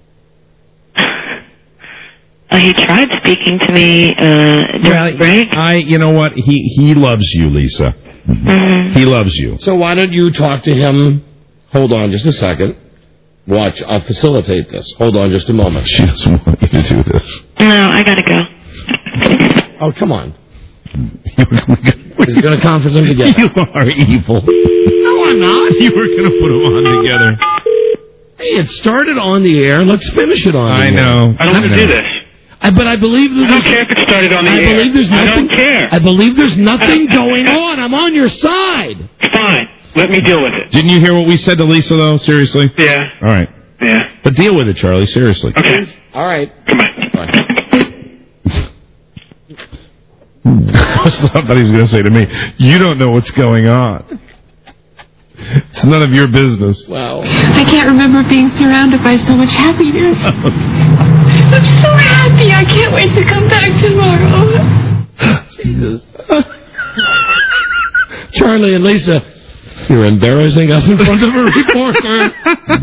He tried speaking to me during break. You know what? He loves you, Lisa. Mm-hmm. He loves you. So why don't you talk to him? Hold on just a second. Watch, I'll facilitate this. Hold on just a moment. She doesn't want you to do this. No, I gotta go. Oh, come on. He's going to conference them together. You are evil. No, I'm not. You were going to put them on together. Hey, it started on the air. Let's finish it on the air. I know. I don't want to do this. But I believe that I don't care if it started on the air. I don't care. I believe there's nothing going on. I'm on your side. Fine. Let me deal with it. Didn't you hear what we said to Lisa, though? Seriously? Yeah. All right. Yeah. But deal with it, Charlie. Seriously. Okay. All right. Goodbye. Somebody's going to say to me, you don't know what's going on. It's none of your business. Wow. I can't remember being surrounded by so much happiness. I'm so happy. I can't wait to come back tomorrow. Jesus. Charlie and Lisa, you're embarrassing us in front of a reporter.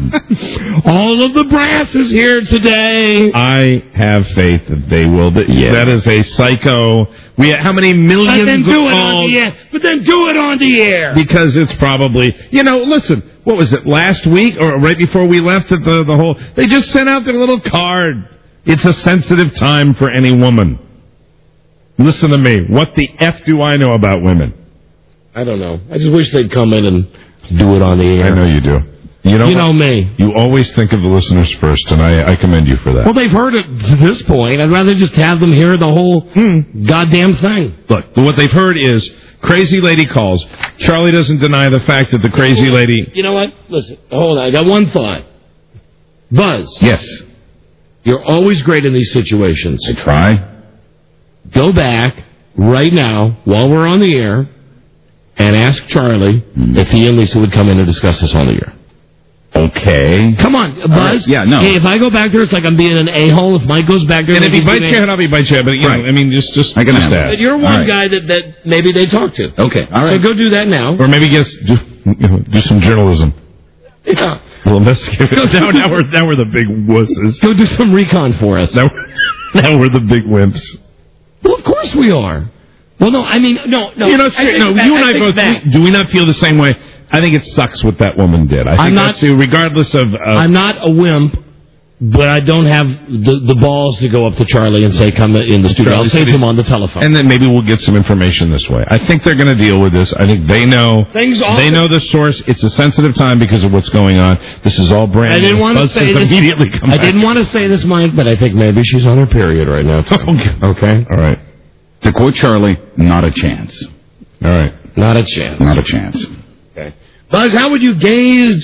All of the brass is here today. I have faith that they will. That is a psycho. How many millions of calls? But then do it on the air. Because it's probably, listen, what was it, last week or right before we left at the whole, they just sent out their little card. It's a sensitive time for any woman. Listen to me. What the F do I know about women? I don't know. I just wish they'd come in and do it on the air. I know you do. You know me. You always think of the listeners first, and I commend you for that. Well, they've heard it to this point. I'd rather just have them hear the whole goddamn thing. Look, what they've heard is crazy lady calls. Charlie doesn't deny the fact that the crazy lady... You know what? Listen, hold on. I got one thought. Buzz. Yes. You're always great in these situations. I try. Go back right now while we're on the air and ask Charlie if he and Lisa would come in and discuss this on the air. Okay. Come on, Buzz. Right. Yeah, no. Hey, if I go back there, it's like I'm being an a-hole. If Mike goes back there... And if he bites your head, I'll be bite your head. But, just I can ask. But you're one guy that maybe they talk to. Okay, all right. So go do that now. Or maybe do some journalism. Yeah. Well, investigate. Now we're the big wusses. Go do some recon for us. Now we're the big wimps. Well, of course we are. Well, no, I mean, no. You and I both, do we not feel the same way? I think it sucks what that woman did. I think that's regardless of... I'm not a wimp, but I don't have the balls to go up to Charlie and say, come in the studio. I'll say to him on the telephone. And then maybe we'll get some information this way. I think they're going to deal with this. I think they know... They know the source. It's a sensitive time because of what's going on. This is all brand new. I didn't want to say this. Immediately come back. I didn't want to say this, Mike, but I think maybe she's on her period right now. Okay? All right. To quote Charlie, not a chance. All right. Not a chance. Not a chance. Okay. Buzz, how would you gauge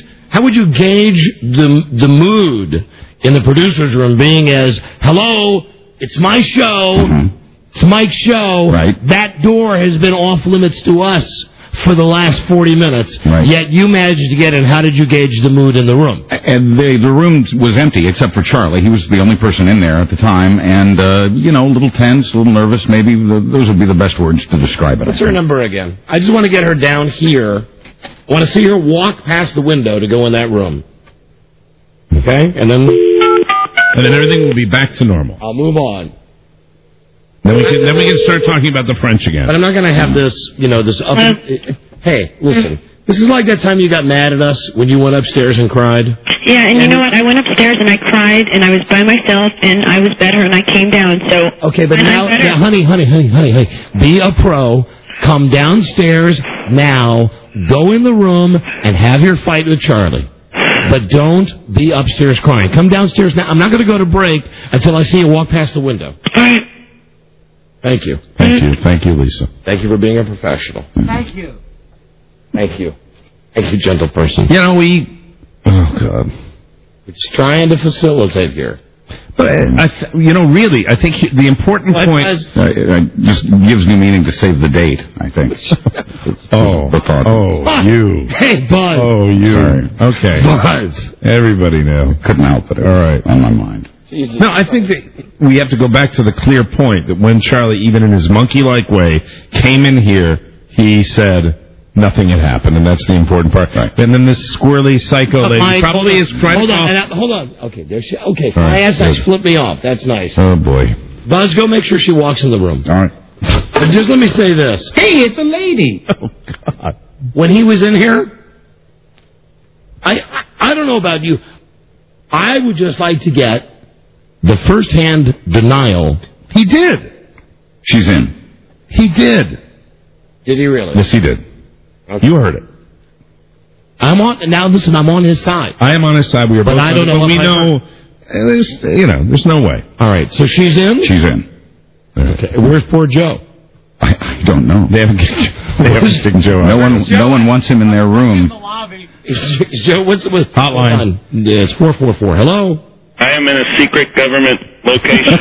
the mood in the producer's room being as, hello, it's my show, it's Mike's show, right. That door has been off limits to us for the last 40 minutes, right. Yet you managed to get in. How did you gauge the mood in the room? And the room was empty except for Charlie. He was the only person in there at the time, and, a little tense, a little nervous, maybe. Those would be the best words to describe it. What's her number again? I just want to get her down here. I want to see her walk past the window to go in that room. Okay? And then everything will be back to normal. I'll move on. Then we can start talking about the French again. But I'm not going to have this, this up... Hey, listen. This is like that time you got mad at us when you went upstairs and cried. Yeah, and you know what? I went upstairs and I cried, and I was by myself, and I was better, and I came down, so... Okay, but now, honey, be a pro. Come downstairs now, go in the room, and have your fight with Charlie. But don't be upstairs crying. Come downstairs now. I'm not going to go to break until I see you walk past the window. Thank you. Thank you, Lisa. Thank you for being a professional. Thank you. Thank you. Thank you, gentle person. Oh, God. We're just trying to facilitate here. But, really, I think the important point... just gives new meaning to save the date, I think. You. Hey, Buzz. Oh, you. Sorry. Okay. Buzz. Everybody knew. Couldn't help it. All right. On my mind. Jesus. No, I think that we have to go back to the clear point that when Charlie, even in his monkey-like way, came in here, he said... Nothing had happened, and that's the important part. Right. And then this squirrely psycho lady Mike, probably is trying to... Hold on. Okay, there she... Okay, nice. Flip me off. That's nice. Oh, boy. Buzz, go make sure she walks in the room. All right. But just let me say this. Hey, it's a lady. Oh, God. When he was in here, I don't know about you. I would just like to get the first-hand denial. He did. She's in. He did. Did he really? Yes, he did. Okay. You heard it. Listen, I'm on his side. I am on his side. We are both. But I don't know. But we know. There's no way. All right. So she's in. She's in. Okay. Where's poor Joe? I don't know. They haven't kicked Joe out. No one wants him in their room. Joe, what's hotline? Yeah, it's 444. Hello. I am in a secret government location.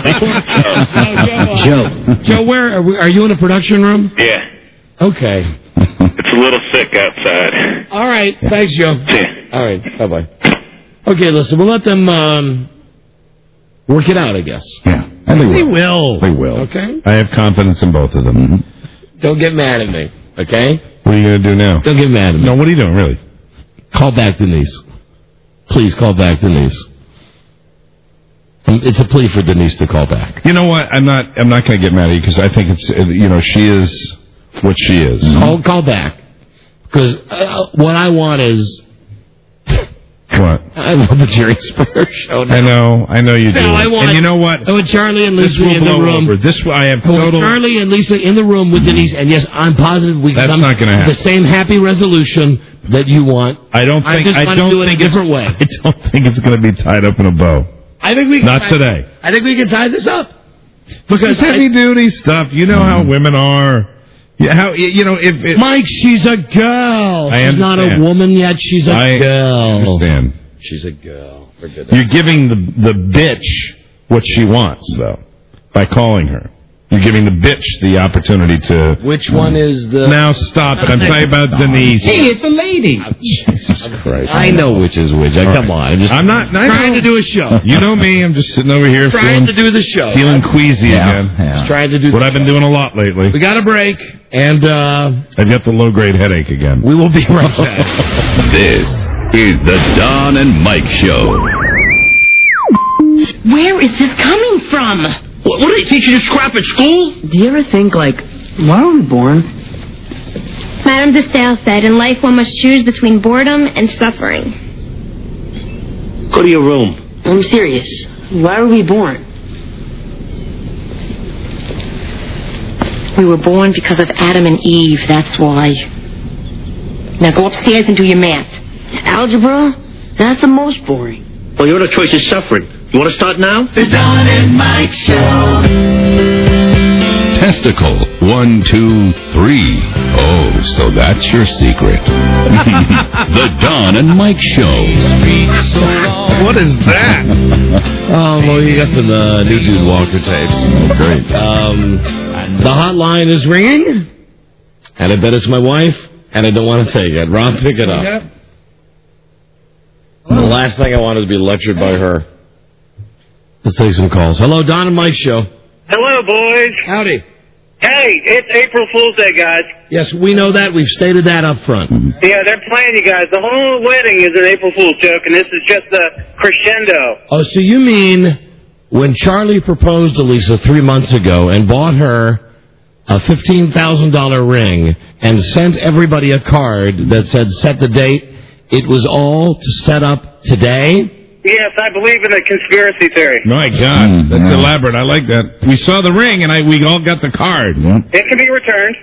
Joe, where are you in a production room? Yeah. Okay. It's a little sick outside. All right. Thanks, Joe. Yeah. All right. Bye-bye. Okay, listen, we'll let them work it out, I guess. Yeah. And They will. They will. Okay. I have confidence in both of them. Mm-hmm. Don't get mad at me, okay? What are you going to do now? Don't get mad at me. No, what are you doing, really? Call back Denise. Please call back Denise. It's a plea for Denise to call back. You know what? I'm not going to get mad at you because I think it's, she is what she is. Call back. Because what I want is... What? I love the Jerry Springer show now. I know you do. No, I want... And you know what? I want Charlie and Lisa in the room. I have total... Charlie and Lisa in the room with Denise, and yes, I'm positive we can come not gonna happen. to the same happy resolution that you want. I don't think do it a different way. I don't think it's going to be tied up in a bow. I think we can Not today. I think we can tie this up. Because heavy-duty stuff, you know how women are. Yeah, how if Mike, she's a girl. She's not a woman yet. She's a girl. I understand. She's a girl. For goodness. You're giving the bitch what she wants, though, by calling her. You're giving the bitch the opportunity to... Which one is the... Now stop it. I'm talking about Denise. Hey, it's a lady. Jesus Christ. I know which is which. Come on. I'm not trying to do a show. You know me. I'm just sitting over here trying to do the show. Feeling queasy again. Just trying to do what I've been doing a lot lately. We got a break, and I've got the low-grade headache again. We will be right back. This is the Don and Mike Show. Where is this coming from? What do they teach you to scrap at school? Do you ever think, why were we born? Madame de Stael said, in life one must choose between boredom and suffering. Go to your room. I'm serious. Why were we born? We were born because of Adam and Eve, that's why. Now go upstairs and do your math. Algebra? That's the most boring. Well, your other choice is suffering. You want to start now? The Don and Mike Show. Testicle 1, 2, 3. Oh, so that's your secret. The Don and Mike Show. What is that? Oh, well, you got some new Dude Walker tapes. Great. The hotline is ringing, and I bet it's my wife, and I don't want to take it. Rob, pick it up. The last thing I want is to be lectured by her. Let's take some calls. Hello, Don and Mike Show. Hello, boys. Howdy. Hey, it's April Fool's Day, guys. Yes, we know that. We've stated that up front. Yeah, they're playing you guys. The whole wedding is an April Fool's joke, and this is just a crescendo. Oh, so you mean when Charlie proposed to Lisa 3 months ago and bought her a $15,000 ring and sent everybody a card that said set the date, it was all to set up today? Yes, I believe in a conspiracy theory. My God, that's elaborate. I like that. We saw the ring, and we all got the card. It can be returned.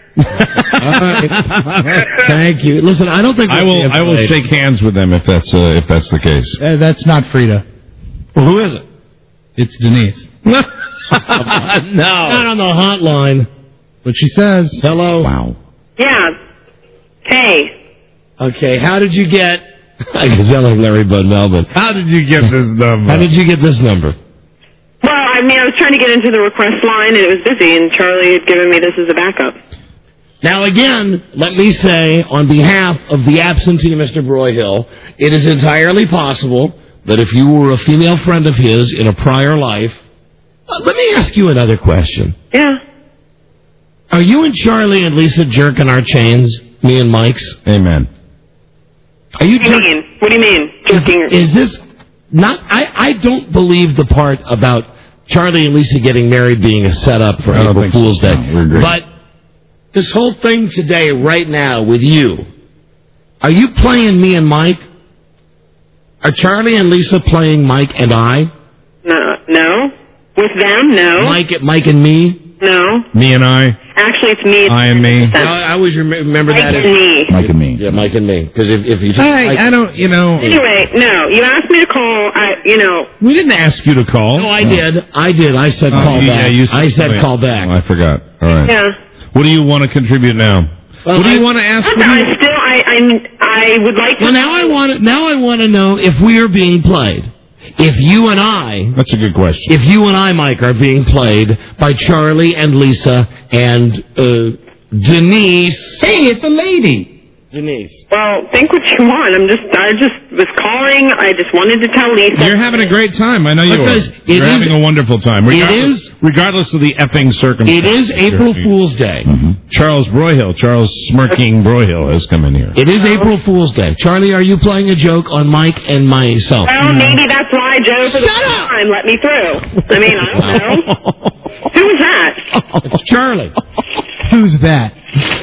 Thank you. Listen, I don't think I will shake hands with them if that's the case. That's not Frida. Well, who is it? It's Denise. No. Not on the hotline. What she says. Hello. Wow. Yeah. Hey. Okay, how did you get... I can sound like Larry Bud Melvin. How did you get this number? How did you get this number? Well, I was trying to get into the request line, and it was busy, and Charlie had given me this as a backup. Now, again, let me say, on behalf of the absentee Mr. Broyhill, it is entirely possible that if you were a female friend of his in a prior life... let me ask you another question. Yeah. Are you and Charlie and Lisa jerking our chains, me and Mike's? Amen. Are you What do you mean? Jerking? Is this not... I don't believe the part about Charlie and Lisa getting married being a setup for April Fool's Day. No, but this whole thing today, right now, with you, are you playing me and Mike? Are Charlie and Lisa playing Mike and I? No. With them, no. Mike and me? No. Me and I? Actually, it's me. I and me. I always remember Mike that and me. Mike and me. Yeah, Mike and me. Because if you... I don't, Anyway, no. You asked me to call, We didn't ask you to call. No, I did. I said call back. Yeah, you I said call back. Oh, I forgot. All right. Yeah. What do you want to contribute now? Well, what do you want to ask? I would like to... Well, now I want to know if we are being played. If you and I... That's a good question. If you and I, Mike, are being played by Charlie and Lisa and Denise... Hey, it's a lady. Denise. Well, think what you want. I just was calling. I just wanted to tell Lisa. You're having a great time. I know you are. You're having a wonderful time. Regardless of the effing circumstances. It is April Fool's Day. Mm-hmm. Charles smirking Broyhill has come in here. It is April Fool's Day. Charlie, are you playing a joke on Mike and myself? Well, maybe that's why Joe for the first time let me through. I mean, I don't know. Who's that? It's Charlie. Who's that?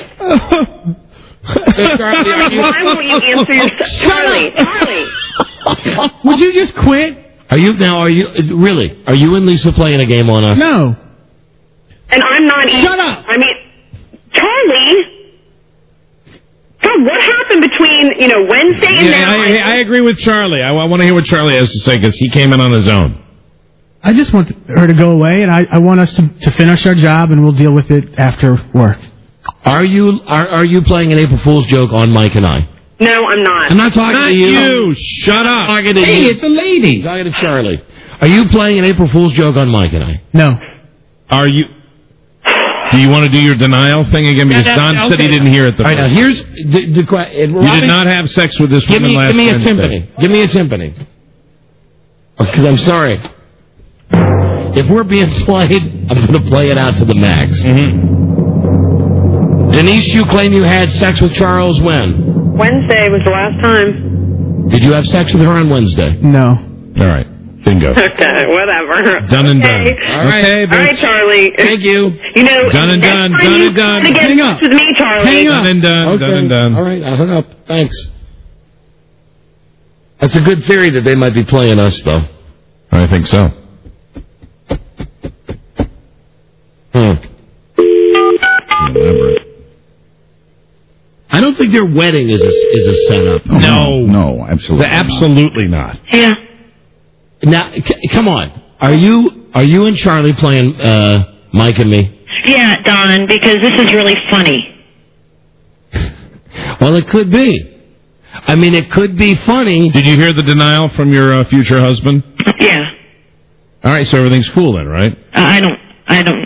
Why won't you answer your... Charlie. Would you just quit? Are you and Lisa playing a game on us? No. And I'm not even... Shut up! I mean, Charlie... God, what happened between, Wednesday and now? I agree with Charlie. I want to hear what Charlie has to say because he came in on his own. I just want her to go away, and I want us to finish our job, and we'll deal with it after work. Are you playing an April Fool's joke on Mike and I? No, I'm not. I'm not talking to you. Shut up. I'm talking to you. It's a lady. I'm talking to Charlie. Are you playing an April Fool's joke on Mike and I? No. Are you? Do you want to do your denial thing again? Because Don said he didn't hear it the first time. All right, now here's the question. You did not have sex with this woman last Wednesday. Give me a timpani. Because I'm sorry. If we're being played, I'm going to play it out to the max. Mm-hmm. Denise, you claim you had sex with Charles when? Wednesday was the last time. Did you have sex with her on Wednesday? No. All right. Bingo. Okay, whatever. Done and done. All right. Okay, all right, Charlie. Thank you. Done and done. Done and done. Hang up. With me, Charlie. Hang up. Done and done. Okay. Done and done. All right, I hung up. Thanks. That's a good theory that they might be playing us, though. I think so. I don't think their wedding is a setup. No, absolutely. Absolutely not. Yeah. Now, come on. Are you and Charlie playing Mike and me? Yeah, Don, because this is really funny. Well, it could be. I mean, it could be funny. Did you hear the denial from your future husband? Yeah. All right, so everything's cool then, right? I don't.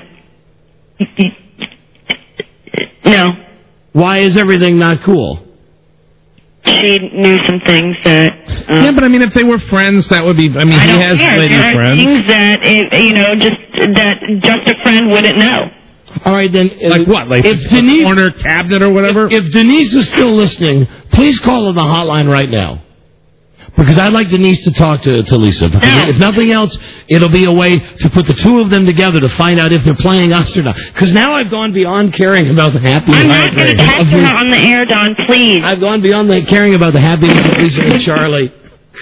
No. Why is everything not cool? She knew some things that... yeah, but I mean, if they were friends, that would be... I mean, he has lady friends. Things that, just a friend wouldn't know. All right, then... Like what? Like if Denise, corner cabinet or whatever? If Denise is still listening, please call on the hotline right now. Because I'd like Denise to talk to Lisa. Because if nothing else, it'll be a way to put the two of them together to find out if they're playing us or not. Because now I've gone beyond caring about the happiness. I'm not going to talk to her on the air, Don, please. I've gone beyond caring about the happiness of Lisa and Charlie.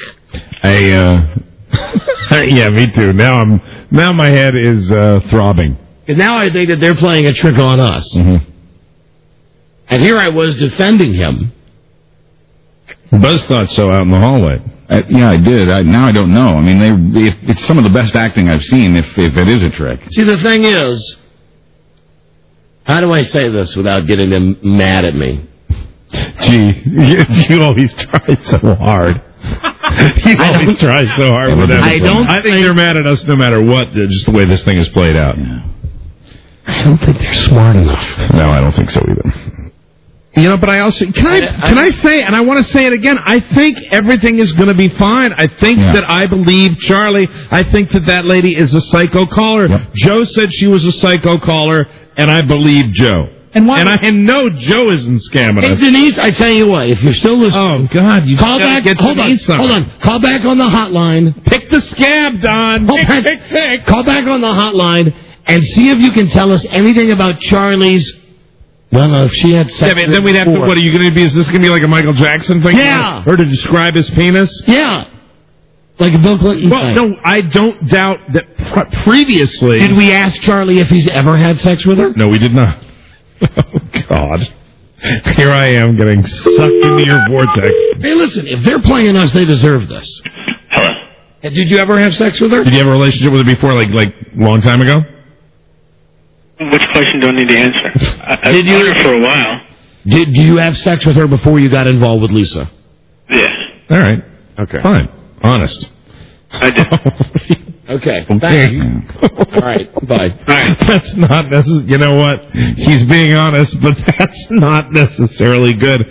Yeah, me too. Now my head is throbbing. And now I think that they're playing a trick on us. Mm-hmm. And here I was defending him. Buzz thought so out in the hallway. Yeah, I did. Now I don't know. I mean, it's some of the best acting I've seen, if it is a trick. See, the thing is, how do I say this without getting them mad at me? Gee, you always try so hard. You always try so hard with that. I think they're mad at us no matter what, just the way this thing is played out. Yeah. I don't think they're smart enough. No, I don't think so either. But I also can I say, and I want to say it again. I think everything is going to be fine. I think that I believe Charlie. I think that lady is a psycho caller. Yep. Joe said she was a psycho caller, and I believe Joe. And why? And I know Joe isn't scamming us. Denise, I tell you what, if you're still listening, oh God, you call back. Hold on. Call back on the hotline. Pick the scab, Don. Pick. Call back on the hotline and see if you can tell us anything about Charlie's. Well, no, if she had sex. Yeah, but then we'd have to. What are you going to be? Is this going to be like a Michael Jackson thing? Yeah. Her to describe his penis? Yeah. Like a Bill Clinton thing. No, I don't doubt that previously. Did we ask Charlie if he's ever had sex with her? No, we did not. Oh, God. Here I am getting sucked into your vortex. Hey, listen, if they're playing us, they deserve this. Hello. Did you ever have sex with her? Did you have a relationship with her before, like long time ago? Which question do I need to answer? I've known her for a while. Did you have sex with her before you got involved with Lisa? Yes. All right. Okay. Fine. Honest. I did. Okay. All right. Bye. All right. That's not necessarily. You know what? He's being honest, but that's not necessarily good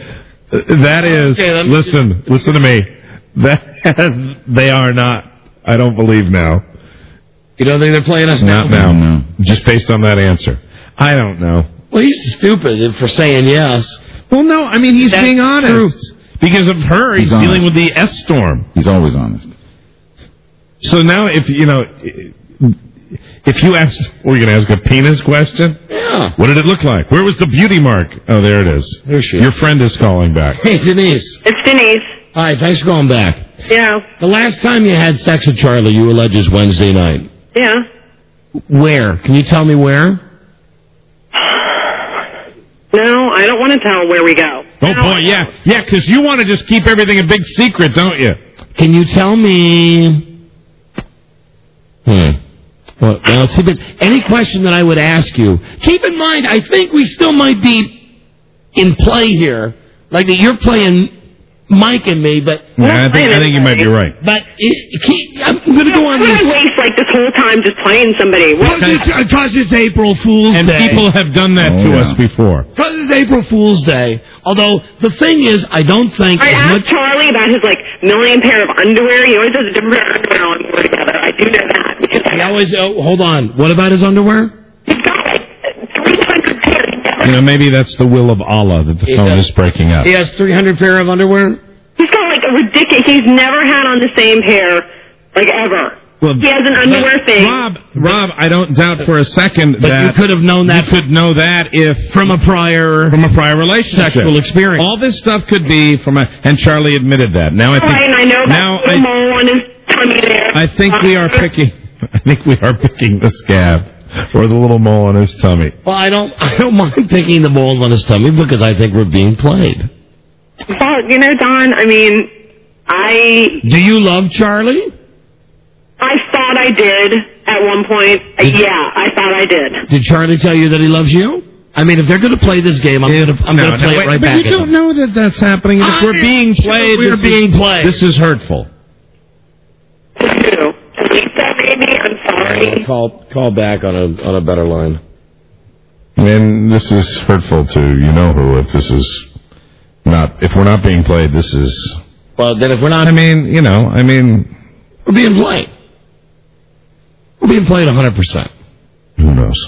That is, listen to me. They are not. I don't believe now. You don't think they're playing us now? Not now, no. Just based on that answer. I don't know. Well, he's stupid for saying yes. Well, no, I mean, he's being honest. True. Because of her, he's dealing with the S-storm. He's always honest. So now, if you ask, we're going to ask a penis question? Yeah. What did it look like? Where was the beauty mark? Oh, there it is. There she is. Your friend is calling back. Hey, Denise. It's Denise. Hi, thanks for calling back. Yeah. The last time you had sex with Charlie, you allege is Wednesday night. Yeah. Where? Can you tell me where? No, I don't want to tell where we go. Oh, boy, yeah. Yeah, because you want to just keep everything a big secret, don't you? Can you tell me... Well, now, see, but any question that I would ask you, keep in mind, I think we still might be in play here. Like that you're playing Mike and me, but... Yeah, I think you might be right. But I'm going to go on this... Why would I waste, like, this whole time just playing somebody? Because it's April Fool's Day. And people have done that to us before. Because it's April Fool's Day. Although, the thing is, I don't think... I asked Charlie about his, like, million pair of underwear. He always has a different pair of underwear on when we're together. I do know that. He always... hold on. What about his underwear? He's got, like, 300 pairs. Maybe that's the will of Allah that the phone is breaking up. He has 300 pair of underwear? He's got, like, a ridiculous... He's never had on the same pair, like, ever. Well, he has an underwear thing. Rob, I don't doubt for a second that you could have known that. You could know that if from a prior relationship, sexual experience. All this stuff could be from and Charlie admitted that. Now I think. Right, and I know that mole on his tummy there. I think we are picking. I think we are picking the scab or the little mole on his tummy. Well, I don't mind picking the mole on his tummy because I think we're being played. Well, Don. I mean, Do you love Charlie? I thought I did at one point. Yeah, I thought I did. Did Charlie tell you that he loves you? I mean, if they're going to play this game, I'm going to play it right back. But you don't know that that's happening. If we're being played, we're being played. This is hurtful. Lisa, maybe. I'm sorry. Call back on a better line. And this is hurtful to who. If this is not, if we're not being played, this is. Well, then if we're not, we're being played. We're being played 100%. Who knows?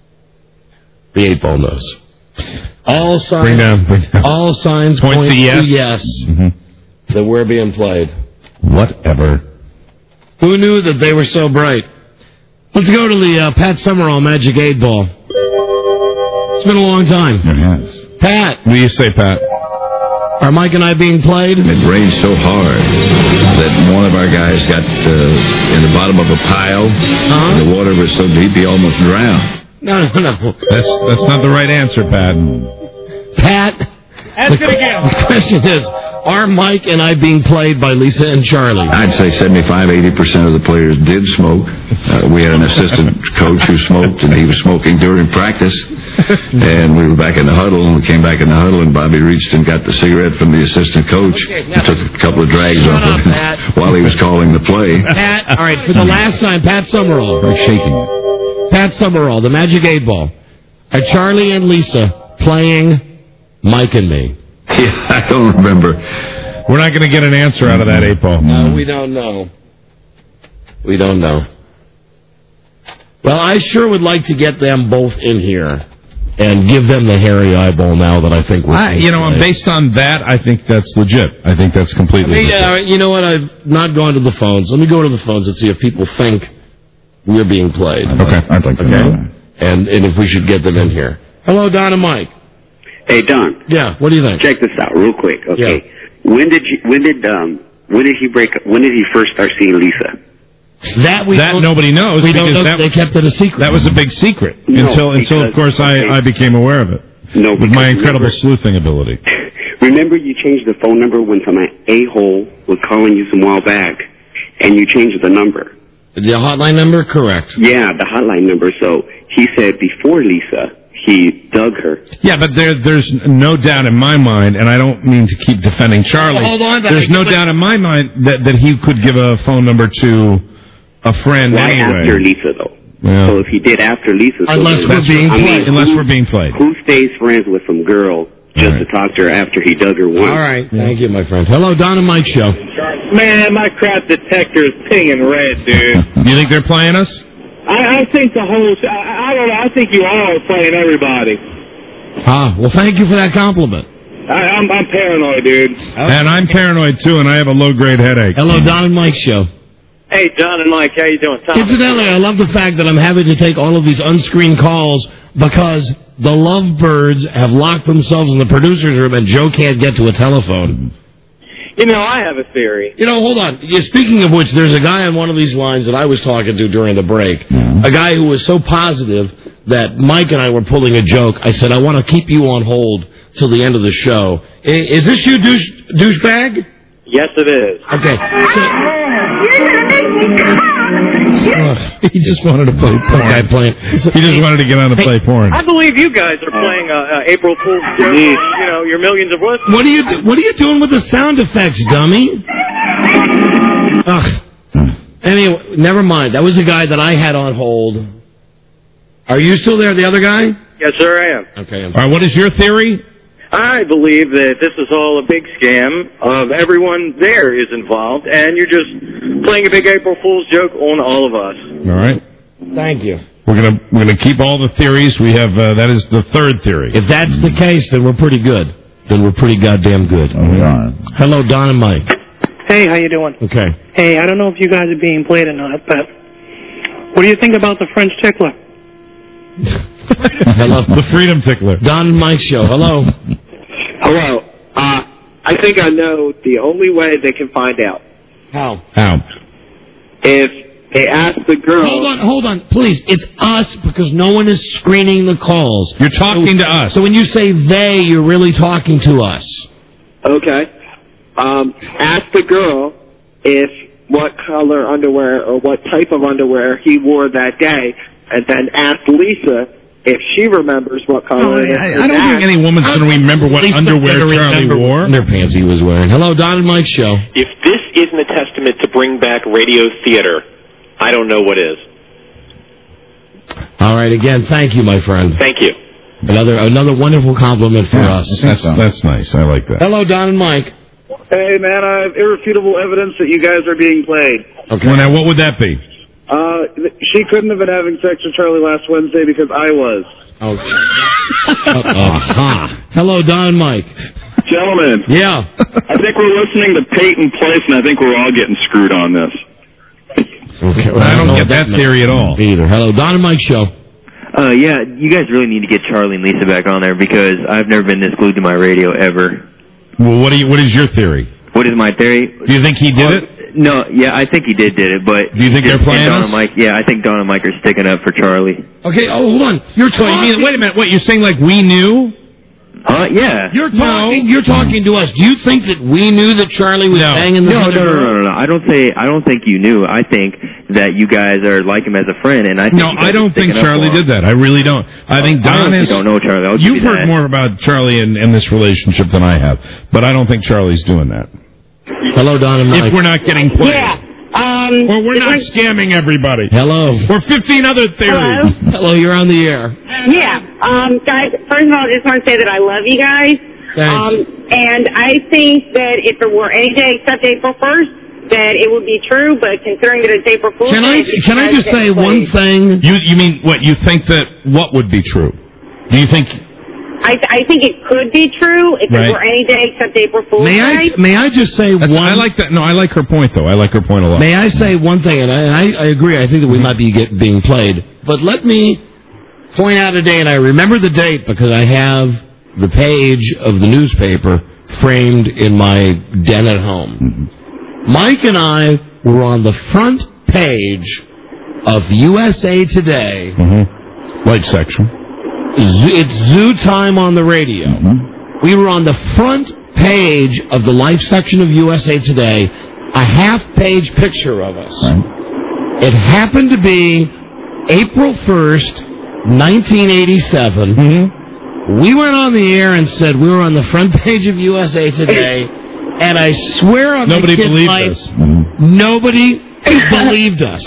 The 8-ball knows. All signs. Bring down. All signs point to yes. Mm-hmm. That we're being played. Whatever. Who knew that they were so bright? Let's go to the Pat Summerall Magic 8-ball. It's been a long time. It has. Pat. What do you say, Pat? Are Mike and I being played? It rained so hard that one of our guys got in the bottom of a pile. Uh-huh. The water was so deep he almost drowned. No. That's not the right answer, Pat. Pat, ask it again. The question is, are Mike and I being played by Lisa and Charlie? I'd say 75-80% of the players did smoke. We had an assistant coach who smoked, and he was smoking during practice. And we were back in the huddle, and we came back in the huddle, and Bobby reached and got the cigarette from the assistant coach and took a couple of drags off of him while he was calling the play. Pat, all right, for the last time, Pat Summerall. Very shaking. Pat Summerall, the Magic 8-ball. Are Charlie and Lisa playing Mike and me? Yeah, I don't remember. We're not going to get an answer out of that 8-ball. No, we don't know. We don't know. Well, I sure would like to get them both in here and give them the hairy eyeball now that I think we're based on that, I think that's legit. I think that's completely legit. You know what? I've not gone to the phones. Let me go to the phones and see if people think we're being played. Okay. I'd like to know that. And if we should get them in here. Hello, Don and Mike. Hey, Don. Yeah, what do you think? Check this out real quick. Okay. Yeah. When did he first start seeing Lisa? That nobody knows. We don't know. They kept it a secret. That was a big secret until of course I became aware of it. No, with my incredible sleuthing ability. Remember, you changed the phone number when some a-hole was calling you some while back, and you changed the number. The hotline number, correct? Yeah, the hotline number. So he said before Lisa, he dug her. Yeah, but there's no doubt in my mind, and I don't mean to keep defending Charlie. Hold on, there's no doubt in my mind that he could give a phone number to a friend anyway. After Lisa, though. Yeah. So if he did after Lisa... Unless we're being played. Unless we're being played. Who stays friends with some girl just to talk to her after he dug her wood. All right. Thank you, my friend. Hello, Don and Mike Show. Man, my crap detector is pinging red, dude. You think they're playing us? I think the whole... I don't know. I think you all are playing everybody. Well, thank you for that compliment. I'm paranoid, dude. And I'm paranoid, too, and I have a low-grade headache. Hello, Don and Mike Show. Hey, John and Mike, how you doing? Tom. Incidentally, I love the fact that I'm having to take all of these unscreened calls because the lovebirds have locked themselves in the producer's room and Joe can't get to a telephone. You know, I have a theory. You know, hold on. Speaking of which, there's a guy on one of these lines that I was talking to during the break. A guy who was so positive that Mike and I were pulling a joke. I said, I want to keep you on hold till the end of the show. Is this you, douchebag? Yes, it is. Okay. He just wanted to play porn. He just wanted to get on to play porn. I believe you guys are playing April Fool's joke. You know, your millions of listeners. What are you doing with the sound effects, dummy? Ugh. Anyway, never mind. That was the guy that I had on hold. Are you still there, the other guy? Yes, sir, I am. Okay. All right, what is your theory? I believe that this is all a big scam of everyone there is involved, and you're just playing a big April Fool's joke on all of us. All right. Thank you. We're gonna keep all the theories. We have that is the third theory. If that's the case, then we're pretty good. Then we're pretty goddamn good. Oh, we are. Hello, Don and Mike. Hey, how you doing? Okay. Hey, I don't know if you guys are being played or not, but what do you think about the French tickler? Hello. The Freedom Tickler. Don and Mike Show. Hello. Hello. I think I know the only way they can find out. How? If they ask the girl... Hold on, please. It's us because no one is screening the calls. You're talking to us. So when you say they, you're really talking to us. Okay. Ask the girl what color underwear or what type of underwear he wore that day, and then ask Lisa if she remembers what color. I don't think any woman's going to remember what underwear Charlie wore. Underpants he was wearing. Hello, Don and Mike Show. If this isn't a testament to bring back radio theater, I don't know what is. All right, again, thank you, my friend. Thank you. Another wonderful compliment for us. That's nice. I like that. Hello, Don and Mike. Hey, man, I have irrefutable evidence that you guys are being played. Okay. Well, now, what would that be? She couldn't have been having sex with Charlie last Wednesday because I was. Hello, Don and Mike. Gentlemen. Yeah. I think we're listening to Peyton Place, and I think we're all getting screwed on this. Okay. Well, I don't get that theory at all. Either. Hello, Don and Mike Show. Yeah, you guys really need to get Charlie and Lisa back on there because I've never been this glued to my radio ever. Well, what is your theory? What is my theory? Do you think he did it? No, yeah, I think he did it, but... Do you think they're playing Don us? and Mike, yeah, I think Don and Mike are sticking up for Charlie. Okay, hold on. You're talking... wait a minute, what, you're saying like we knew? Yeah. You're talking to us. Do you think that we knew that Charlie was banging the No. I don't think you knew. I think that you guys are like him as a friend, and I think I don't think Charlie did that. I really don't. I think Don is... don't know Charlie. You've heard more about Charlie and this relationship than I have, but I don't think Charlie's doing that. Hello, Don and Mike. If we're not getting played. Yeah. Or we're not scamming everybody. Hello. Or 15 other theories. Hello, you're on the air. Yeah. Guys, first of all, I just want to say that I love you guys. Thanks. And I think that if it were any day except April 1st, that it would be true, but considering that it's April Fool's Day... Can I just say one thing? You mean what? You think that what would be true? Do you think... I think it could be true if it were any day except April Fool's Day. May I just say one... I like that. No, I like her point, though. I like her point a lot. May I say one thing? And I agree. I think that we might be being played. But let me point out a day, and I remember the date because I have the page of the newspaper framed in my den at home. Mm-hmm. Mike and I were on the front page of USA Today. Mm-hmm. Light section. It's Zoo Time on the radio. Mm-hmm. We were on the front page of the Life section of USA Today, a half-page picture of us. Right. It happened to be April 1st, 1987. Mm-hmm. We went on the air and said we were on the front page of USA Today, and I swear on nobody my kid's believed life, us. Mm-hmm. nobody believed us.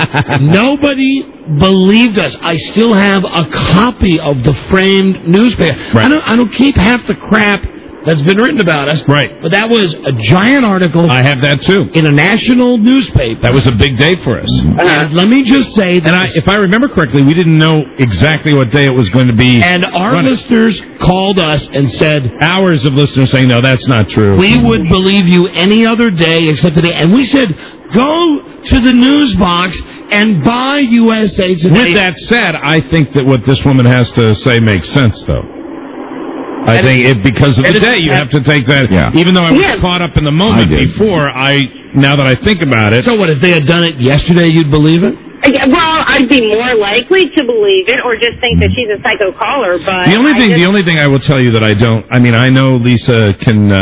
Nobody believed us. I still have a copy of the framed newspaper. Right. I don't keep half the crap that's been written about us. Right. But that was a giant article. I have that too. In a national newspaper. That was a big day for us. And let me just say that. If I remember correctly, we didn't know exactly what day it was going to be. And our listeners called us and said. Hours of listeners saying, no, that's not true. We would believe you any other day except today. And we said, go to the news box and buy USA Today. With that said, I think that what this woman has to say makes sense, though. I think because of the day, you have to take that. Yeah. Even though I was caught up in the moment before, now that I think about it. So what, if they had done it yesterday, you'd believe it? Well, I'd be more likely to believe it, or just think that she's a psycho caller. But the only thing I will tell you that I don't. I mean, I know Lisa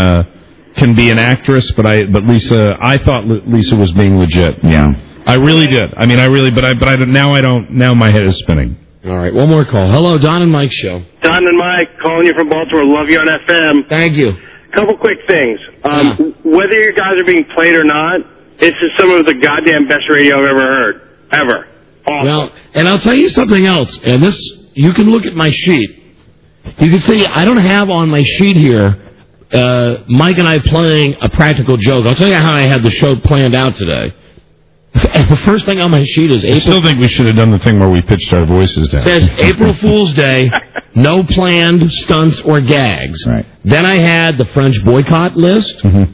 can be an actress, but I thought Lisa was being legit. Yeah, I really did. I mean, now I don't. Now my head is spinning. All right, one more call. Hello, Don and Mike show. Don and Mike, calling you from Baltimore. Love you on FM. Thank you. Couple quick things. Whether you guys are being played or not, this is some of the goddamn best radio I've ever heard. Ever. Awesome. Well, and I'll tell you something else. And this, you can look at my sheet. You can see I don't have on my sheet here Mike and I playing a practical joke. I'll tell you how I had the show planned out today. The first thing on my sheet is April. I still think we should have done the thing where we pitched our voices down. It says April Fool's Day, no planned stunts or gags. Right. Then I had the French boycott list,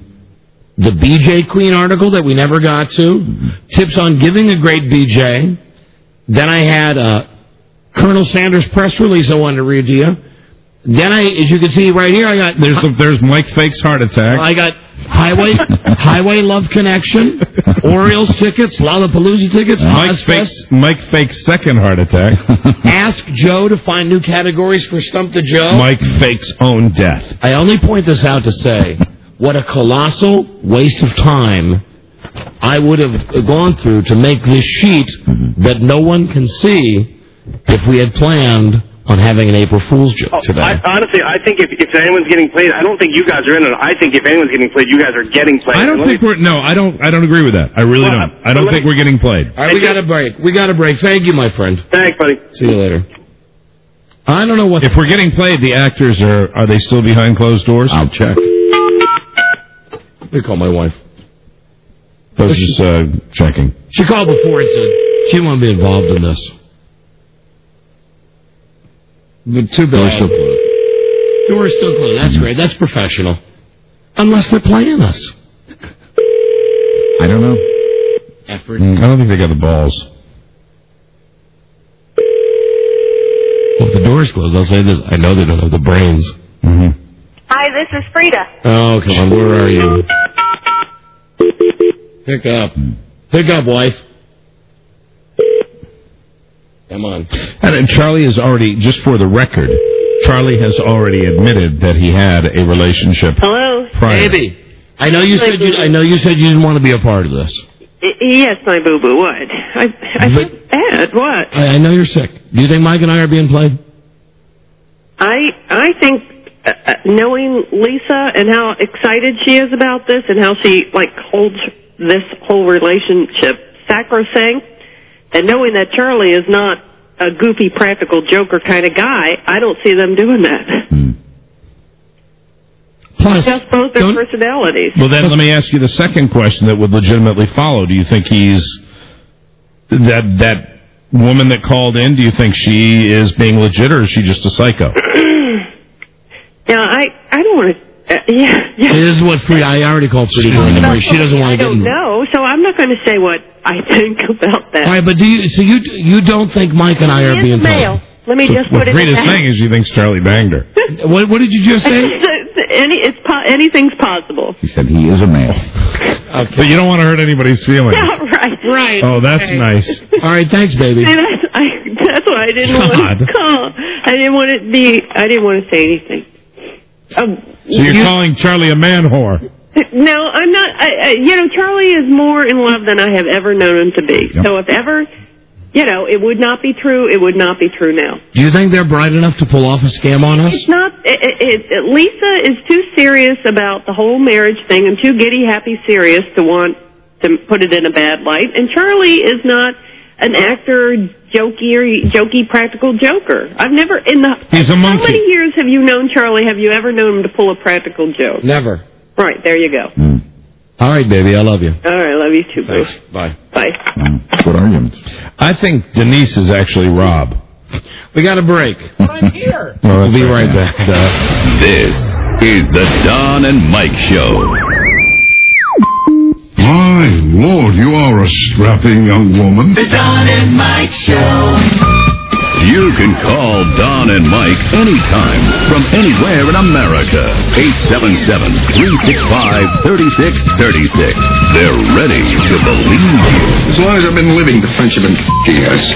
the BJ Queen article that we never got to, tips on giving a great BJ. Then I had Colonel Sanders' press release I wanted to read to you. Then as you can see right here, I got... There's Mike Fake's heart attack. I got Highway Love Connection, Orioles tickets, Lollapalooza tickets, Mike Fake's second heart attack. Ask Joe to find new categories for Stump the Joe. Mike Fake's own death. I only point this out to say what a colossal waste of time I would have gone through to make this sheet that no one can see if we had planned on having an April Fool's joke today. Honestly, I think if anyone's getting played, I don't think you guys are in it. I think if anyone's getting played, you guys are getting played. I don't agree with that. I really don't. I don't think we're getting played. All right, we got a break. Thank you, my friend. Thanks, buddy. See you later. I don't know what... If we're getting played, the actors are they still behind closed doors? I'll check. Let me call my wife. I was just checking. She called before and said she didn't want to be involved in this. But too bad. Door's still closed. Door's still closed. That's great. That's professional. Unless they're playing us. I don't know. Effort. I don't think they got the balls. Well, if the door's closed, I'll say this. I know they don't have the brains. Mm-hmm. Hi, this is Frida. Oh, come on. Where are you? Pick up. Pick up, wife. Come on. And Charlie has already, just for the record, Charlie has already admitted that he had a relationship. Hello, prior. Baby. I know you said you didn't want to be a part of this. Yes, my boo-boo. What? I feel bad. What? I know you're sick. Do you think Mike and I are being played? I think knowing Lisa and how excited she is about this and how she holds this whole relationship sacrosanct, and knowing that Charlie is not a goofy practical joker kind of guy, I don't see them doing that. Plus, just both their personalities. Well, then let me ask you the second question that would legitimately follow. Do you think he's that woman that called in? Do you think she is being legit, or is she just a psycho? Yeah, I don't want to. Yeah. This is what I already called Frida during the break. She doesn't want to get. I don't know, so I'm not going to say what I think about that. All right, but you don't think Mike and I are being played? Let me just put it. What Frida's saying is she thinks Charlie banged her. What did you just say? Anything's possible. He said he is a male. Okay. But you don't want to hurt anybody's feelings. Yeah, right. Oh, that's nice. All right, thanks, baby. See, that's why I didn't want to call. I didn't want to say anything. So you're calling Charlie a man whore? No, I'm not. Charlie is more in love than I have ever known him to be. Yep. So if ever, it would not be true. It would not be true now. Do you think they're bright enough to pull off a scam on us? It's not. Lisa is too serious about the whole marriage thing and too giddy, happy, serious to want to put it in a bad light. And Charlie is not an actor, jokey practical joker. I've never He's a monkey. How many years have you known Charlie? Have you ever known him to pull a practical joke? Never. Right, there you go. All right, baby, I love you. All right, love you too, boo. Bye. Bye. Good arguments. I think Denise is actually Rob. We got a break. But I'm here. We'll be right back. This is the Don and Mike Show. My Lord, you are a strapping young woman. The Don and Mike Show. You can call Don and Mike anytime from anywhere in America. 877-365-3636. They're ready to believe you. As long as I've been living, the friendship and yes.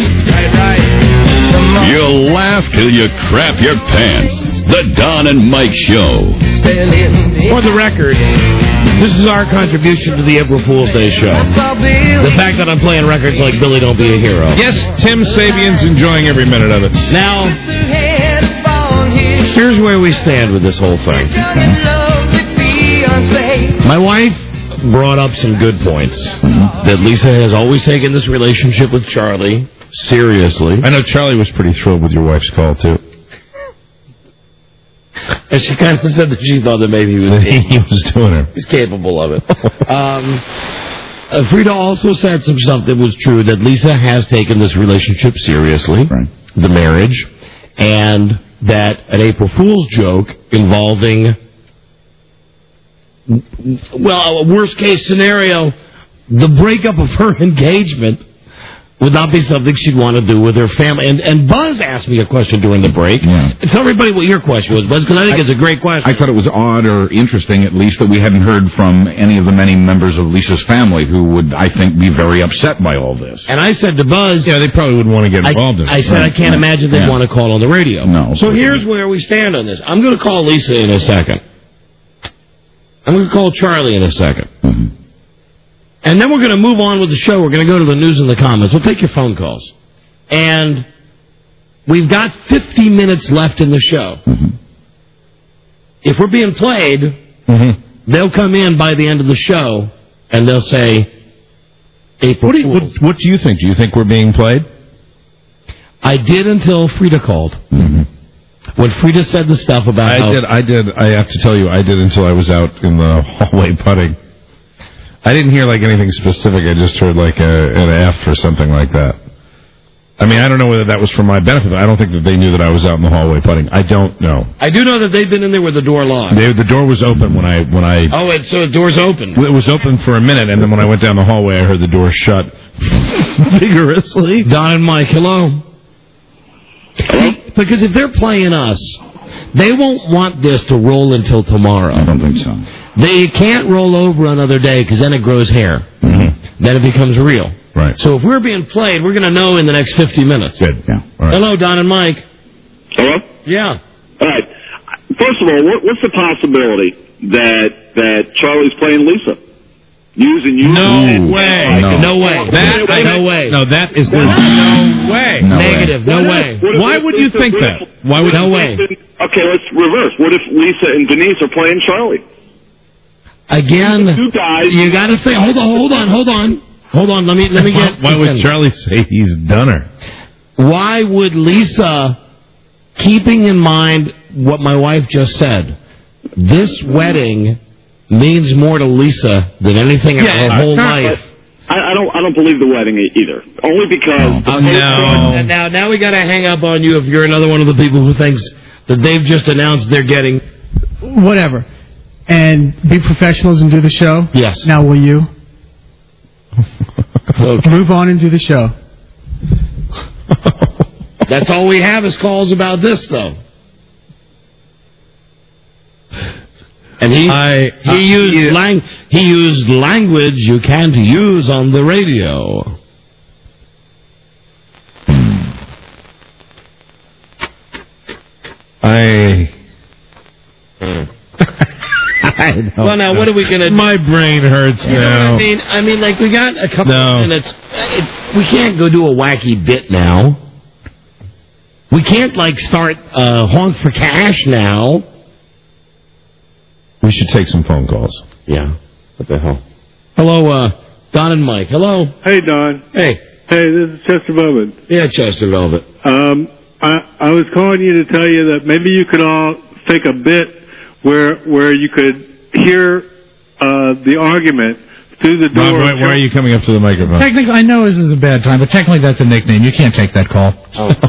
You'll laugh till you crap your pants. The Don and Mike Show. For the record, this is our contribution to the April Fool's Day show. The fact that I'm playing records like Billy Don't Be a Hero. Yes, Tim Sabian's enjoying every minute of it. Now, here's where we stand with this whole thing. My wife brought up some good points. That Lisa has always taken this relationship with Charlie seriously. I know Charlie was pretty thrilled with your wife's call, too. And she kind of said that she thought that maybe he was doing it. He's capable of it. Frida also said some stuff that was true, that Lisa has taken this relationship seriously, the marriage, and that an April Fool's joke involving, well, a worst-case scenario, the breakup of her engagement would not be something she'd want to do with her family. And Buzz asked me a question during the break. Yeah. Tell everybody what your question was, Buzz, because I think it's a great question. I thought it was odd or interesting, at least, that we hadn't heard from any of the many members of Lisa's family who would, I think, be very upset by all this. And I said to Buzz... Yeah, they probably wouldn't want to get involved in it. I said, I can't imagine they'd want to call on the radio. No. So here's where we stand on this. I'm going to call Lisa in a second. I'm going to call Charlie in a second. Mm-hmm. And then we're going to move on with the show. We're going to go to the news and the comments. We'll take your phone calls. And we've got 50 minutes left in the show. Mm-hmm. If we're being played, they'll come in by the end of the show, and they'll say, April Fools. What do you think? Do you think we're being played? I did until Frida called. Mm-hmm. When Frida said the stuff about I have to tell you, I did until I was out in the hallway putting. I didn't hear like anything specific. I just heard like an F or something like that. I mean, I don't know whether that was for my benefit. I don't think that they knew that I was out in the hallway putting. I don't know. I do know that they've been in there with the door locked. The door was open when I. Oh, so the door's open. It was open for a minute, and then when I went down the hallway, I heard the door shut vigorously. Don and Mike, hello. Because if they're playing us, they won't want this to roll until tomorrow. I don't think so. They can't roll over another day because then it grows hair. Mm-hmm. Then it becomes real. Right. So if we're being played, we're going to know in the next 50 minutes. Good. Yeah. All right. Hello, Don and Mike. Hello? Yeah. All right. First of all, what's the possibility that Charlie's playing Lisa? Using you? No way. No way. No way. No, that is there's no way. Negative. No way. Why would you think that? Why would no way? Okay, let's reverse. What if Lisa and Denise are playing Charlie? Again, two guys. You got to say, hold on. Let me get. Why would Charlie say he's done her? Why would Lisa, keeping in mind what my wife just said, this wedding means more to Lisa than anything in her whole life? I don't believe the wedding either. Only because Now we got to hang up on you if you're another one of the people who thinks that they've just announced they're getting whatever. And be professionals and do the show? Yes. Now will you? Move on and do the show. That's all we have is calls about this, though. And he used language you can't use on the radio. Well, now, what are we going to do? My brain hurts now. You know what I mean, like, we got a couple of minutes. We can't go do a wacky bit now. We can't, like, start Honk for Cash now. We should take some phone calls. Yeah. What the hell? Hello, Don and Mike. Hello. Hey, Don. Hey. Hey, this is Chester Velvet. Yeah, Chester Velvet. I was calling you to tell you that maybe you could all take a bit where you could hear the argument through the door. Rob, why are you coming up to the microphone? Technically, I know this is a bad time, but technically that's a nickname. You can't take that call.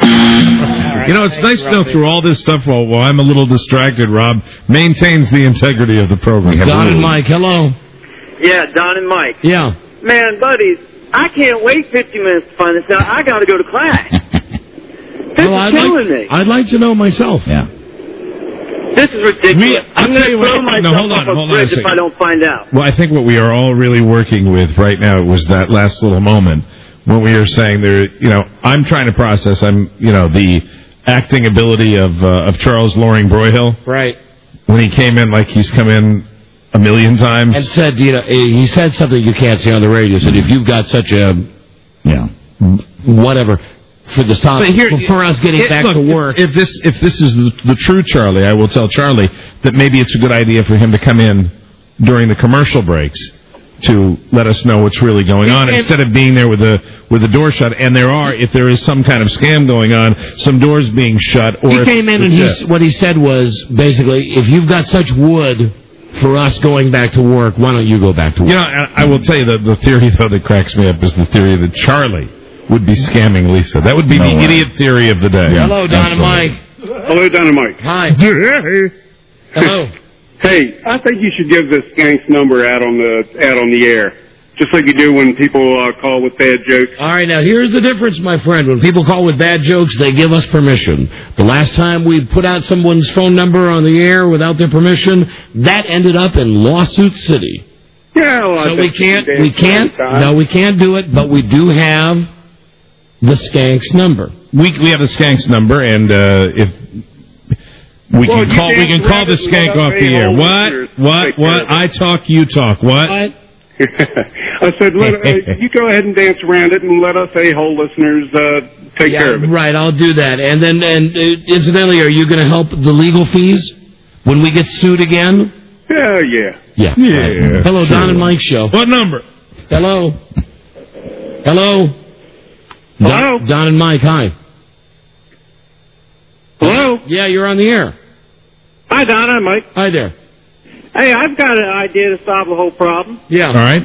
You know, it's nice to know through all this stuff while I'm a little distracted, Rob maintains the integrity of the program. Don and Mike, hello. Yeah, Don and Mike. Yeah. Man, buddies, I can't wait 50 minutes to find this out. I got to go to class. This is killing me. I'd like to know myself. Yeah. This is ridiculous. I'm going to throw myself hold off on a bridge if I don't find out. Well, I think what we are all really working with right now was that last little moment when we were saying I'm trying to process, the acting ability of Charles Loring Broyhill. Right. When he came in, like he's come in a million times. And said, he said something you can't say on the radio. Said, if you've got such a, whatever, for the stop, for us getting back to work. If this is the true Charlie, I will tell Charlie that maybe it's a good idea for him to come in during the commercial breaks to let us know what's really going on instead of being there with the door shut. And if there is some kind of scam going on, some doors being shut. Or he came in and what he said was basically, if you've got such wood for us going back to work, why don't you go back to work? I will tell you the theory though that cracks me up is the theory that Charlie would be scamming Lisa. That would be the idiot theory of the day. Yeah, hello, Don and Mike. Hello, Don and Mike. Hi. Hello. Hey, I think you should give this Skanks number out on the air, just like you do when people call with bad jokes. All right, now here's the difference, my friend. When people call with bad jokes, they give us permission. The last time we put out someone's phone number on the air without their permission, that ended up in Lawsuit City. Yeah, well, so we can't do it, but we do have the Skanks number. We have the Skanks number, and if we can call the Skank off the air. What? I talk, you talk. What? I said, you go ahead and dance around it and let us a-hole listeners take care of it. Right, I'll do that. And then, incidentally, are you going to help the legal fees when we get sued again? Yeah. Right. Hello, Don and Mike show. What number? Hello. Hello. Don and Mike, hi. Hello? Yeah, you're on the air. Hi, Don. Hi, Mike. Hi there. Hey, I've got an idea to solve the whole problem. Yeah. All right.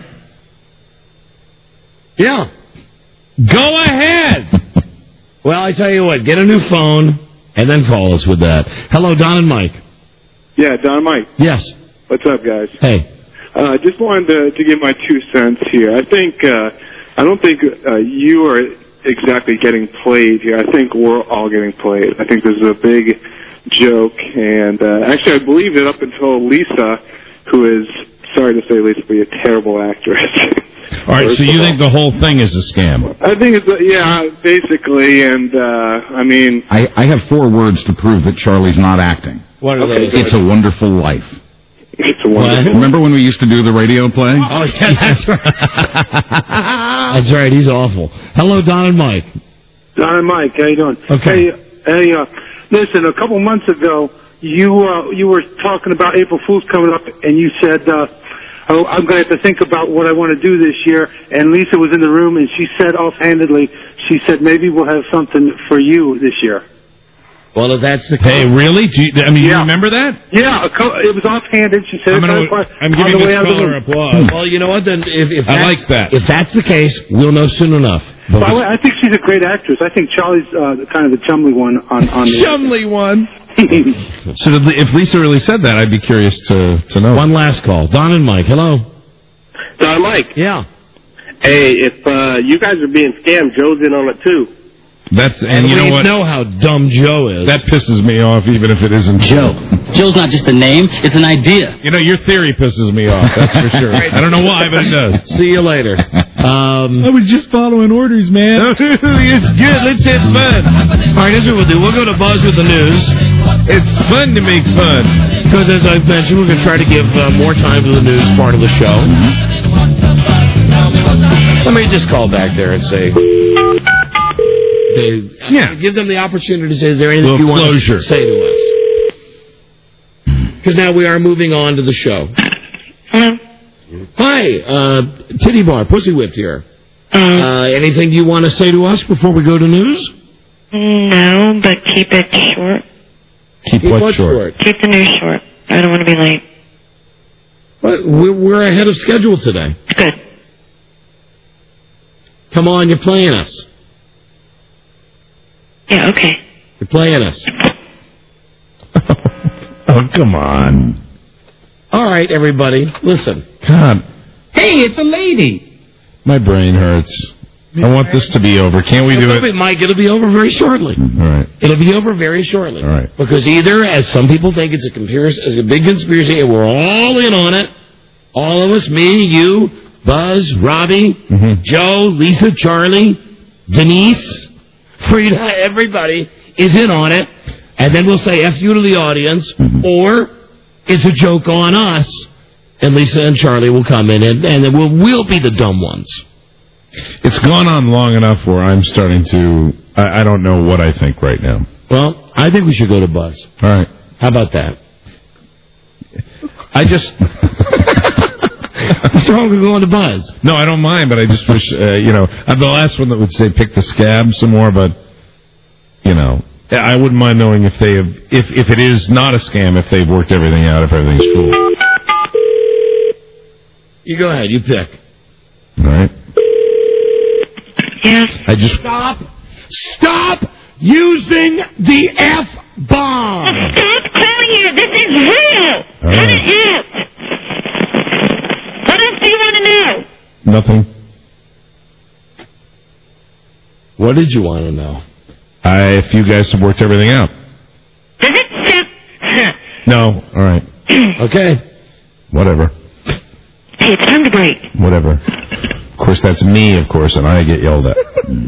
Yeah. Go ahead. Well, I tell you what, get a new phone and then call us with that. Hello, Don and Mike. Yeah, Don and Mike. Yes. What's up, guys? Hey. Just wanted to give my 2 cents here. I don't think you are exactly getting played here. I think we're all getting played. I think this is a big joke, and actually I believe that up until Lisa, who is, sorry to say Lisa, but a terrible actress. All right, so you think the whole thing is a scam? I think it's, basically, and I have 4 words to prove that Charlie's not acting. What are those? It's a Wonderful Life. It's a wonderful. Remember when we used to do the radio play? Oh, yeah, that's right. That's right, he's awful. Hello, Don and Mike. Don and Mike, how you doing? Okay. Hey, listen, a couple months ago, you were talking about April Fool's coming up, and you said, I'm going to have to think about what I want to do this year. And Lisa was in the room, and she said offhandedly, maybe we'll have something for you this year. Well, if that's the case. Hey, really? You remember that? Yeah, it was offhanded. She said I'm giving this caller applause. Well, you know what, then, if I like that. If that's the case, we'll know soon enough. By the way, I think she's a great actress. I think Charlie's kind of the chumly one on the... Chumly one? So if Lisa really said that, I'd be curious to know. One last call. Don and Mike, hello. Don and Mike. Yeah. Hey, if you guys are being scammed, Joe's in on it, too. And you know what? We know how dumb Joe is. That pisses me off, even if it isn't Joe. Joe's not just a name; it's an idea. You know, your theory pisses me off. That's for sure. I don't know why, but it does. See you later. I was just following orders, man. It's good. Let's have fun. All right, here's what we'll do. We'll go to Buzz with the news. It's fun to make fun. Because, as I've mentioned, we're going to try to give more time to the news part of the show. Let me just call back there and say... Give them the opportunity to say, is there anything you want to say to us? Because now we are moving on to the show. Hello. Hi. Hi, Titty Bar, Pussy Whipped here. Anything you want to say to us before we go to news? No, but keep it short. Keep what short? Keep the news short. I don't want to be late. But we're ahead of schedule today. Good. Come on, you're playing us. Yeah, okay. You're playing us. Oh, come on. All right, everybody, listen. God. Hey, it's a lady. My brain hurts. I want this to be over. Can't we do it? Mike, it'll be over very shortly. All right. It'll be over very shortly. All right. Because either, as some people think, it's a big conspiracy, and we're all in on it. All of us, me, you, Buzz, Robbie, Joe, Lisa, Charlie, Denise, Frida, everybody is in on it. And then we'll say F you to the audience, or it's a joke on us, and Lisa and Charlie will come in, and then we'll be the dumb ones. It's gone on long enough where I'm starting to... I don't know what I think right now. Well, I think we should go to Buzz. All right. How about that? I just... What's wrong with going to Buzz? No, I don't mind, but I just wish, I'm the last one that would say pick the scab some more, but, I wouldn't mind knowing if they have, if it is not a scam, if they've worked everything out, if everything's cool. You go ahead, you pick. All right. Yes. I just... Stop using the F-bomb! Stop calling here! This is real! Cut it out! What else do you want to know? Nothing. What did you want to know? If you guys have worked everything out. Does it stop? No. All right. Okay. Whatever. Hey, it's time to break. Whatever. Of course, that's me, of course, and I get yelled at.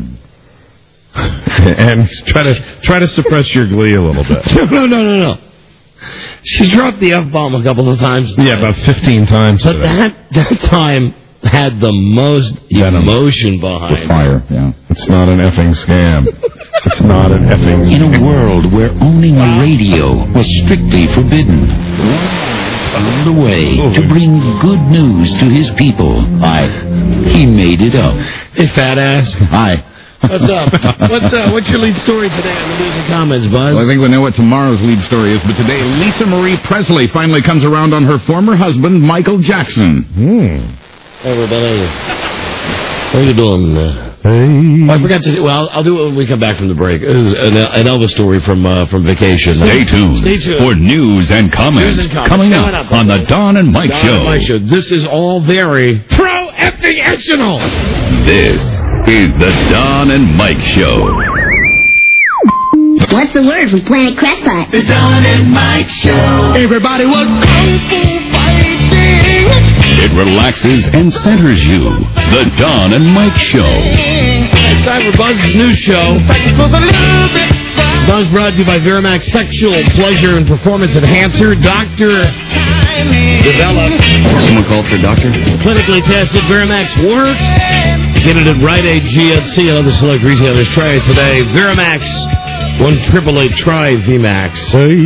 And try to suppress your glee a little bit. No. She dropped the F-bomb a couple of times. Yeah, about 15 times. But that time had the most emotion behind it. Fire, yeah. It's not an effing scam. It's not an effing scam. In a world where owning a radio was strictly forbidden, found a way to bring good news to his people. He made it up. Hey, fat ass. Hi. What's up? What's your lead story today on the news and comments, Buzz? Well, I think we know what tomorrow's lead story is, but today Lisa Marie Presley finally comes around on her former husband, Michael Jackson. Hey, everybody. How are you doing? Hey. I forgot to. Well, I'll do it when we come back from the break. This is an Elvis story from vacation. Stay tuned for news and comments coming up on the Don and Mike Show. This is all very pro-efficational. This is the Don and Mike Show. What's the word from Planet Crackpot? The Don and Mike Show. Everybody was kung fu fighting. It relaxes and centers you. The Don and Mike Show. It's time for Buzz's news show. Buzz brought to you by Veramax Sexual Pleasure and Performance Enhancer. Doctor developed. Someone called for a doctor? Clinically tested Veramax works. Get it at Rite Aid, GNC, and other select retailers. Try it today. Veramax, 1-888 try VMAX.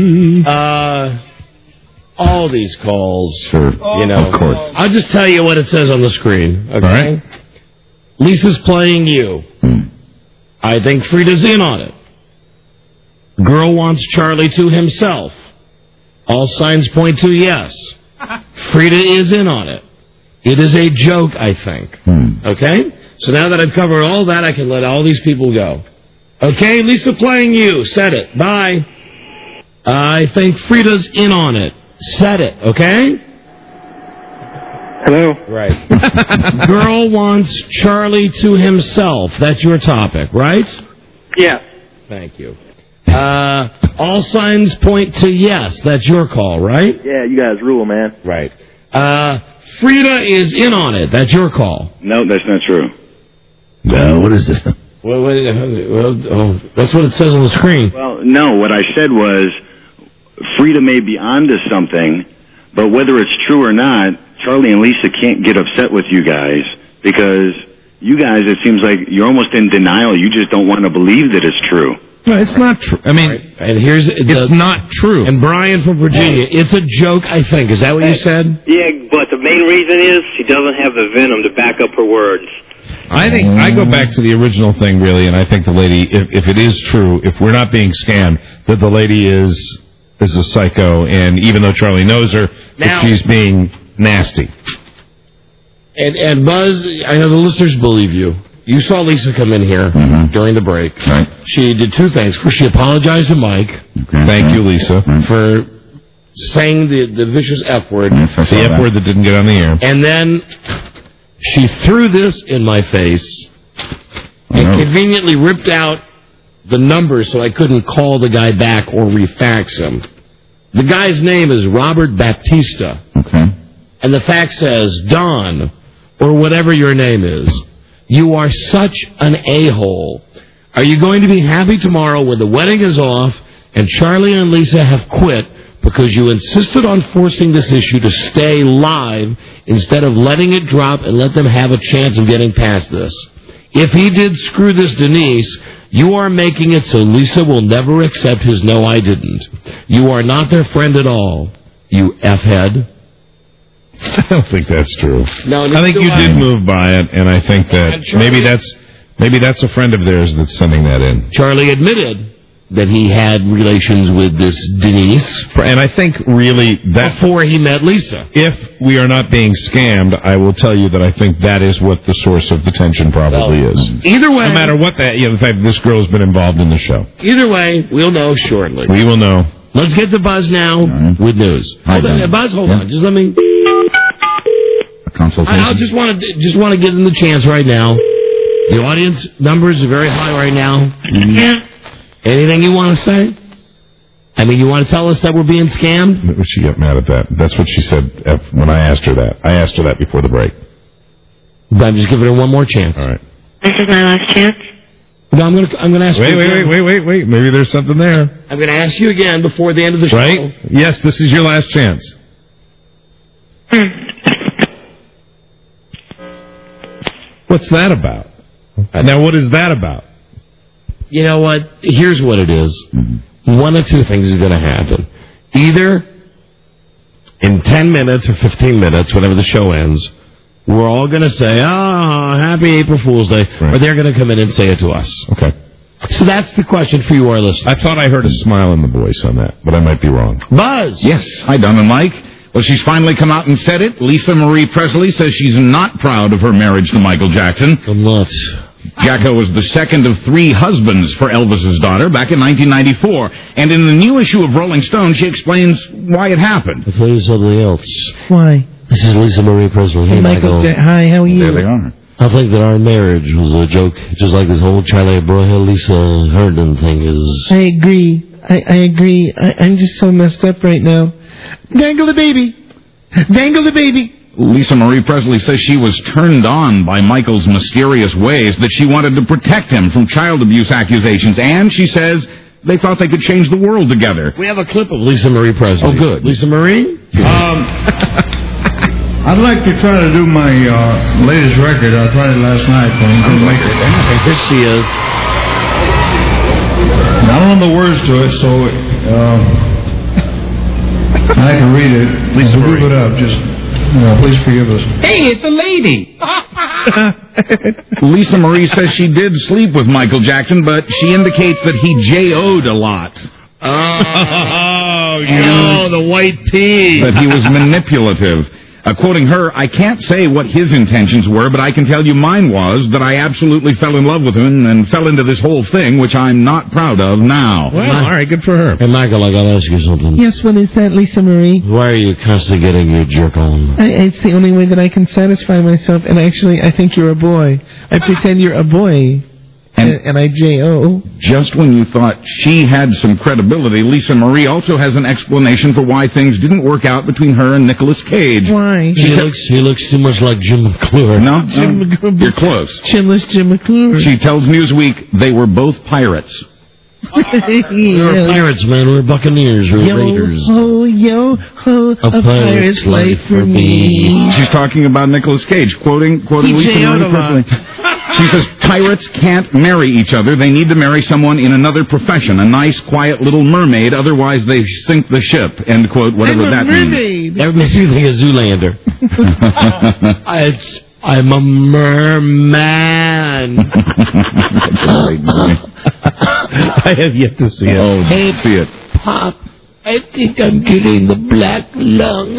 All these calls, sure. Of course. I'll just tell you what it says on the screen. Okay. All right. Lisa's playing you. I think Frida's in on it. Girl wants Charlie to himself. All signs point to yes. Frida is in on it. It is a joke, I think. Okay? So now that I've covered all that, I can let all these people go. Okay, Lisa playing you. Said it. Bye. I think Frida's in on it. Said it. Okay? Hello? Right. Girl wants Charlie to himself. That's your topic, right? Yeah. Thank you. All signs point to yes. That's your call, right? Yeah, you guys rule, man. Right. Frida is in on it. That's your call. No, that's not true. What is this? Well, that's what it says on the screen. Well, no, what I said was Frida may be onto something, but whether it's true or not, Charlie and Lisa can't get upset with you guys because you guys, it seems like you're almost in denial. You just don't want to believe that it's true. No, it's not true. I mean, and here's it's not true. And Brian from Virginia, it's a joke, I think. Is that what you said? Yeah, but the main reason is she doesn't have the venom to back up her words. I think I go back to the original thing, really, and I think the lady, if it is true, if we're not being scammed, that the lady is a psycho, and even though Charlie knows her, that she's being nasty. And Buzz, I know the listeners believe you. You saw Lisa come in here during the break. Right. She did two things. First, she apologized to Mike. Okay. Thank you, Lisa, for saying the vicious F word. Yes, the F word that didn't get on the air. And then she threw this in my face and conveniently ripped out the number so I couldn't call the guy back or refax him. The guy's name is Robert Baptista. Okay. And the fax says, Don, or whatever your name is, you are such an a-hole. Are you going to be happy tomorrow when the wedding is off and Charlie and Lisa have quit because you insisted on forcing this issue to stay live instead of letting it drop and let them have a chance of getting past this? If he did screw this Denise, you are making it so Lisa will never accept his no, I didn't. You are not their friend at all, you F-head. I don't think that's true. No, I think you did move by it, and I think that maybe that's a friend of theirs that's sending that in. Charlie admitted that he had relations with this Denise. And I think really that before he met Lisa. If we are not being scammed, I will tell you that I think that is what the source of the tension probably is. Either way. No matter what that, the fact that this girl's been involved in the show. Either way, we'll know shortly. We will know. Let's get to Buzz now with news. Buzz, hold on. Just let me... I just want to give them the chance right now. The audience numbers are very high right now. Yeah. Anything you want to say? I mean, you want to tell us that we're being scammed? She got mad at that. That's what she said when I asked her that. I asked her that before the break. But I'm just giving her one more chance. All right. This is my last chance? No, I'm gonna ask you again. Wait. Maybe there's something there. I'm gonna ask you again before the end of the show. Right? Yes, this is your last chance. What's that about? Now, what is that about? You know what? Here's what it is. One of two things is going to happen. Either in 10 minutes or 15 minutes, whenever the show ends, we're all going to say, happy April Fool's Day, or they're going to come in and say it to us. Okay. So that's the question for you, our listeners. I thought I heard a smile in the voice on that, but I might be wrong. Buzz! Yes. Hi, Don and Mike. Well, she's finally come out and said it. Lisa Marie Presley says she's not proud of her marriage to Michael Jackson. I'm not. Jacko was the second of 3 husbands for Elvis's daughter back in 1994. And in the new issue of Rolling Stone, she explains why it happened. I'll tell you something else. Why? This is Lisa Marie Presley. Hey, Michael. Hi, how are you? There they are. I think that our marriage was a joke, just like this whole Charlie Broyhill, Lisa Herndon thing is. I agree. I agree. I'm just so messed up right now. Dangle the baby. Dangle the baby. Lisa Marie Presley says she was turned on by Michael's mysterious ways, that she wanted to protect him from child abuse accusations, and she says they thought they could change the world together. We have a clip of Lisa Marie Presley. Oh, good. Lisa Marie? I'd like to try to do my latest record. I tried it last night. Here she is. I don't know the words to it, so I can read it. Lisa Marie. Leave it up. Just, please forgive us. Hey, it's a lady. Lisa Marie says she did sleep with Michael Jackson, but she indicates that he J.O.'d a lot. The white pea. That he was manipulative. Quoting her, I can't say what his intentions were, but I can tell you mine was that I absolutely fell in love with him and fell into this whole thing, which I'm not proud of now. Well, all right, good for her. Hey, Michael, I got to ask you something. Yes, what is that, Lisa Marie? Why are you constantly getting your jerk on? It's the only way that I can satisfy myself, and actually, I think you're a boy. I pretend you're a boy. And I J.O. Just when you thought she had some credibility, Lisa Marie also has an explanation for why things didn't work out between her and Nicolas Cage. Why? He looks too much like Jim McClure. No, you're close. Chinless Jim McClure. She tells Newsweek they were both pirates. We were pirates, man. We were buccaneers. We were raiders. Yo ho, a pirate's life for me. She's talking about Nicolas Cage, quoting Lisa Marie Presley. She says pirates can't marry each other. They need to marry someone in another profession, a nice, quiet little mermaid. Otherwise, they sink the ship. End quote, whatever that means. That makes me think of Zoolander. I'm a merman. I have yet to see it. Oh, hey, see it. Pop, I think I'm getting the black lung.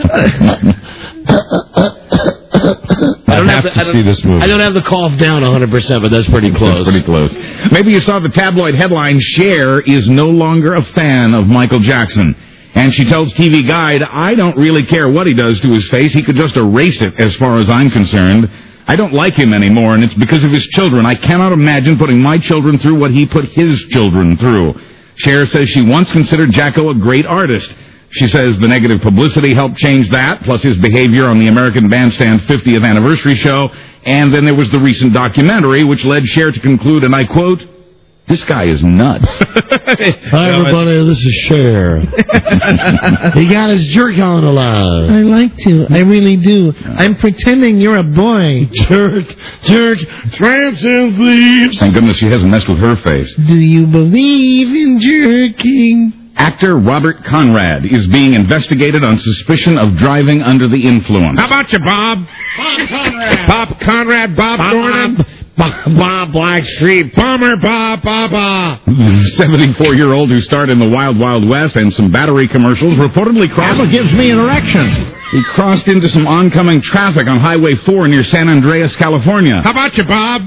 I have to see this movie. I don't have the cough down 100%, but that's pretty close. That's pretty close. Maybe you saw the tabloid headline, Cher is no longer a fan of Michael Jackson. And she tells TV Guide, I don't really care what he does to his face. He could just erase it as far as I'm concerned. I don't like him anymore, and it's because of his children. I cannot imagine putting my children through what he put his children through. Cher says she once considered Jacko a great artist. She says the negative publicity helped change that, plus his behavior on the American Bandstand 50th anniversary show. And then there was the recent documentary, which led Cher to conclude, and I quote, this guy is nuts. Hi, everybody, this is Cher. He got his jerk on alive. I like to. I really do. I'm pretending you're a boy. Jerk, trance and thieves. Thank goodness she hasn't messed with her face. Do you believe in jerking? Actor Robert Conrad is being investigated on suspicion of driving under the influence. How about you, Bob? Bob Conrad. Bob Conrad, Bob Dornan. Bob Blackstreet, Bomber, Bob, Baba. The 74-year-old who starred in the Wild Wild West and some battery commercials reportedly crossed... Apple gives me an erection. He crossed into some oncoming traffic on Highway 4 near San Andreas, California. How about you, Bob?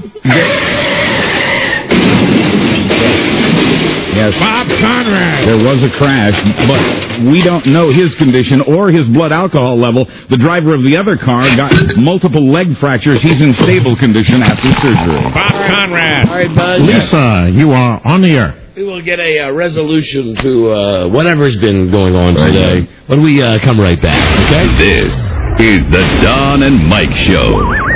Yes. Bob Conrad. There was a crash, but we don't know his condition or his blood alcohol level. The driver of the other car got multiple leg fractures. He's in stable condition after surgery. Bob Conrad. All right, Buzz. Lisa, you are on the air. We will get a resolution to whatever's been going on today when we come right back, okay? This is the Don and Mike Show.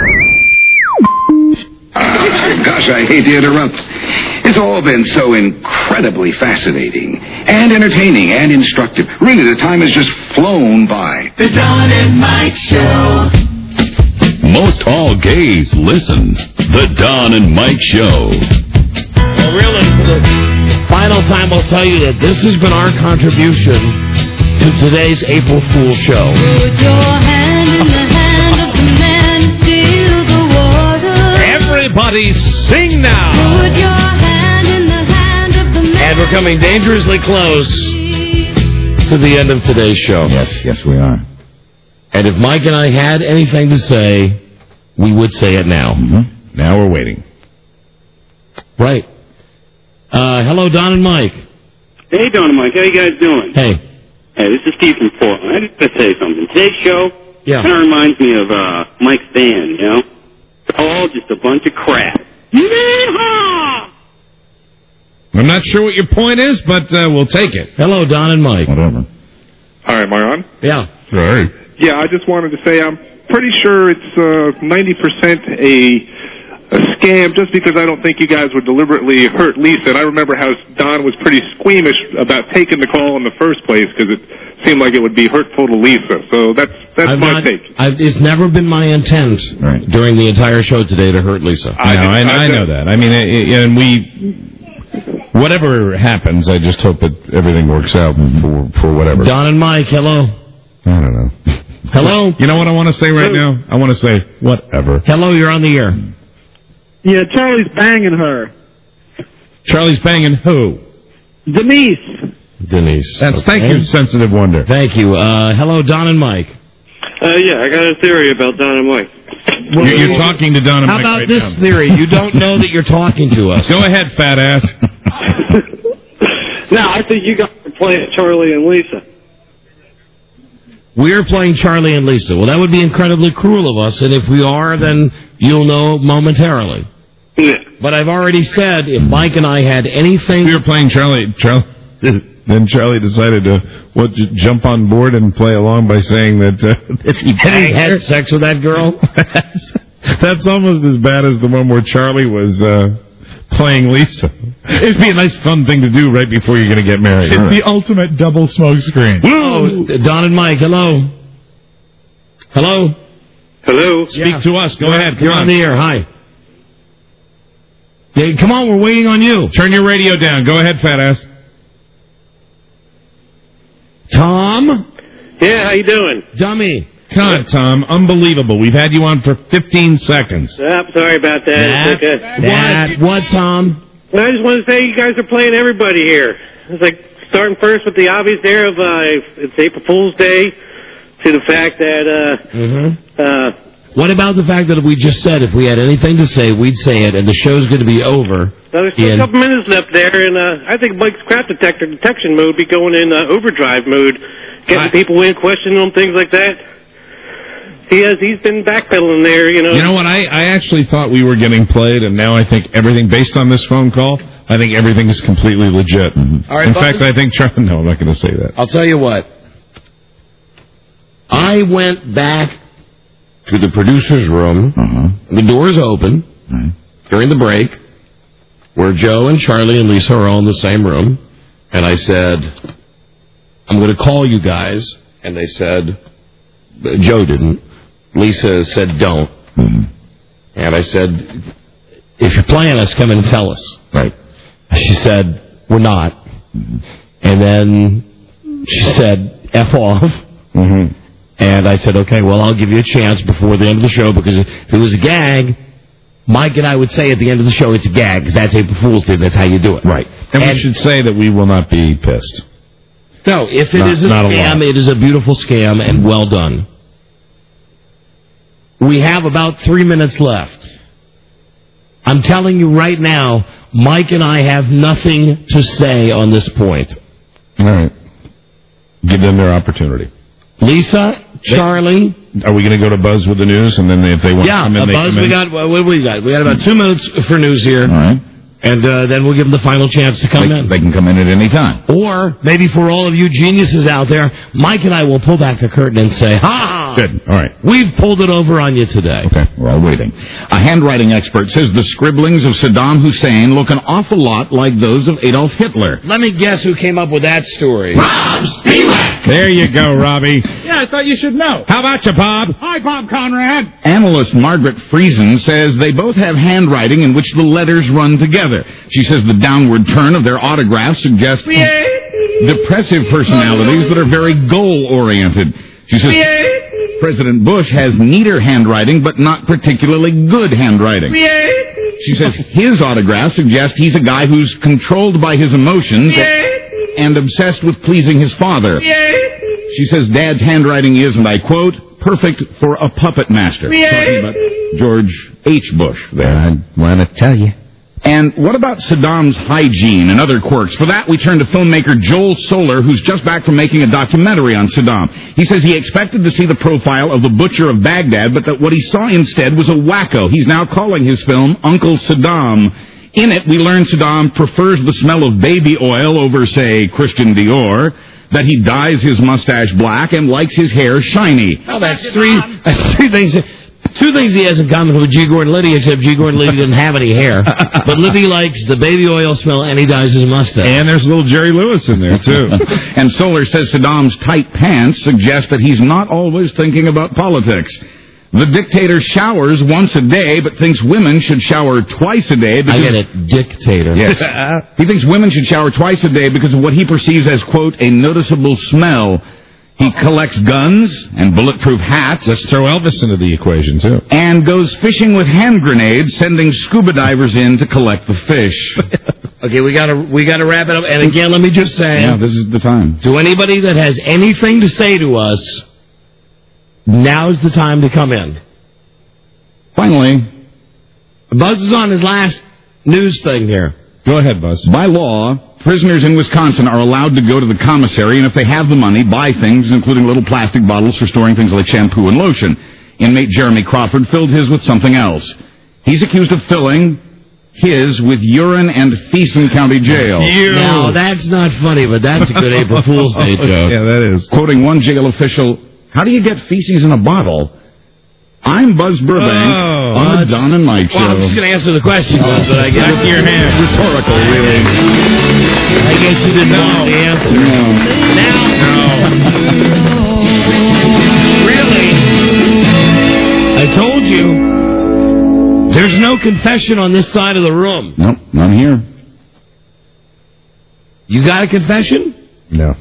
Gosh, I hate to interrupt. It's all been so incredibly fascinating and entertaining and instructive. Really, the time has just flown by. The Don and Mike Show. Most all gays listen. The Don and Mike Show. Well, really, for the final time, I'll tell you that this has been our contribution to today's April Fool show. Put your hand in the hand of the man who steals the water. Everybody sing now. Put your hand in the hand of the man. And we're coming dangerously close to the end of today's show. Yes, we are. And if Mike and I had anything to say, we would say it now. Mm-hmm. Now we're waiting. Right. Hello, Don and Mike. Hey, Don and Mike. How you guys doing? Hey. Hey, this is Steve from Portland. I just got to say something. Today's show kind of reminds me of Mike's band, you know? It's all just a bunch of crap. Yeehaw! I'm not sure what your point is, but we'll take it. Hello, Don and Mike. Whatever. Hi, am I on? Yeah. Right. Yeah, I just wanted to say I'm pretty sure it's 90% a scam just because I don't think you guys would deliberately hurt Lisa. And I remember how Don was pretty squeamish about taking the call in the first place because it seemed like it would be hurtful to Lisa. So that's my take. It's never been my intent during the entire show today to hurt Lisa. I know that. I mean, and whatever happens, I just hope that everything works out for whatever. Don and Mike, hello. I don't know. Hello. You know what I want to say right now? I want to say whatever. Hello, you're on the air. Yeah, Charlie's banging her. Charlie's banging who? Denise. Thank you, Sensitive Wonder. Thank you. Hello, Don and Mike. Yeah, I got a theory about Don and Mike. You're talking to Don and Mike. How about right this now. theory? You don't know that you're talking to us. Go ahead, fat ass. No, I think you guys are playing Charlie and Lisa. We're playing Charlie and Lisa. Well, that would be incredibly cruel of us, and if we are, then you'll know momentarily. Yeah. But I've already said if Mike and I had anything... We were playing Charlie. Then Charlie decided to jump on board and play along by saying that he had sex with that girl? That's almost as bad as the one where Charlie was playing Lisa. It'd be a nice fun thing to do right before you're going to get married. It's the ultimate double smoke screen. Oh, Don and Mike, hello. Hello? Hello? Speak to us. Go ahead. You're on the air. Hi. Dave, come on, we're waiting on you. Turn your radio down. Go ahead, fat ass. Tom? Yeah, how you doing? Dummy. Come on, Tom. Unbelievable. We've had you on for 15 seconds. Sorry about that. What, Tom? Well, I just want to say you guys are playing everybody here. It's like starting first with the obvious there of it's April Fool's Day to the fact that... What about the fact that we just said if we had anything to say, we'd say it, and the show's going to be over? Well, there's still a couple minutes left there, and I think Mike's crap detector detection mode be going in overdrive mode, getting people in, questioning them, things like that. He's been backpedaling there, you know. You know what? I actually thought we were getting played, and now I think everything, based on this phone call, I think everything is completely legit. All right, in fact, I think Charlie... No, I'm not going to say that. I'll tell you what. I went back to the producer's room. The door's open during the break, where Joe and Charlie and Lisa are all in the same room. And I said, I'm going to call you guys. And they said, Joe didn't. Lisa said, don't. And I said, if you're playing us, come in and tell us. Right. She said, we're not. And then she said, F off. And I said, okay, well, I'll give you a chance before the end of the show, because if it was a gag, Mike and I would say at the end of the show it's a gag, because that's April Fool's Day. That's how you do it. Right. And we should say that we will not be pissed. No, if it is a scam, it is a beautiful scam, and well done. We have about 3 minutes left. I'm telling you right now, Mike and I have nothing to say on this point. All right. Give them their opportunity. Lisa, Charlie. Are we going to go to Buzz with the news, and then if they want to come in, they Buzz, come in? what do we got? We got about 2 minutes for news here. All right. And then we'll give them the final chance to come in. They can come in at any time. Or maybe for all of you geniuses out there, Mike and I will pull back the curtain and say, ha! Good. All right. We've pulled it over on you today. Okay, we're all waiting. A handwriting expert says the scribblings of Saddam Hussein look an awful lot like those of Adolf Hitler. Let me guess who came up with that story. There you go, Robbie. Yeah, I thought you should know. How about you, Bob? Hi, Bob Conrad. Analyst Margaret Friesen says they both have handwriting in which the letters run together. She says the downward turn of their autographs suggests depressive personalities that are very goal-oriented. She says President Bush has neater handwriting, but not particularly good handwriting. She says his autograph suggests he's a guy who's controlled by his emotions and obsessed with pleasing his father. She says Dad's handwriting is, and I quote, perfect for a puppet master. Talking about George H. Bush there. I want to tell you. And what about Saddam's hygiene and other quirks? For that, we turn to filmmaker Joel Solar, who's just back from making a documentary on Saddam. He says he expected to see the profile of the butcher of Baghdad, but that what he saw instead was a wacko. He's now calling his film Uncle Saddam. In it, we learn Saddam prefers the smell of baby oil over, say, Christian Dior, that he dyes his mustache black and likes his hair shiny. Oh, that's three things. Two things he has in common with G. Gordon Liddy, except G. Gordon Liddy didn't have any hair. But Liddy likes the baby oil smell, and he dyes his mustache. And there's a little Jerry Lewis in there, too. And Solar says Saddam's tight pants suggest that he's not always thinking about politics. The dictator showers once a day, but thinks women should shower twice a day. I get it, dictator. Yes. He thinks women should shower twice a day because of what he perceives as, quote, a noticeable smell. He collects guns and bulletproof hats. Let's throw Elvis into the equation, too. And goes fishing with hand grenades, sending scuba divers in to collect the fish. Okay, we gotta wrap it up. And again, let me just say... Yeah, this is the time. To anybody that has anything to say to us, now's the time to come in. Finally, Buzz is on his last news thing here. Go ahead, Buzz. By law, prisoners in Wisconsin are allowed to go to the commissary and, if they have the money, buy things, including little plastic bottles for storing things like shampoo and lotion. Inmate Jeremy Crawford filled his with something else. He's accused of filling his with urine and Thiessen County Jail. No, that's not funny, but that's a good April Fool's Day joke. Yeah, that is. Quoting one jail official, how do you get feces in a bottle? I'm Buzz Burbank on the Don and Mike Show. Well, I'm just going to answer the question, Buzz, but I guess your hand. Rhetorical, really. I guess you didn't know the answer. Really? I told you There's no confession on this side of the room. Nope, none here. You got a confession? No.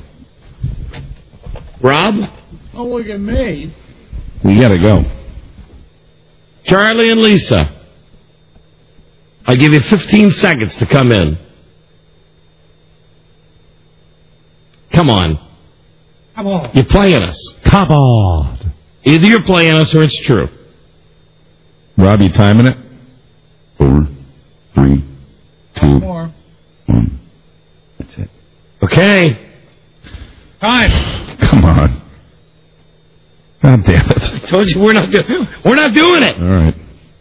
Rob? Oh, look at me. We gotta go. Charlie and Lisa. I give you 15 seconds to come in. Come on. Come on. You're playing us. Come on. Either you're playing us or it's true. Rob, you timing it? 4, 3, 2, More. 1. That's it. Okay. Time. Come on. God damn it. I told you we're not doing it. All right.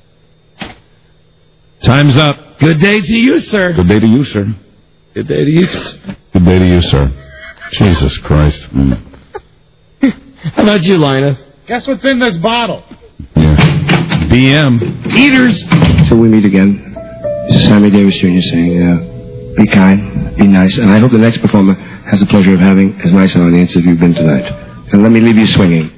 Time's up. Good day to you, sir. Good day to you, sir. Good day to you, sir. Good day to you, sir. Jesus Christ. How about you, Linus? Guess what's in this bottle? BM. Eaters. Till we meet again, this is Sammy Davis Jr. saying, be kind, be nice, and I hope the next performer has the pleasure of having as nice an audience as you've been tonight. And let me leave you swinging.